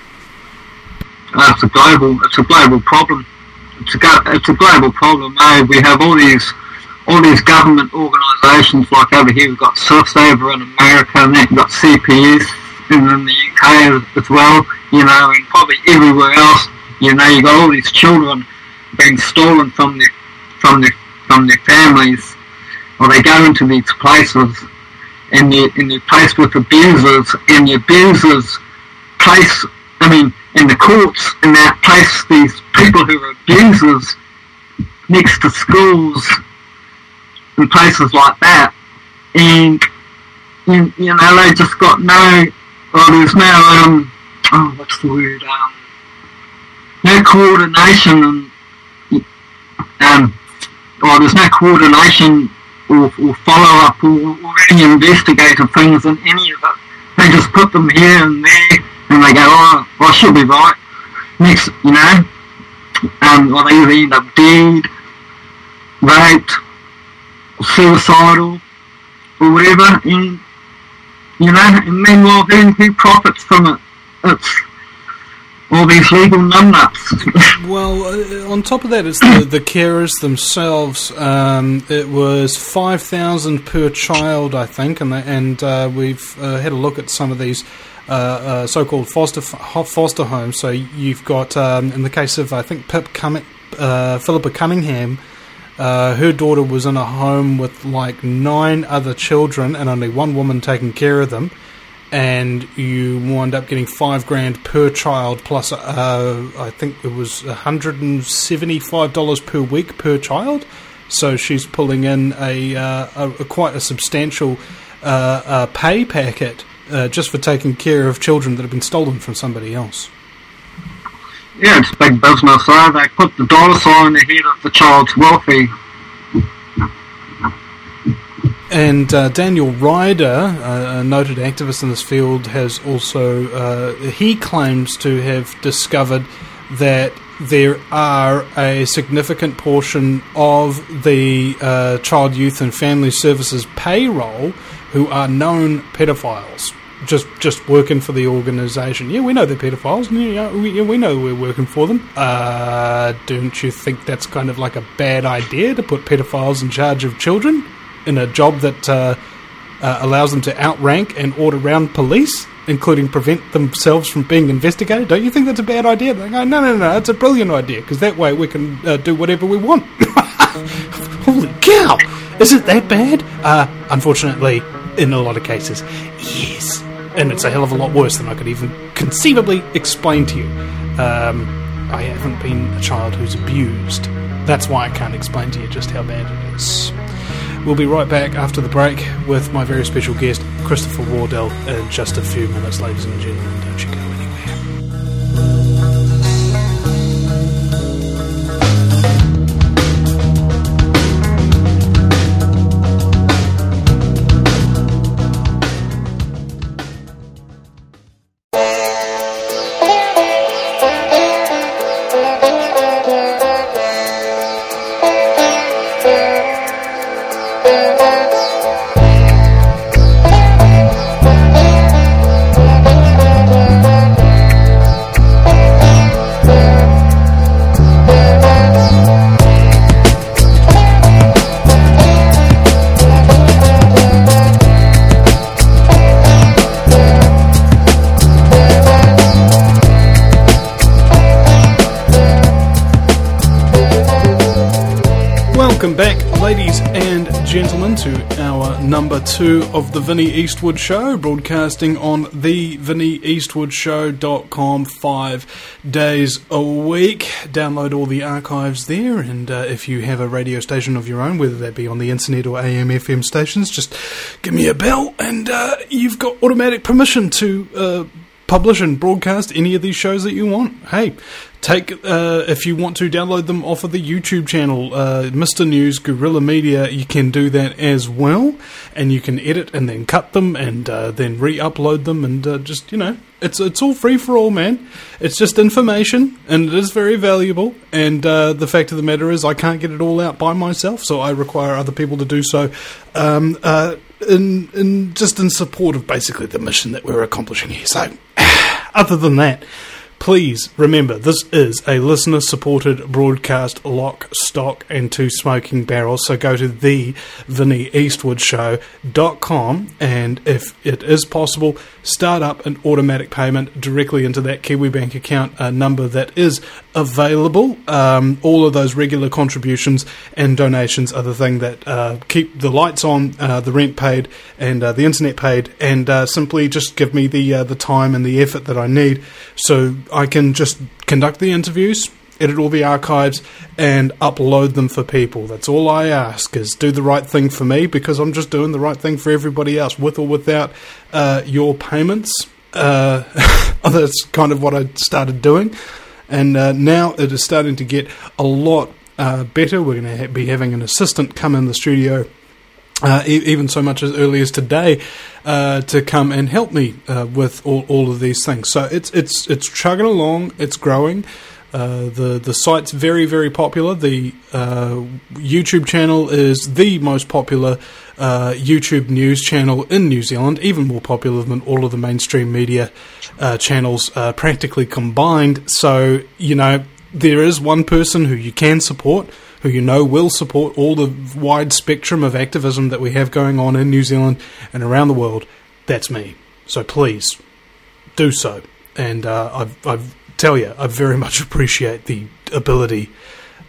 Uh, it's a global, it's a global problem. It's a, it's a global problem, eh? We have all these, all these government organisations, like over here we've got S I F over in America, and then we've got C P S in the U K as well, you know, and probably everywhere else, you know, you've got all these children being stolen from their, from their, from their families, or they go into these places and they're, and they're placed with abusers, and the abusers place, I mean, in the courts, and they place these people who are abusers next to schools and places like that, and, you, you know, they just got no, oh, there's no, um, oh, what's the word, um, no coordination, and, um, oh, there's no coordination or, or follow-up or, or any investigative things in any of it. They just put them here and there, and they go, oh, well, I should be right. Next, you know, um, or they either end up dead, raped, or suicidal, or whatever, and, you know, and meanwhile, who, who profits from it? It's all these legal numbnuts. Well, uh, on top of that, it's the, the carers themselves. Um, it was five thousand per child, I think, and the, and uh, we've uh, had a look at some of these uh, uh, so-called foster foster homes. So you've got, um, in the case of, I think, Pip Cum- uh, Philippa Cunningham, Uh, her daughter was in a home with like nine other children and only one woman taking care of them, and you wind up getting five grand per child plus uh, I think it was one hundred seventy-five dollars per week per child. So she's pulling in a, uh, a, a quite a substantial uh, uh, pay packet uh, just for taking care of children that have been stolen from somebody else. Yeah, it's big business. Uh, they put the dollar sign ahead of the child's welfare. And uh, Daniel Ryder, uh, a noted activist in this field, has also, uh, he claims to have discovered that there are a significant portion of the uh, Child, Youth and Family Services payroll who are known pedophiles, just just working for the organisation. Yeah, we know they're pedophiles, and, you know, we, we know we're working for them. Uh, don't you think that's kind of like a bad idea to put pedophiles in charge of children in a job that uh, uh, allows them to outrank and order around police, including prevent themselves from being investigated? Don't you think that's a bad idea? They go, no, no, no, it's a brilliant idea, because that way we can uh, do whatever we want. Holy cow! Is it that bad? Uh, unfortunately, in a lot of cases, yes. And it's a hell of a lot worse than I could even conceivably explain to you. Um, I haven't been a child who's abused. That's why I can't explain to you just how bad it is. We'll be right back after the break with my very special guest, Christopher Wardell, in just a few minutes, ladies and gentlemen. Don't you go anywhere. Welcome back, ladies and gentlemen, to our number two of the Vinnie Eastwood Show, broadcasting on the vinnie eastwood show dot com five days a week. Download all the archives there, and uh, if you have a radio station of your own, whether that be on the internet or A M F M stations, just give me a bell, and uh, you've got automatic permission to uh, publish and broadcast any of these shows that you want. Hey, take uh, if you want to download them off of the YouTube channel, uh, Mister News Guerrilla Media. You can do that as well, and you can edit and then cut them and uh, then re-upload them, and uh, just, you know, it's it's all free for all, man. It's just information, and it is very valuable. And uh, the fact of the matter is, I can't get it all out by myself, so I require other people to do so. Um, uh, in in just in support of basically the mission that we're accomplishing here. So, other than that, please remember, this is a listener-supported broadcast, lock, stock, and two smoking barrels. So go to the vinnie eastwood show dot com, and if it is possible, start up an automatic payment directly into that Kiwi Bank account uh, number that is available. Um, all of those regular contributions and donations are the thing that uh, keep the lights on, uh, the rent paid, and uh, the internet paid, and uh, simply just give me the uh, the time and the effort that I need, so I can just conduct the interviews, edit all the archives, and upload them for people. That's all I ask, is do the right thing for me, because I'm just doing the right thing for everybody else, with or without uh, your payments. Uh, that's kind of what I started doing, and uh, now it is starting to get a lot uh, better. We're going to ha- be having an assistant come in the studio, Uh, e- even so much as early as today, uh, to come and help me uh, with all, all of these things. So it's it's it's chugging along. It's growing. Uh, the the site's very very popular. The uh, YouTube channel is the most popular uh, YouTube news channel in New Zealand, even more popular than all of the mainstream media uh, channels uh, practically combined. So, you know, there is one person who you can support, who you know will support all the wide spectrum of activism that we have going on in New Zealand and around the world. That's me. So please, do so. And uh, I I tell you, I very much appreciate the ability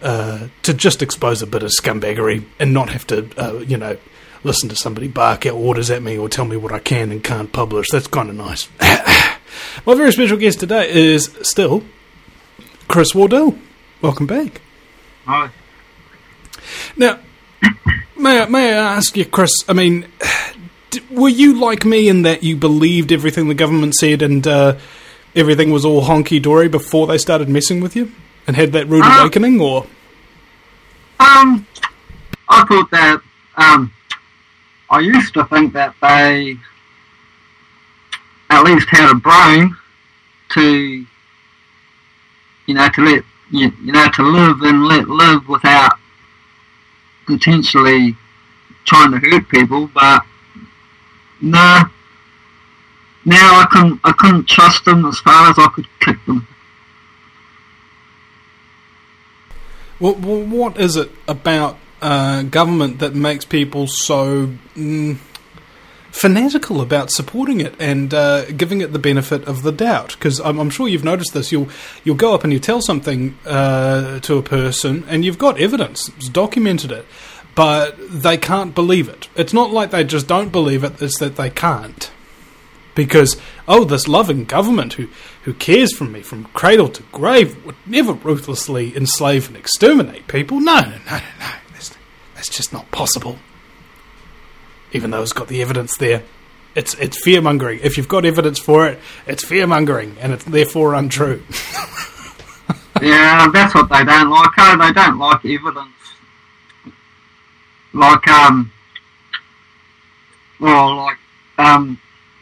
uh, to just expose a bit of scumbaggery and not have to, uh, you know, listen to somebody bark out orders at me or tell me what I can and can't publish. That's kind of nice. My very special guest today is still Chris Wardell. Welcome back. Hi. Now, may I, may I ask you, Chris, I mean, d- were you like me in that you believed everything the government said and uh, everything was all honky-dory before they started messing with you and had that rude uh, awakening, or? Um, I thought that, um, I used to think that they at least had a brain to, you know, to let, you, you know, to live and let live without intentionally trying to hurt people, but no, now I couldn't, I couldn't trust them as far as I could kick them. Well, well what is it about uh, government that makes people so mm, fanatical about supporting it and uh, giving it the benefit of the doubt? Because I'm, I'm sure you've noticed this. You'll you'll go up and you tell something uh, to a person, and you've got evidence, it's documented it, but they can't believe it. It's not like they just don't believe it; it's that they can't. Because, oh, this loving government who, who cares for me from cradle to grave would never ruthlessly enslave and exterminate people. No, no, no, no, no. That's, that's just not possible. Even though it's got the evidence there. It's it's fear-mongering. If you've got evidence for it, it's fear-mongering, and it's therefore untrue. Yeah, that's what they don't like. Oh, they don't like evidence. Like, um... Well, like, um...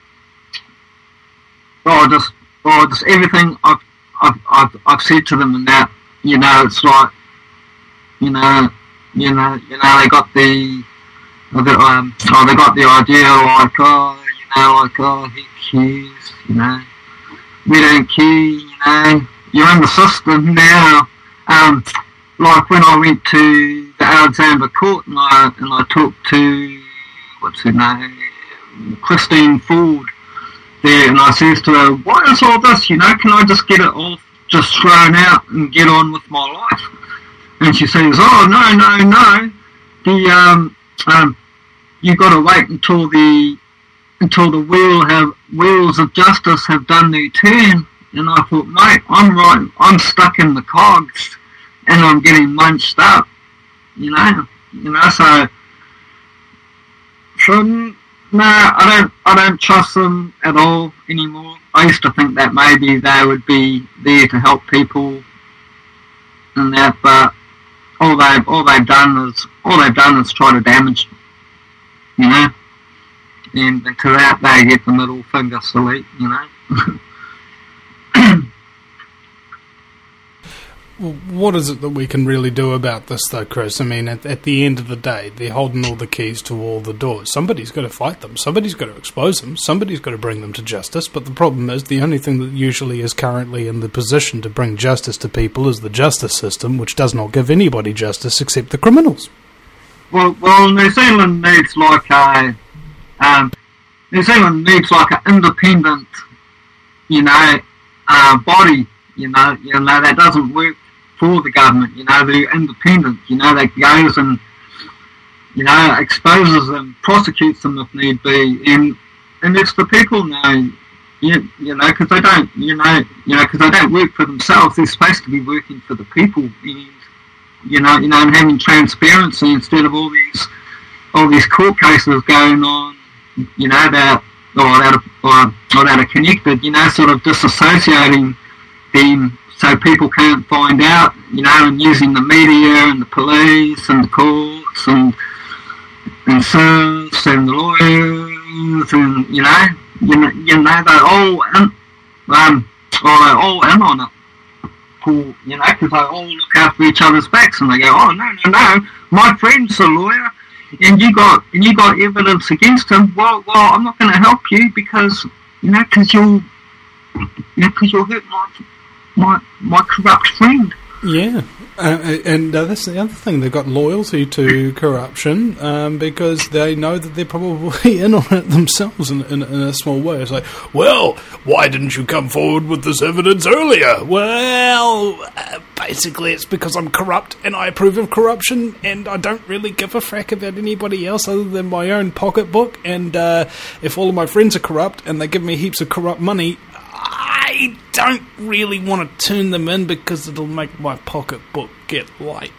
Or just, or just everything I've, I've, I've, I've said to them, and that, you know, it's like, you know, you know, you know, they got the, um, oh, they got the idea, like, oh, you know, like, oh, he cares, you know, we don't care, you know, you're in the system now. Um, like when I went to the Alexandra Court and I and I talked to, what's her name, Christine Ford. There, and I says to her, what is all this, you know, can I just get it all just thrown out and get on with my life? And she says, oh, no, no, no, the, um, um, you got to wait until the, until the wheel have, wheels of justice have done their turn. And I thought, mate, I'm right, I'm stuck in the cogs, and I'm getting munched up, you know, you know, so, shouldn't, no, I don't. I don't trust them at all anymore. I used to think that maybe they would be there to help people and that, but all they've all they've done is all they've done is try to damage, you know. And, and to that they get the middle finger salute, you know. What is it that we can really do about this, though, Chris? I mean, at, at the end of the day, they're holding all the keys to all the doors. Somebody's got to fight them. Somebody's got to expose them. Somebody's got to bring them to justice. But the problem is, the only thing that usually is currently in the position to bring justice to people is the justice system, which does not give anybody justice except the criminals. Well, well, New Zealand needs like a, um, New Zealand needs like an independent, you know, uh, body. You know, you know that doesn't work for the government, you know, they're independent, you know, that goes and, you know, exposes them, prosecutes them if need be, and and it's the people now, you, you know, because they don't, you know, you know, because they don't work for themselves, they're supposed to be working for the people, and, you know, you know, and having transparency instead of all these, all these court cases going on, you know, that, or that are, or, or that are connected, you know, sort of disassociating them, so people can't find out, you know, and using the media and the police and the courts and and serfs and the lawyers and, you know, you know, you know they're all in, um, or they're all in on it, for, you know, because they all look after each other's backs and they go, oh, no, no, no, my friend's a lawyer and you got and you got evidence against him, well, well, I'm not going to help you because, you know, because you'll, you know, because you'll hurt my... my my corrupt friend. Yeah. Uh, and uh, that's the other thing, they've got loyalty to corruption um, because they know that they're probably in on it themselves in, in, in a small way. It's like, well, why didn't you come forward with this evidence earlier? Well, uh, basically it's because I'm corrupt and I approve of corruption and I don't really give a frack about anybody else other than my own pocketbook, and uh, if all of my friends are corrupt and they give me heaps of corrupt money, I don't really want to turn them in because it'll make my pocketbook get light.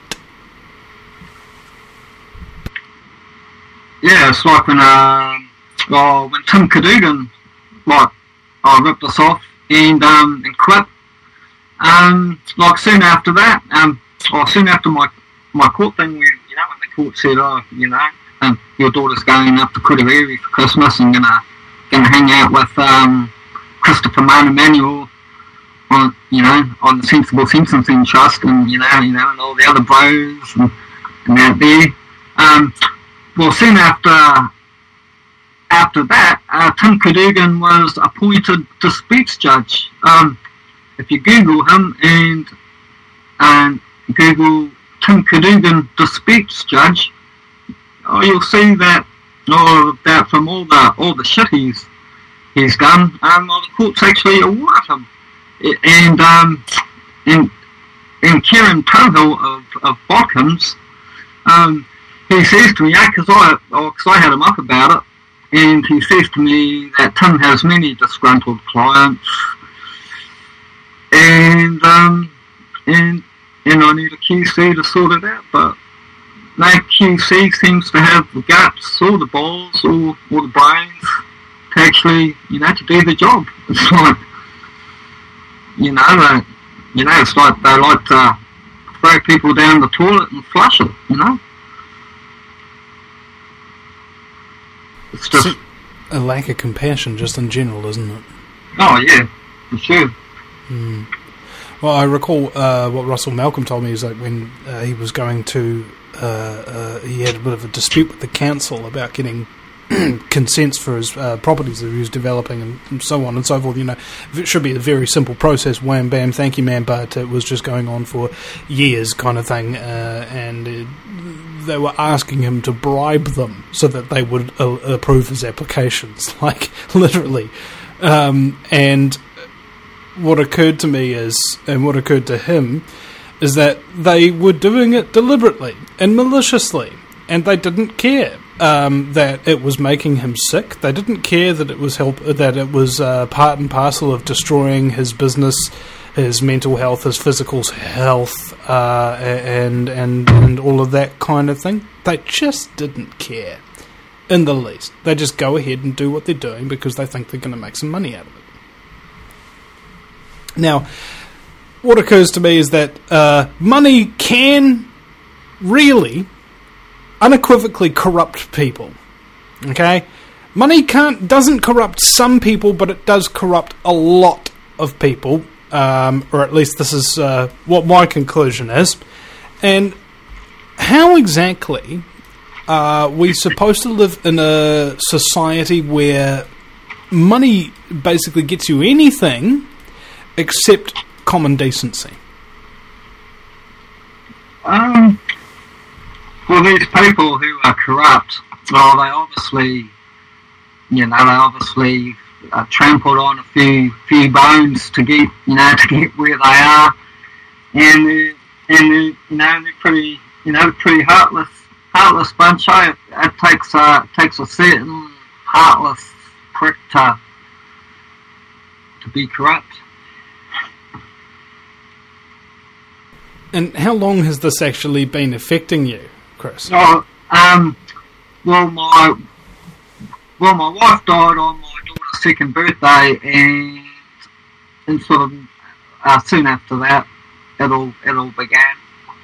Yeah, it's like when, uh, well, when Tim Cadogan, like, I ripped us off and, um, and quit. Um, like, soon after that, um, or soon after my, my court thing, where, you know, when the court said, oh, you know, um, your daughter's going up to Kureweri for Christmas and gonna, gonna hang out with, um, Christopher Martin Emanuel on, you know, on the Sensible Sentencing Trust, and you know, you know, and all the other bros and, and out there. Um, well, soon after after that, uh, Tim Cadogan was appointed disputes judge. Um, if you Google him and and Google Tim Cadogan disputes judge, oh, you'll see that, oh, that from all the all the shit he's he's done, um, well, the court's actually awarded him. And, um, and, and Kieran Tohill of, of Bodkins, um, he says to me, yeah, because I, oh, cause I had him up about it, and he says to me that Tim has many disgruntled clients, and, um, and, and I need a Q C to sort it out, but no Q C seems to have the guts, or the balls, or, or the brains, to actually, you know, to do the job. It's like, you know, they, you know, it's like they like to throw people down the toilet and flush it, you know. It's just See, a lack of compassion, just in general, isn't it? Oh yeah, for sure. Mm. Well, I recall uh, what Russell Malcolm told me is like when uh, he was going to, uh, uh, he had a bit of a dispute with the council about getting consents for his uh, properties that he was developing and, and so on and so forth. You know, it should be a very simple process, wham bam, thank you man, but it was just going on for years kind of thing, uh, and it, they were asking him to bribe them so that they would uh, approve his applications, like literally. Um, and what occurred to me is, and what occurred to him, is that they were doing it deliberately and maliciously, and they didn't care um, that it was making him sick. They didn't care that it was help that it was uh, part and parcel of destroying his business, his mental health, his physical health, uh, and and and all of that kind of thing. They just didn't care in the least. They just go ahead and do what they're doing because they think they're going to make some money out of it. Now, what occurs to me is that uh, money can really unequivocally corrupt people. Okay? Money can't doesn't corrupt some people, but it does corrupt a lot of people. Um, or at least this is uh, what my conclusion is. And how exactly are we supposed to live in a society where money basically gets you anything except common decency? Um, well, these people who are corrupt, well, they obviously, you know, they obviously uh, trampled on a few few bones to get, you know, to get where they are, and they're, and they're, you know, they're pretty, you know, pretty heartless, heartless bunch. Eh? It, it takes a it takes a certain heartless prick to to be corrupt. And how long has this actually been affecting you, Chris? Oh, um, well, my well, my wife died on my daughter's second birthday, and and sort of uh, soon after that, it all it all began.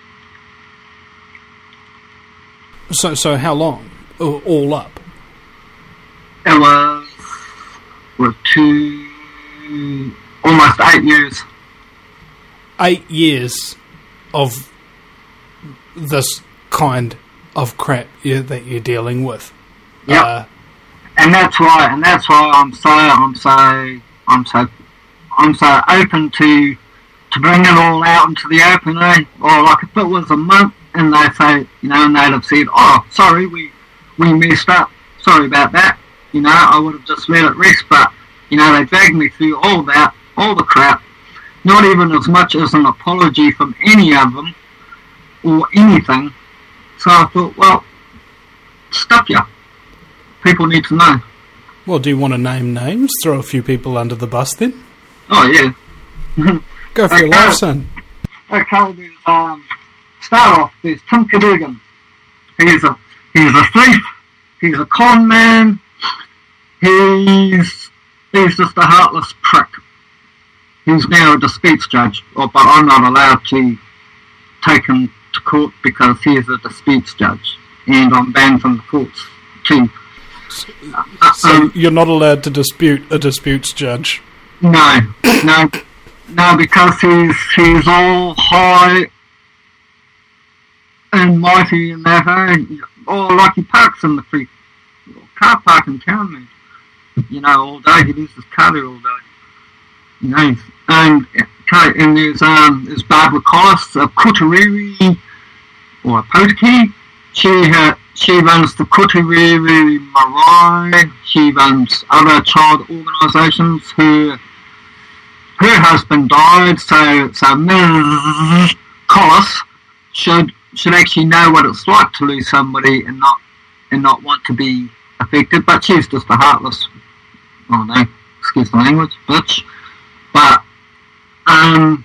So, so how long? All all up? It was was two almost eight years. Eight years of this kind of crap you, that you're dealing with. Yeah, uh, and that's why, and that's why I'm so, I'm so, I'm so, I'm so open to to bring it all out into the open, eh? Or like if it was a month and they say, you know, and they'd have said, oh, sorry, we, we messed up, sorry about that, you know, I would have just let it rest, but, you know, they dragged me through all that, all the crap, not even as much as an apology from any of them, or anything. So I thought, well, stuff ya. People need to know. Well, do you want to name names? Throw a few people under the bus then? Oh, yeah. Go for okay. your life, son. Okay, there's, um, start off, there's Tim Cadogan. He's a, he's a thief. He's a con man. He's, he's just a heartless prick. He's now a disputes judge, or, but I'm not allowed to take him to court because he is a disputes judge, and I'm banned from the courts too. Uh, So um, you're not allowed to dispute a disputes judge? no, no, no, because he's he's all high and mighty and that, eh? Oh, like he parks in the free car park in town, man. You know, all day he leaves his car there all day. You know, and okay, and there's um there's Barbara Collis of Kutariri or Potiki. She ha, she runs the Kutariri Marae. She runs other child organisations. Her her husband died, so so Miz Collis should should actually know what it's like to lose somebody and not and not want to be affected. But she's just a heartless, oh no, excuse the language, bitch. But, um,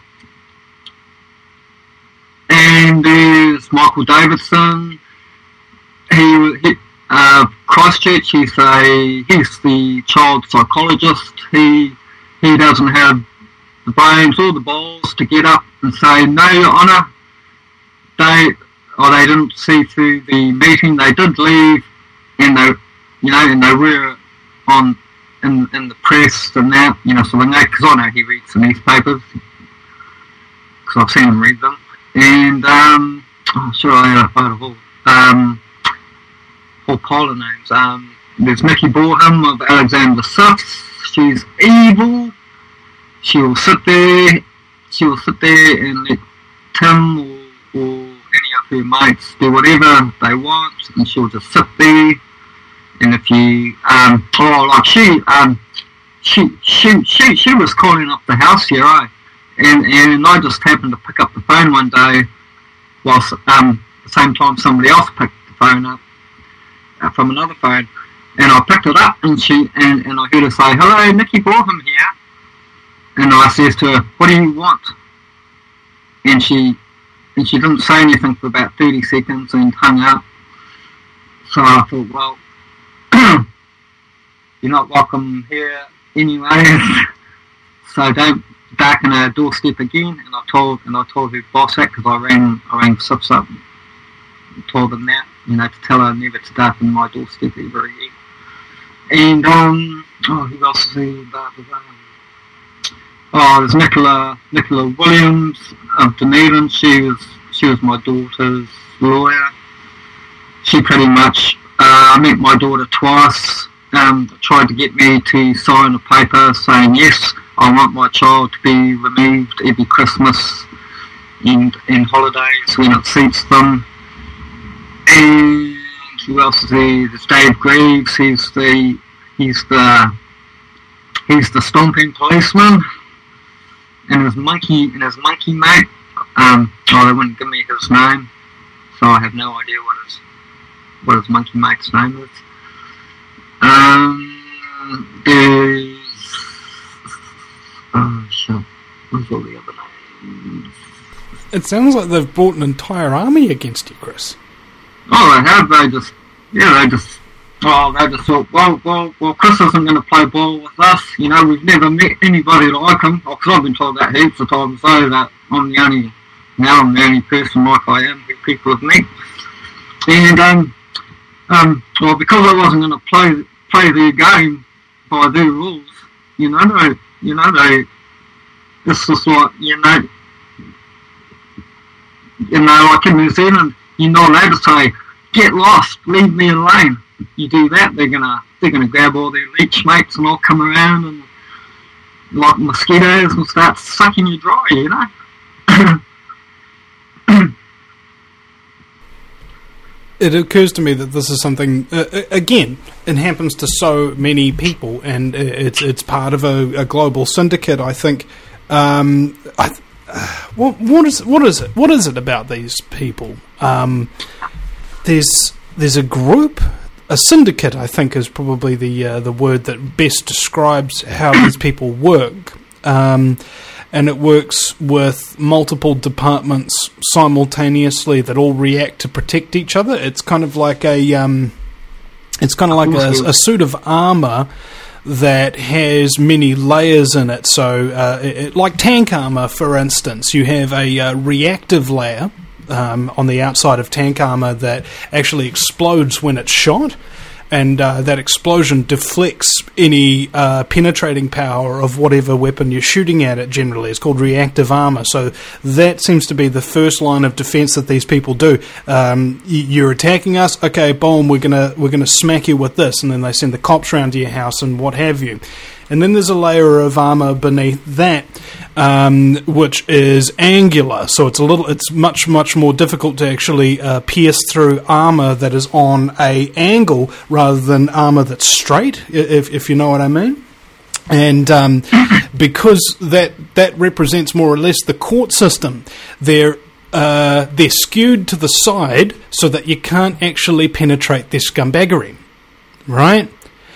and there's Michael Davidson. He, he uh, Christchurch. He's a he's the child psychologist. He he doesn't have the brains or the balls to get up and say no, Your Honour. They or they didn't see through the meeting. They did leave, and they you know and they were on. In, in the press and that, you know, so when they, because I know he reads the newspapers, because I've seen him read them, and, um, oh, sure, I had a photo of um, whole pile of names. Um, there's Mickey Boreham of Alexander the Sixth. She's evil. She will sit there, she will sit there and let Tim or, or any of her mates do whatever they want, and she'll just sit there. And if you, um, oh, like she, um, she, she, she, she was calling up the house here, eh? And and I just happened to pick up the phone one day, whilst um, at the same time somebody else picked the phone up uh, from another phone, and I picked it up, and she, and, and I heard her say, "Hello, Nikki Boreham here," and I says to her, "What do you want?" And she, and she didn't say anything for about thirty seconds and hung up. So I thought, well, you're not welcome here anyway, so don't darken our doorstep again. And I told and I told her boss that, because I rang I rang Sips up and told them that, you know, to tell her never to darken my doorstep ever again. And um oh, who else is there? Oh, there's Nicola Nicola Williams of Dunedin. She was she was my daughter's lawyer. She pretty much uh, I met my daughter twice. Um, tried to get me to sign a paper saying yes, I want my child to be removed every Christmas and and holidays when it suits them. And who else is there? There's Dave Greaves. He's the he's the he's the stomping policeman. And his monkey and his monkey mate. Um, oh, they wouldn't give me his name, so I have no idea what his what his monkey mate's name is. Um, there's oh shit, what's all the other names? It sounds like they've brought an entire army against you, Chris. Oh, they have. They just, yeah, they just, oh, they just thought, well, well, well, Chris isn't going to play ball with us. You know, we've never met anybody like him. Because oh, I've been told that heaps of times, so that I'm the only, now I'm the only person like I am who people have met. And, um, um, well, because I wasn't going to play play their game by their rules, you know, they, you know, they, it's just like, you know, you know, like in New Zealand, you're not allowed to say, get lost, leave me alone. You do that, they're gonna they're gonna grab all their leech mates and all come around and like mosquitoes will start sucking you dry, you know. It occurs to me that this is something, uh, again, it happens to so many people, and it's it's part of a, a global syndicate. I think. Um, I, uh, what what is what is it? What is it about these people? Um, there's there's a group, a syndicate. I think is probably the uh, the word that best describes how these people work. Um, and it works with multiple departments simultaneously that all react to protect each other. It's kind of like a, um, it's kind of like a, a suit of armour that has many layers in it. So, uh, it, like tank armour, for instance, you have a uh, reactive layer um, on the outside of tank armour that actually explodes when it's shot. And uh, that explosion deflects any uh, penetrating power of whatever weapon you're shooting at it generally. It's called reactive armour. So that seems to be the first line of defence that these people do. Um, you're attacking us, okay, boom, we're gonna we're gonna smack you with this, and then they send the cops round to your house and what have you. And then there's a layer of armour beneath that, um, which is angular. So it's a little, it's much, much more difficult to actually uh, pierce through armour that is on a angle rather than armour that's straight, if, if you know what I mean. And um, because that that represents more or less the court system, they're uh, they're skewed to the side so that you can't actually penetrate their scumbaggery, right?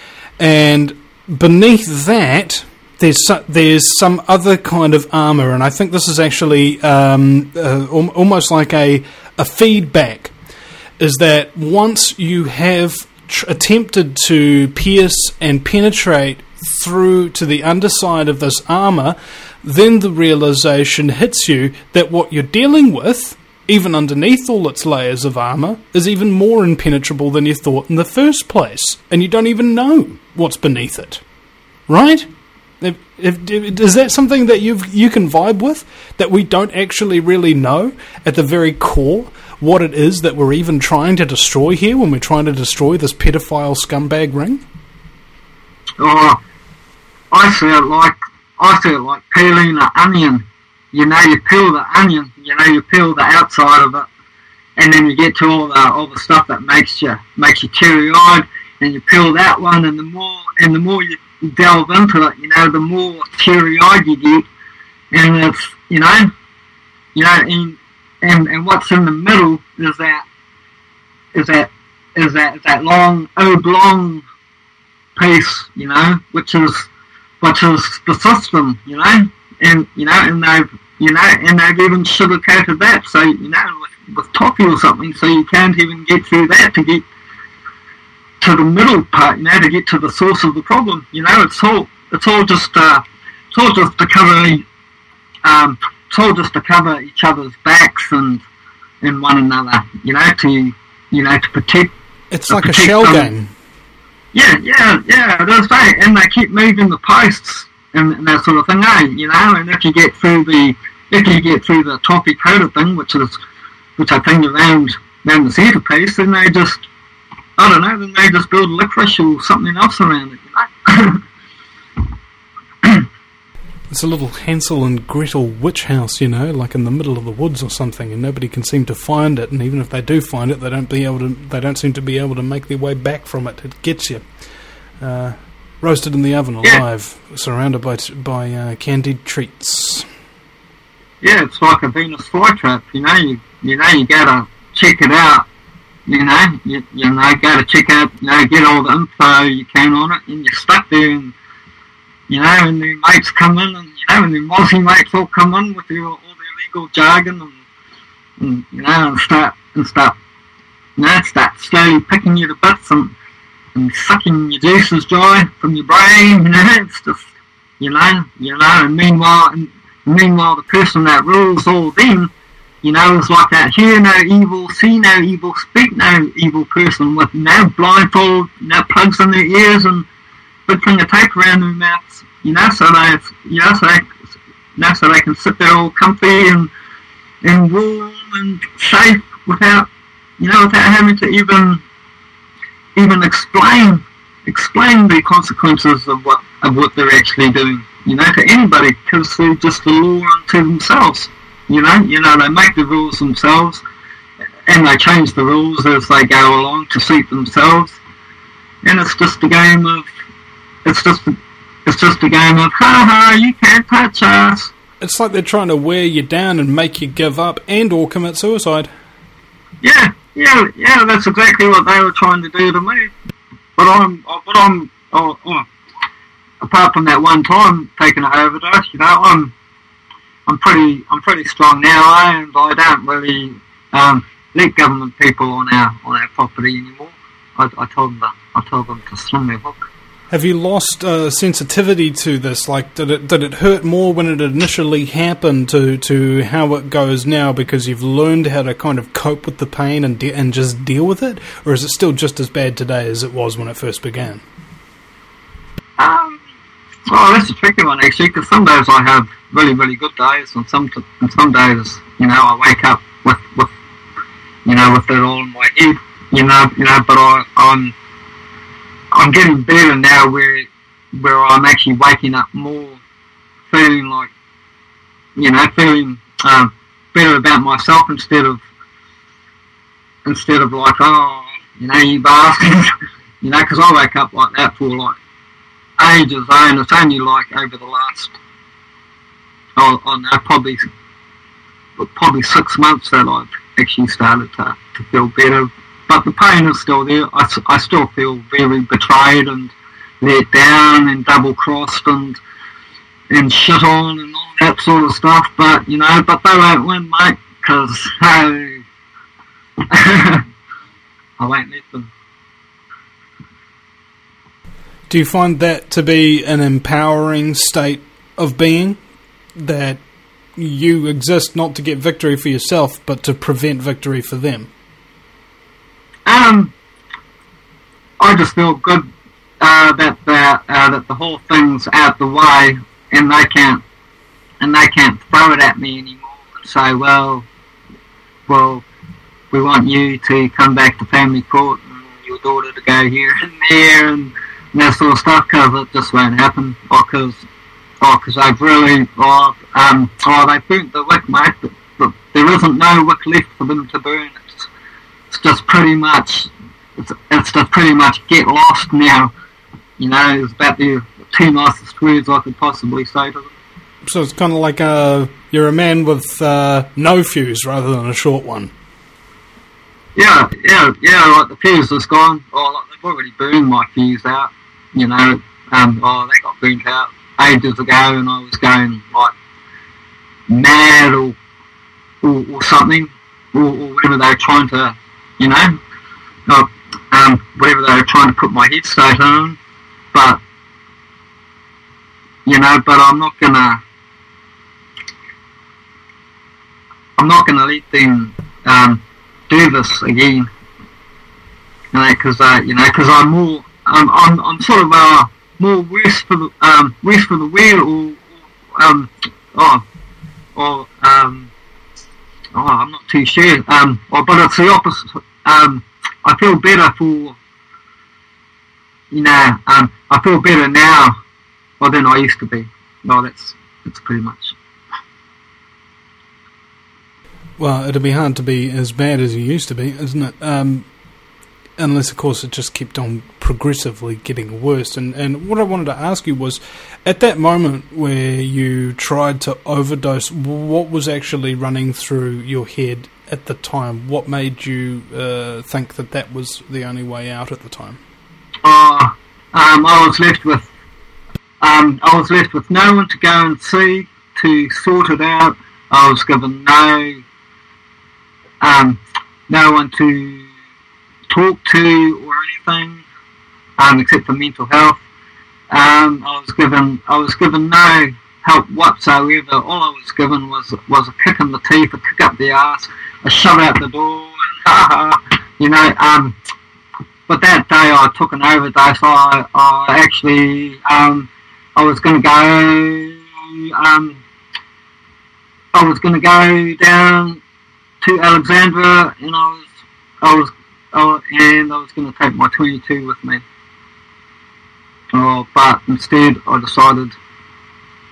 And beneath that, there's so, there's some other kind of armour, and I think this is actually um, uh, al- almost like a a feedback. Is that once you have tr- attempted to pierce and penetrate through to the underside of this armour, then the realisation hits you that what you're dealing with, even underneath all its layers of armour, is even more impenetrable than you thought in the first place, and you don't even know what's beneath it, right? If, if, if, is that something that you you can vibe with, that we don't actually really know at the very core what it is that we're even trying to destroy here when we're trying to destroy this pedophile scumbag ring? Oh, I see it like I see it like peeling an onion. You know, you peel the onion. You know, you peel the outside of it, and then you get to all the all the stuff that makes you makes you teary-eyed. And you peel that one, and the more and the more you delve into it, you know, the more teary-eyed you get. And it's, you know, you know, and and, and what's in the middle is that is that is that is that long oblong piece, you know, which is which is the system, you know, and you know, and they've you know, and they've even sugar-coated that, so you know, with, with toffee or something, so you can't even get through that to get to the middle part, you know, to get to the source of the problem. You know, it's all it's all just uh, it's all just to cover um, it's all just to cover each other's backs and and one another. You know, to you know to protect. It's to like protect a shell them. game. Yeah, yeah, yeah. That's right. And they keep moving the posts and, and that sort of thing. Eh? You know, and if you get through the if you get through the toffee coated thing, which is which I think around around the centerpiece, then they just I don't know, then they just build licorice or something else around it, you know. It's a little Hansel and Gretel witch house, you know, like in the middle of the woods or something, and nobody can seem to find it. And even if they do find it, they don't be able to. They don't seem to be able to make their way back from it. It gets you, uh, roasted in the oven alive, yeah. Surrounded by by uh, candied treats. Yeah, it's like a Venus flytrap. You know, you you know you gotta check it out. You know, you, you know, go to check out, you know, get all the info you can on it, and you're stuck there, and, you know, and the mates come in, and, you know, and the Aussie mates all come in with their, all their legal jargon, and, and, you know, and start, and start, you know, start slowly picking you to bits, and, and sucking your juices dry from your brain, you know, it's just, you know, you know, and meanwhile, and meanwhile, the person that rules all them, you know, it's like that hear no evil, see no evil, speak no evil person with no blindfold, no plugs in their ears and big thing of tape around their mouths, you know, so they, you know, so they, you know, so they can sit there all comfy and, and warm and safe without, you know, without having to even, even explain, explain the consequences of what, of what they're actually doing, you know, to anybody, because they're just the law unto themselves. You know, you know, they make the rules themselves, and they change the rules as they go along to suit themselves. And it's just a game of, it's just, a, it's just a game of, ha ha, you can't touch us. It's like they're trying to wear you down and make you give up and or commit suicide. Yeah, yeah, yeah. That's exactly what they were trying to do to me. But I'm, but I'm, oh, oh, apart from that one time taking an overdose, you know, I'm. I'm pretty, I'm pretty strong now, and I don't really um, let government people on our on our property anymore. I, I told them, that, I told them to swing their hook. Have you lost uh, sensitivity to this? Like, did it did it hurt more when it initially happened to, to how it goes now because you've learned how to kind of cope with the pain and de- and just deal with it, or is it still just as bad today as it was when it first began? Um, well, that's a tricky one actually, because some days I have really, really good days, and some and some days, you know, I wake up with, with you know, with it all in my head, you know, you know. But I, I'm I'm getting better now, where where I'm actually waking up more, feeling like, you know, feeling um, better about myself instead of instead of like, oh, you know, you bastard, you know, because I wake up like that for like ages, and it's only like over the last. Oh, oh no, probably probably six months that I've actually started to, to feel better. But the pain is still there. I, I still feel very betrayed and let down and double-crossed and and shit on and all that sort of stuff. But, you know, but they won't win, mate, because, hey, I won't let them. Do you find that to be an empowering state of being? That you exist not to get victory for yourself, but to prevent victory for them? Um, I just feel good uh, that the uh, that the whole thing's out the way, and they can't and they can't throw it at me anymore and say, well, well, we want you to come back to family court and your daughter to go here and there and, and that sort of stuff, because it just won't happen. Because Oh, because they've really, oh, um, oh, they burnt the wick, mate, but, but there isn't no wick left for them to burn. It's, it's just pretty much, it's, it's just pretty much get lost now. You know, it's about the two nicest words I could possibly say to them. So it's kind of like a, you're a man with uh, no fuse rather than a short one. Yeah, yeah, yeah, like the fuse is gone. Oh, like they've already burned my fuse out, you know, um, oh, they got burnt out ages ago, and I was going like mad or or, or something, or, or whatever they were trying to, you know, or, um, whatever they were trying to put my head state on. But you know, but I'm not gonna, I'm not gonna let them um, do this again, you know, because uh, you know, because I'm more, I'm, I'm, I'm sort of uh. more worse for the um worse for the wear, or, or um oh or um oh I'm not too sure um or, but it's the opposite. um I feel better for, you know, um I feel better now well, than I used to be. Well, that's that's pretty much. Well, it'd be hard to be as bad as you used to be, isn't it? Um unless, of course, it just kept on progressively getting worse. And, and what I wanted to ask you was, at that moment where you tried to overdose, what was actually running through your head at the time? What made you uh, think that that was the only way out at the time? Uh, um, I was left with um, I was left with no one to go and see to sort it out. I was given no um, no one to talk to or anything, um, except for mental health. Um, I was given I was given no help whatsoever. All I was given was was a kick in the teeth, a kick up the ass, a shove out the door, and ha ha. You know. Um, but that day I took an overdose. I, I actually um, I was going to go. Um, I was going to go down to Alexandra, and I was I was. Oh, and I was going to take my twenty-two with me. Oh, but instead I decided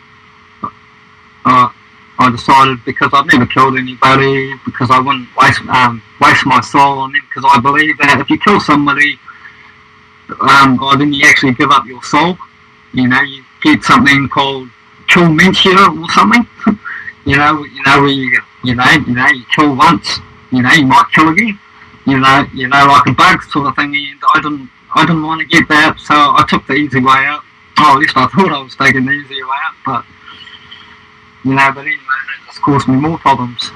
uh, I decided, because I've never killed anybody, because I wouldn't waste um, waste my soul on them, because I believe that if you kill somebody, um, or then you actually give up your soul. You know, you get something called kill dementia or something. you know, you know where you you know you know you kill once, you know you might kill again. You know, you know like a bug sort of thing. And I didn't I didn't want to get that, so I took the easy way out. Oh, at least I thought I was taking the easy way out, but you know, but anyway, that just caused me more problems.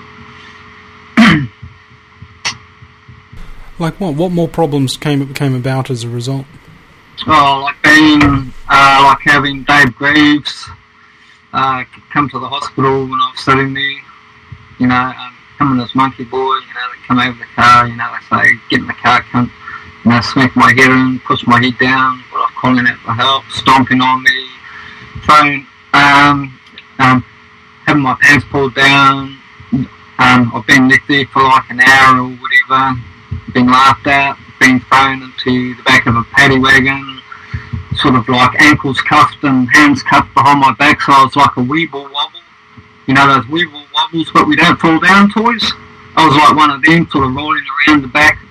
Like what? What more problems came came about as a result? Oh, like being, uh, like having Dave Greaves uh, come to the hospital when I was sitting there. You know, um, him and his monkey boy. You know, they come over the car. You know, they say, "Get in the car, cunt." You know, smack my head in, push my head down, but I'm calling out for help, stomping on me, throwing, um, um, having my pants pulled down. Um, I've been left there for like an hour or whatever, been laughed at, been thrown into the back of a paddy wagon, sort of like ankles cuffed and hands cuffed behind my back, so I was like a weeble wobble. You know those weeble wobbles, but we don't fall down toys? I was like one of them, sort of rolling around the back.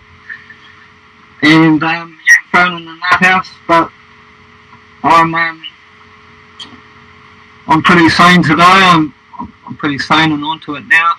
And, um, yeah, thrown in the nut house, but I'm, um, I'm pretty sane today. I'm, I'm pretty sane and onto it now.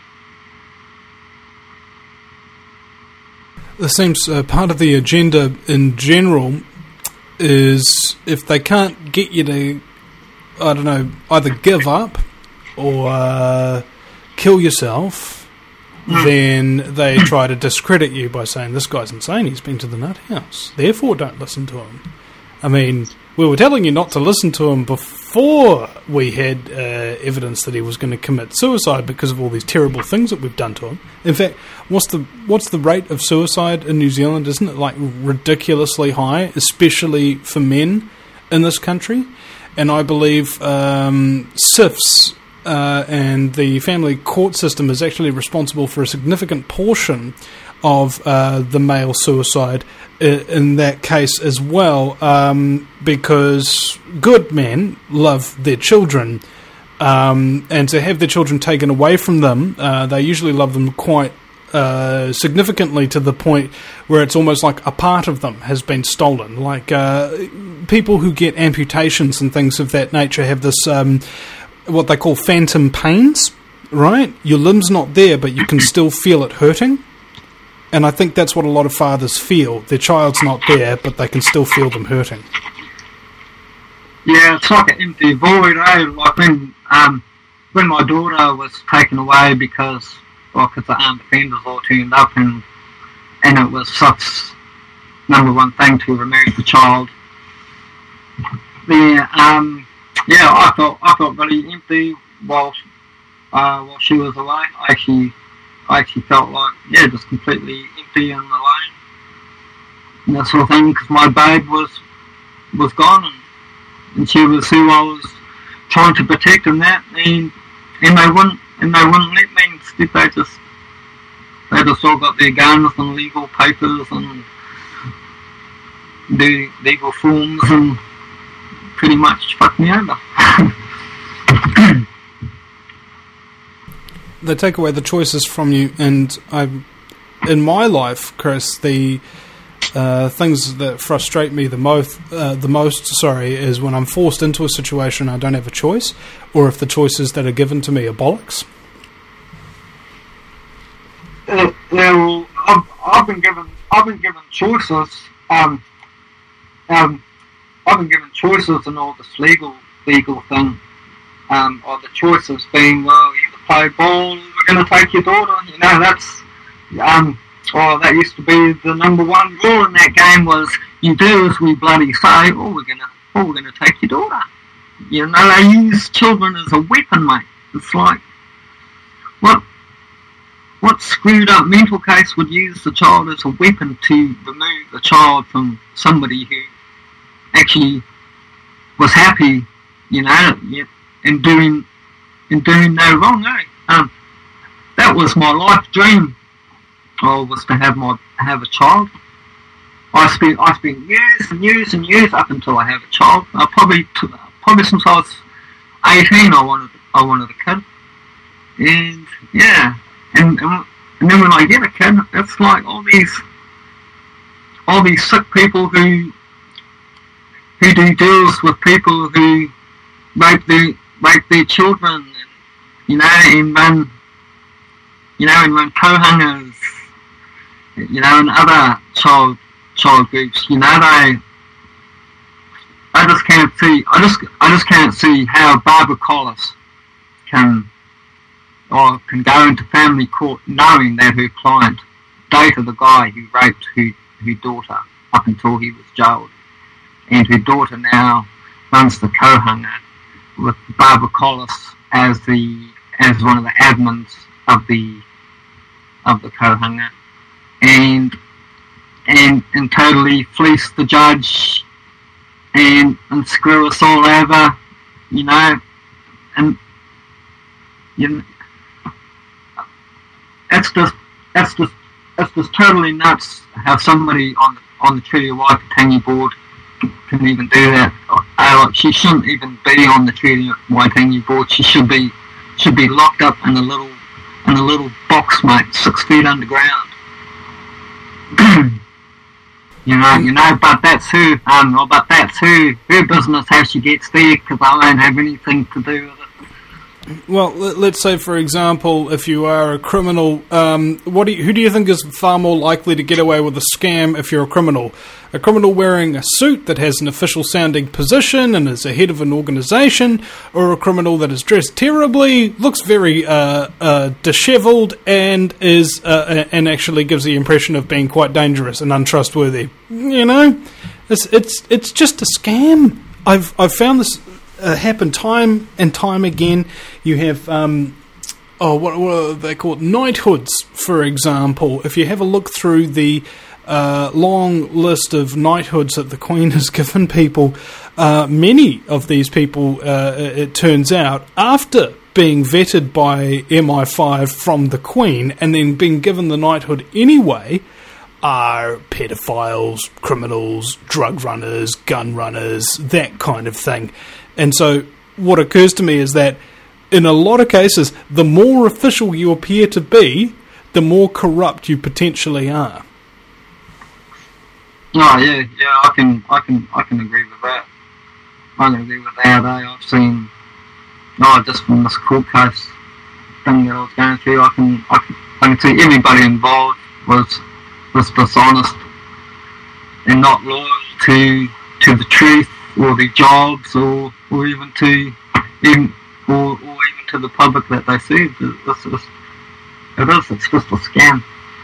It seems uh, part of the agenda in general is if they can't get you to, I don't know, either give up or uh, kill yourself, then they try to discredit you by saying, this guy's insane, he's been to the nut house, therefore don't listen to him. I mean, we were telling you not to listen to him before we had uh, evidence that he was going to commit suicide because of all these terrible things that we've done to him. In fact, what's the what's the rate of suicide in New Zealand? Isn't it like ridiculously high, especially for men in this country? And I believe um, S I Fs uh, and the family court system is actually responsible for a significant portion of uh, the male suicide in that case as well, um, because good men love their children, um, and to have their children taken away from them, uh, they usually love them quite uh, significantly, to the point where it's almost like a part of them has been stolen. Like uh, people who get amputations and things of that nature have this, um, what they call phantom pains, right? Your limb's not there, but you can still feel it hurting. And I think that's what a lot of fathers feel. Their child's not there, but they can still feel them hurting. Yeah, it's like an empty void, eh? Like when um, when my daughter was taken away because, well, because the armed offenders all turned up, and and it was such number one thing to remove the child. Yeah, um, yeah, I felt I felt really empty while uh, while she was away. I actually. I actually felt like, yeah, just completely empty and alone, and that sort of thing, because my babe was was gone, and, and she was who I was trying to protect, and that, and and they wouldn't and they wouldn't let me. Instead, they just they just all got their guns and legal papers and the legal forms, and pretty much fucked me over. They take away the choices from you, and I, in my life, Chris, the uh, things that frustrate me the most, uh, the most, sorry, is when I'm forced into a situation I don't have a choice, or if the choices that are given to me are bollocks. Uh, yeah, well, I've, I've been given, I've been given choices. Um, um, I've been given choices and all this legal, legal thing. Um, or the choices being, well, either play ball, or we're going to take your daughter. You know, that's, um, or that used to be the number one rule in that game was, you do as we bloody say, or we're going to, or we're going to take your daughter. You know, they use children as a weapon, mate. It's like, what, what screwed up mental case would use the child as a weapon to remove the child from somebody who actually was happy, you know, yet, and doing and doing no wrong, eh? Um, that was my life dream. Oh, was to have my have a child. I spent I spent years and years and years up until I have a child. I probably probably since I was eighteen, I wanted I wanted a kid, and yeah, and, and and then when I get a kid, it's like all these all these sick people who who do deals with people who rape their rape their children, and, you know, and run you know and run kohungas, you know, and other child child groups. You know, they. I just can't see. I just I just can't see how Barbara Collis can or can go into family court knowing that her client dated the guy who raped her, her daughter up until he was jailed, and her daughter now runs the kohunga with Barbara Collis as the as one of the admins of the of the kohunga, and and and totally fleece the judge and and screw us all over, you know, and you know, it's just it's just it's just totally nuts how somebody on the, on the Treaty of Waitangi board can even do that. Uh, like, she shouldn't even be on the Treaty of Waitangi board. She should be should be locked up in a little in a little box, mate, six feet underground. You know, you know, but that's her, um, well, but that's her, her business how she gets there, because I won't have anything to do with it. Well, let's say, for example, if you are a criminal, um, what do you, who do you think is far more likely to get away with a scam if you're a criminal? A criminal wearing a suit that has an official-sounding position and is a head of an organisation, or a criminal that is dressed terribly, looks very uh, uh, dishevelled, and is uh, and actually gives the impression of being quite dangerous and untrustworthy? You know, it's it's it's just a scam. I've I've found this uh, happen time and time again. You have um, oh, what, what are they called? Knighthoods, for example. If you have a look through the Uh, long list of knighthoods that the Queen has given people, uh, many of these people, uh, it turns out, after being vetted by M I five from the Queen and then being given the knighthood anyway, are pedophiles, criminals, drug runners, gun runners, that kind of thing. And so what occurs to me is that in a lot of cases, the more official you appear to be, the more corrupt you potentially are. Oh yeah, yeah, I can, I can, I can agree with that. I can agree with that. Eh? I've seen, no, just from this court case thing that I was going through, I can, I can, I can see everybody involved was was dishonest and not loyal to to the truth or their jobs or or even to even or, or even to the public that they serve. It's just, it is. It's just a scam.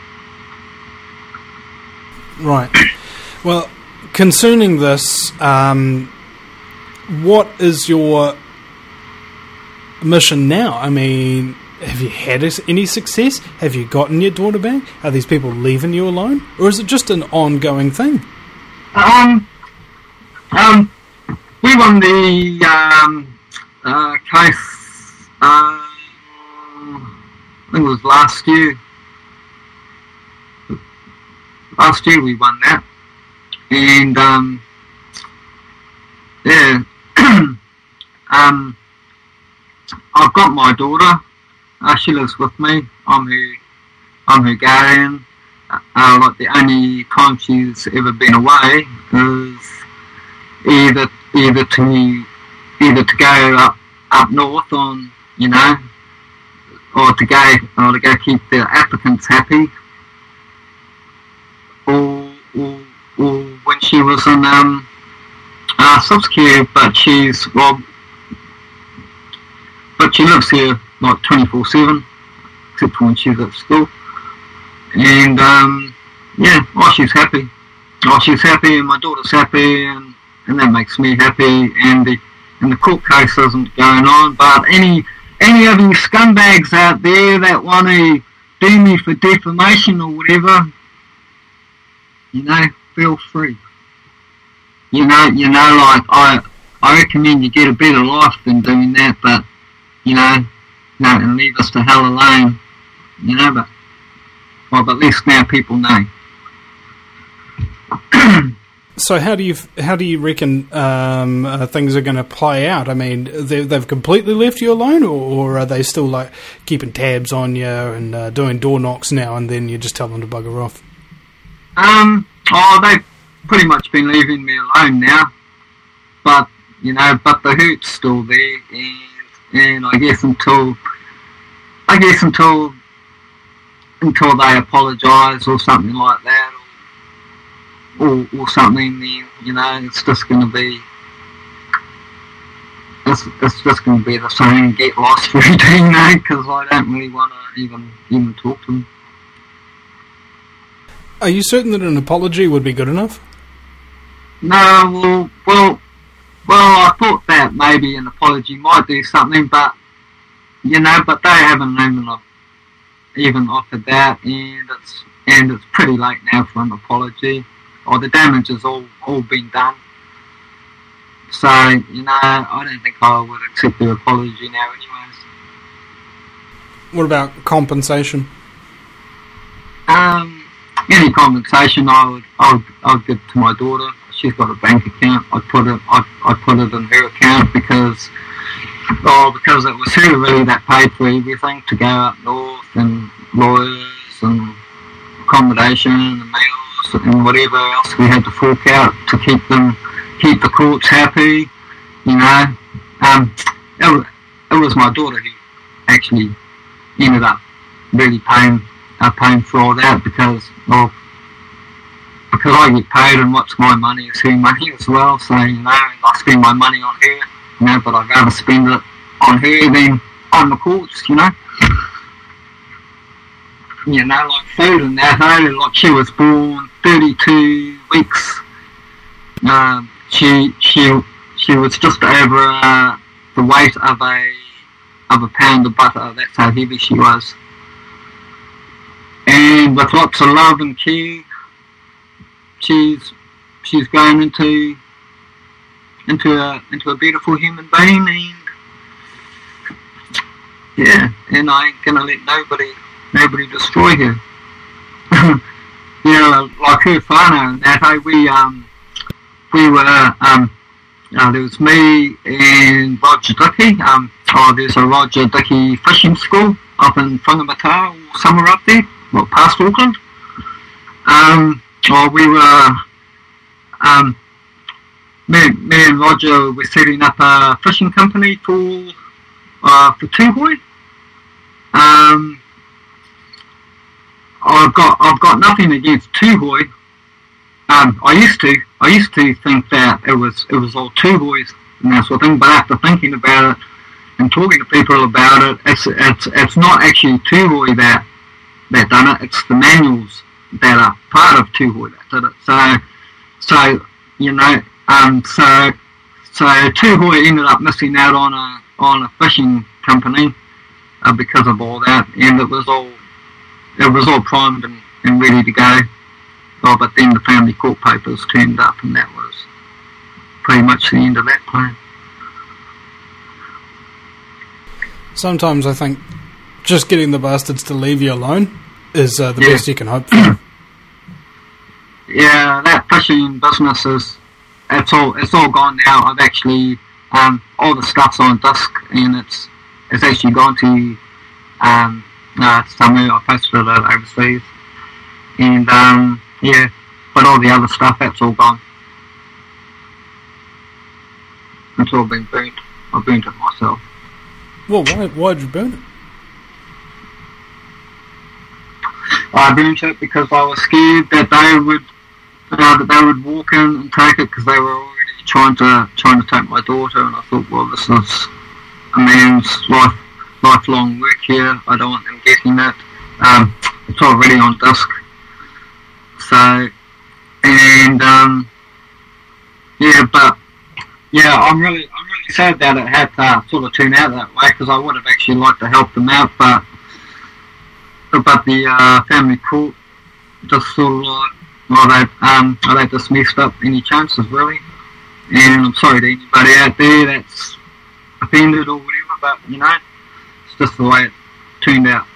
Right. Well, concerning this, um, what is your mission now? I mean, have you had any success? Have you gotten your daughter back? Are these people leaving you alone? Or is it just an ongoing thing? Um, um, we won the um, uh, case, uh, I think it was last year. Last year we won that. And, um, yeah, um, I've got my daughter. Uh, she lives with me. I'm her, I'm her guardian. Uh, like the only time she's ever been away is either either to either to go up up north on, you know, or to go or to go keep the applicants happy, or or, or when she was in um uh, subsecure, but she's well, but she lives here like twenty-four seven, except for when she's at school. And, um, yeah, oh, she's happy. Oh, she's happy, and my daughter's happy, and, and that makes me happy, and the and the court case isn't going on. But any any of you scumbags out there that want to do me for defamation or whatever, you know, feel free. You know, you know, like, I I recommend you get a better life than doing that, but, you know, no, and leave us to hell alone, you know, but well, but at least now people know. So how do you how do you reckon um, uh, things are going to play out? I mean, they, they've completely left you alone, or, or are they still like keeping tabs on you and uh, doing door knocks now and then you just tell them to bugger off? Um, oh, they've pretty much been leaving me alone now, but you know, but the hurt's still there, and and I guess until I guess until until they apologise or something like that. Or, or something, then, you know, it's just going to be, it's, it's just going to be the same get lost routine now, because I don't really want to even, even talk to them. Are you certain that an apology would be good enough? No, well, well, well, I thought that maybe an apology might do something, but, you know, but they haven't even, even offered that, and it's, and it's pretty late now for an apology. Or the damage has all, all been done. So, you know, I don't think I would accept their apology now anyways. What about compensation? Um, any compensation I would, I would, I would give to my daughter. She's got a bank account. I'd put it, I'd, I'd put it in her account because, oh, because it was her really that paid for everything to go up north and lawyers and accommodation and meals and whatever else we had to fork out to keep them, keep the courts happy, you know. Um, it, was, it was my daughter who actually ended up really paying, uh, paying for all that because, well, because I get paid and what's my money is her money as well. So, you know, I spend my money on her, you know, but I'd rather spend it on her than on the courts, you know. You know, like food and that, though, like she was born thirty-two weeks. Um, she she she was just over uh, the weight of a of a pound of butter. That's how heavy she was. And with lots of love and care, she's she's going into into a into a beautiful human being, and yeah, and I ain't gonna let nobody. Nobody destroy her. You know, like her whānau and that, hey, we, um, we were, um, uh, there was me and Roger Dickey. Um, oh, there's a Roger Dickey fishing school up in Whangamata, or somewhere up there, well, past Auckland. Um, oh, we were, um, me, me and Roger were setting up a fishing company for, uh, for Tūhoe. Um, I've got I've got nothing against Tūhoe. Um, I used to I used to think that it was it was all Tūhoes and that sort of thing, but after thinking about it and talking to people about it, it's it's it's not actually Tūhoe that that done it. It's the manuals that are part of Tūhoe that did it. So so you know um so so Tūhoe ended up missing out on a on a fishing company uh, because of all that, and it was all. It was all primed and, and ready to go. Oh, but then the family court papers turned up, and that was pretty much the end of that plan. Sometimes I think just getting the bastards to leave you alone is uh, the yeah. best you can hope for. Yeah, that fishing business is it's all it's all gone now. I've actually um, all the stuff's on disc, and it's it's actually gone to. Um, Uh, somewhere I posted it overseas, and um, yeah, but all the other stuff, that's all gone. It's all been burnt. I burnt it myself. Well, why why'd you burn it? I burnt it because I was scared that they would uh, that they would walk in and take it, because they were already trying to trying to take my daughter, and I thought, well, this is a man's life. Lifelong work here. I don't want them getting it. Um, it's already on disc. So, and um, yeah, but yeah, I'm really, I'm really sad that it had to sort of turn out that way, because I would have actually liked to help them out, but but the uh, family court just sort of like, well, they um, they just messed up any chances really. And I'm sorry to anybody out there that's offended or whatever, but you know. Just the way it turned out.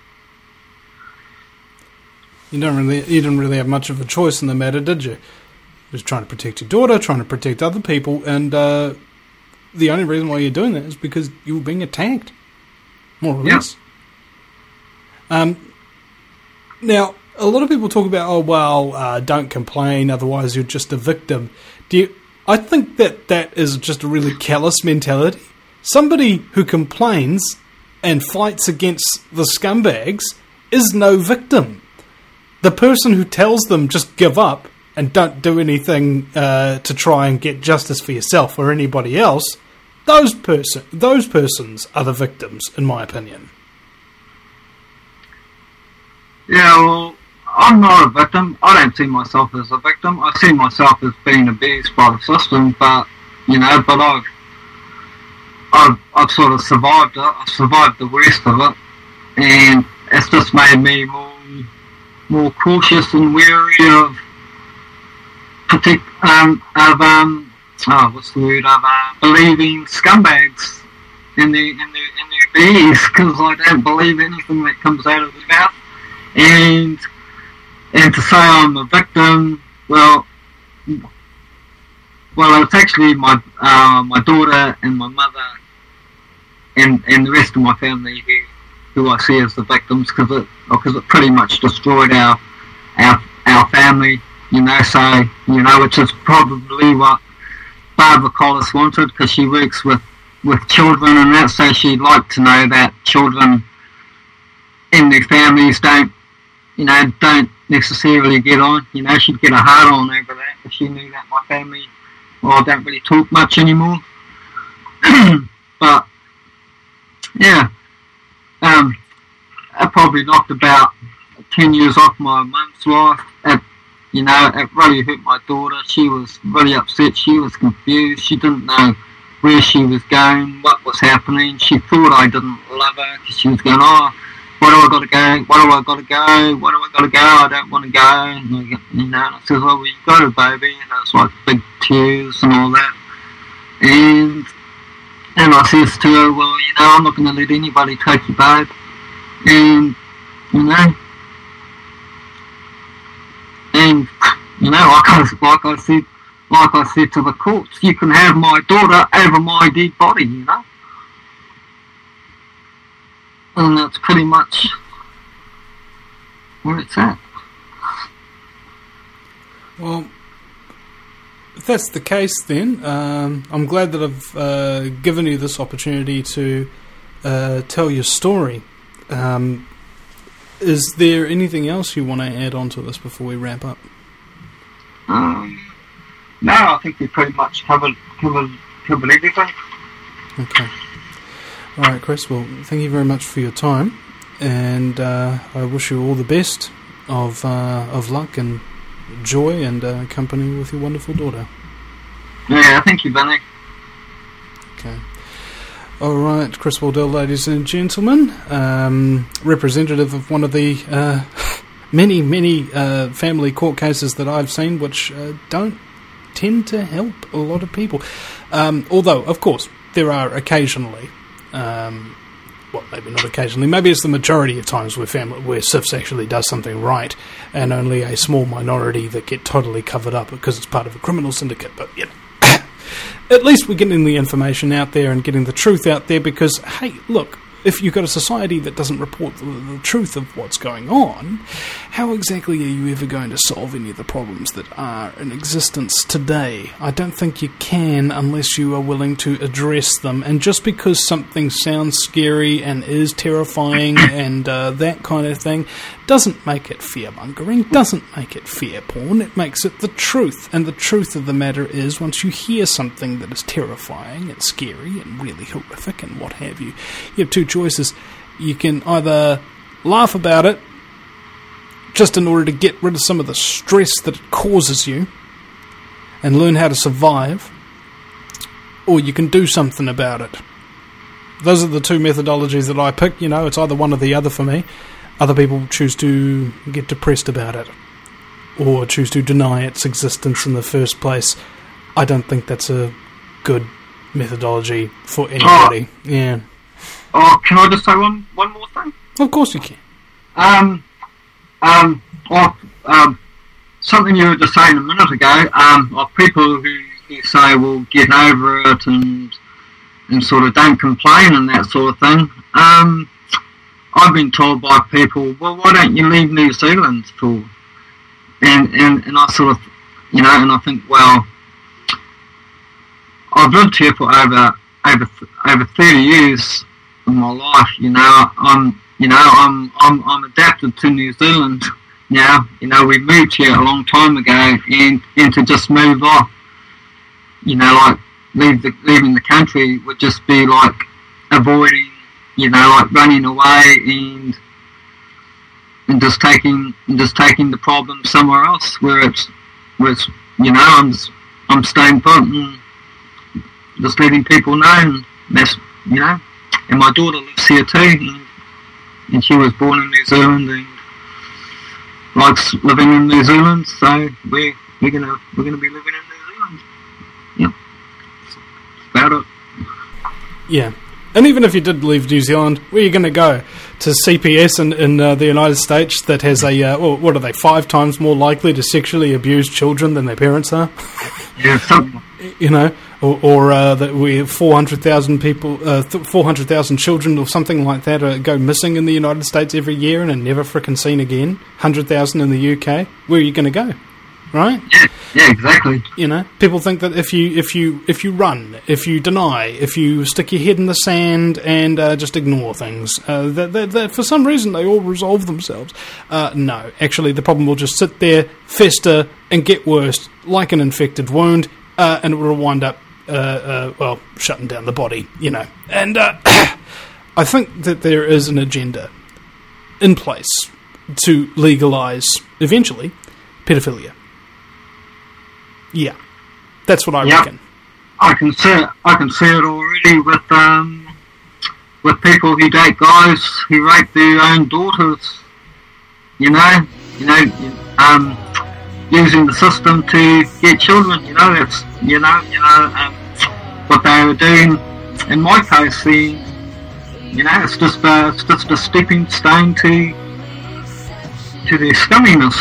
You don't really, you didn't really have much of a choice in the matter, did you? Just trying to protect your daughter, trying to protect other people, and uh, the only reason why you're doing that is because you were being attacked, more or Yeah. less. Um, now, a lot of people talk about, oh, well, uh, don't complain, otherwise you're just a victim. Do you, I think that that is just a really callous mentality. Somebody who complains and fights against the scumbags is no victim. The person who tells them just give up and don't do anything uh, to try and get justice for yourself or anybody else, those person, those persons are the victims, in my opinion. Yeah, well, I'm not a victim. I don't see myself as a victim. I see myself as being abused by the system, but, you know, but I've, I've, I've sort of survived it. I've survived the worst of it, and it's just made me more, more cautious and wary of, protect, um, of, um, oh, what's the word, of uh, believing scumbags in their, in their, in their B S, because I don't believe anything that comes out of their mouth. And and to say I'm a victim, well, well, it's actually my uh, my daughter and my mother and and the rest of my family who who I see as the victims, because it because it pretty much destroyed our our our family, you know. So you know, which is probably what Barbara Collis wanted, because she works with with children and that, so she'd like to know that children and their families don't, you know, don't necessarily get on. You know, she'd get a hard on over that if she knew that my family, well, don't really talk much anymore. But, yeah, um, I probably knocked about ten years off my mum's life. It, you know, it really hurt my daughter. She was really upset. She was confused. She didn't know where she was going, what was happening. She thought I didn't love her, because she was going, oh, why do I got to go? Why do I got to go? Why do I got to go? I don't want to go. And, you know, and I said, well, well, you got to, baby. And it's like big tears and all that. And and I says to her, well, you know, I'm not going to let anybody take you, babe. And, you know, and, you know, like I, like I said, like I said to the courts, you can have my daughter over my dead body, you know. And that's pretty much where it's at. Well, if that's the case, then um, I'm glad that I've uh, given you this opportunity to uh, tell your story. Um, is there anything else you want to add on to this before we wrap up? Um, no, I think we pretty much covered covered covered everything. Okay. All right, Chris. Well, thank you very much for your time, and uh, I wish you all the best of uh, of luck and joy and uh, company with your wonderful daughter. Yeah, thank you, Benny. Okay. All right, Chris Waldell, ladies and gentlemen, um, representative of one of the uh, many, many uh, family court cases that I've seen, which uh, don't tend to help a lot of people. Um, although, of course, there are occasionally. Um, well, maybe not occasionally. Maybe it's the majority of times where family, where S I F S actually does something right, and only a small minority that get totally covered up because it's part of a criminal syndicate. But yeah, at least we're getting the information out there and getting the truth out there. Because hey, look, if you've got a society that doesn't report the, the truth of what's going on, how exactly are you ever going to solve any of the problems that are in existence today? I don't think you can unless you are willing to address them. And just because something sounds scary and is terrifying and uh, that kind of thing doesn't make it fear-mongering, doesn't make it fear porn. It makes it the truth. And the truth of the matter is, once you hear something that is terrifying and scary and really horrific and what have you, you have two choices. You can either laugh about it just in order to get rid of some of the stress that it causes you and learn how to survive, or you can do something about it. Those are the two methodologies that I pick. You know, it's either one or the other for me. Other people choose to get depressed about it or choose to deny its existence in the first place. I don't think that's a good methodology for anybody. Oh. Yeah. Oh, can I just say one, one more thing? Of course you can. Um, um, oh, um, something you were just saying a minute ago, um, of people who you say will get over it and and sort of don't complain and that sort of thing. Um, I've been told by people, well, why don't you leave New Zealand for? And, and, and I sort of, you know, and I think, well, I've lived here for over over over thirty years of my life. You know, I'm you know I'm I'm I'm adapted to New Zealand now. You know, we moved here a long time ago, and and to just move off, you know, like leave the leaving the country would just be like avoiding, you know, like running away and and just taking and just taking the problem somewhere else where it's where it's you know I'm just, I'm staying put and just letting people know, and that's you know. And my daughter lives here too, and, and she was born in New Zealand and likes living in New Zealand, so we're we're gonna we're gonna be living in New Zealand. Yep, that's about it. Yeah. And even if you did leave New Zealand, where are you going to go? To C P S in, in uh, the United States that has a, uh, well, what are they, five times more likely to sexually abuse children than their parents are? Yeah, something. You know, or, or uh, that we four hundred thousand people, uh, th- four hundred thousand children or something like that uh, go missing in the United States every year and are never frickin' seen again. one hundred thousand in the U K. Where are you going to go? Right? Yeah, yeah, exactly. You know, people think that if you if you if you run, if you deny, if you stick your head in the sand and uh, just ignore things, uh, that, that, that for some reason they all resolve themselves. Uh, no, actually, the problem will just sit there, fester, and get worse, like an infected wound, uh, and it will wind up, uh, uh, well, shutting down the body. You know, and uh, I think that there is an agenda in place to legalise eventually pedophilia. Yeah, that's what I yep. reckon. I can see it. I can see it already with um with people who date guys who rape their own daughters. You know, you know, um, using the system to get children. You know, that's you know, you know um, what they were doing. In my case, the you know, it's just uh, it's just a stepping stone to to their scumminess.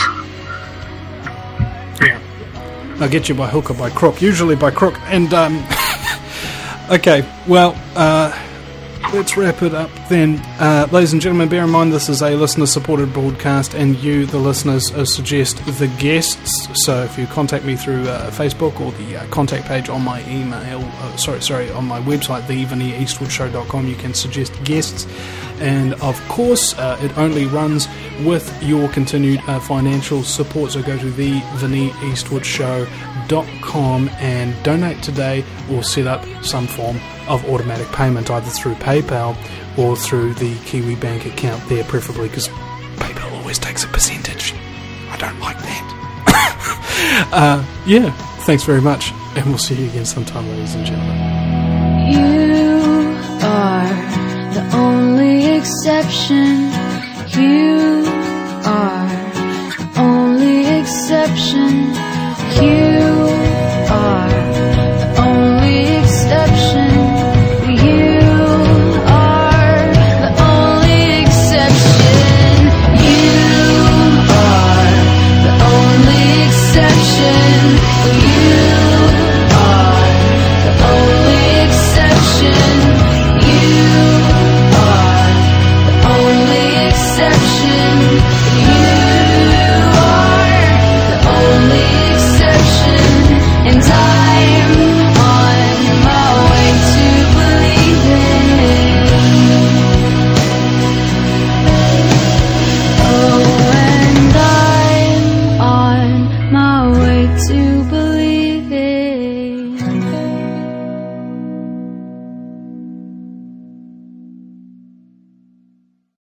Yeah. They'll get you by hook or by crook, usually by crook. And, um, okay, well, uh, let's wrap it up then. Uh, ladies and gentlemen, bear in mind this is a listener-supported broadcast, and you, the listeners, uh, suggest the guests. So if you contact me through uh, Facebook or the uh, contact page on my email, uh, sorry, sorry, on my website, the vinny eastwood show dot com, you can suggest guests. And of course, uh, it only runs with your continued uh, financial support. So go to the vinny eastwood show dot com and donate today, or set up some form of automatic payment either through PayPal or through the Kiwi Bank account there, preferably, because PayPal always takes a percentage. I don't like that. uh, yeah, thanks very much, and we'll see you again sometime, ladies and gentlemen. You are the only exception. You are the only exception. You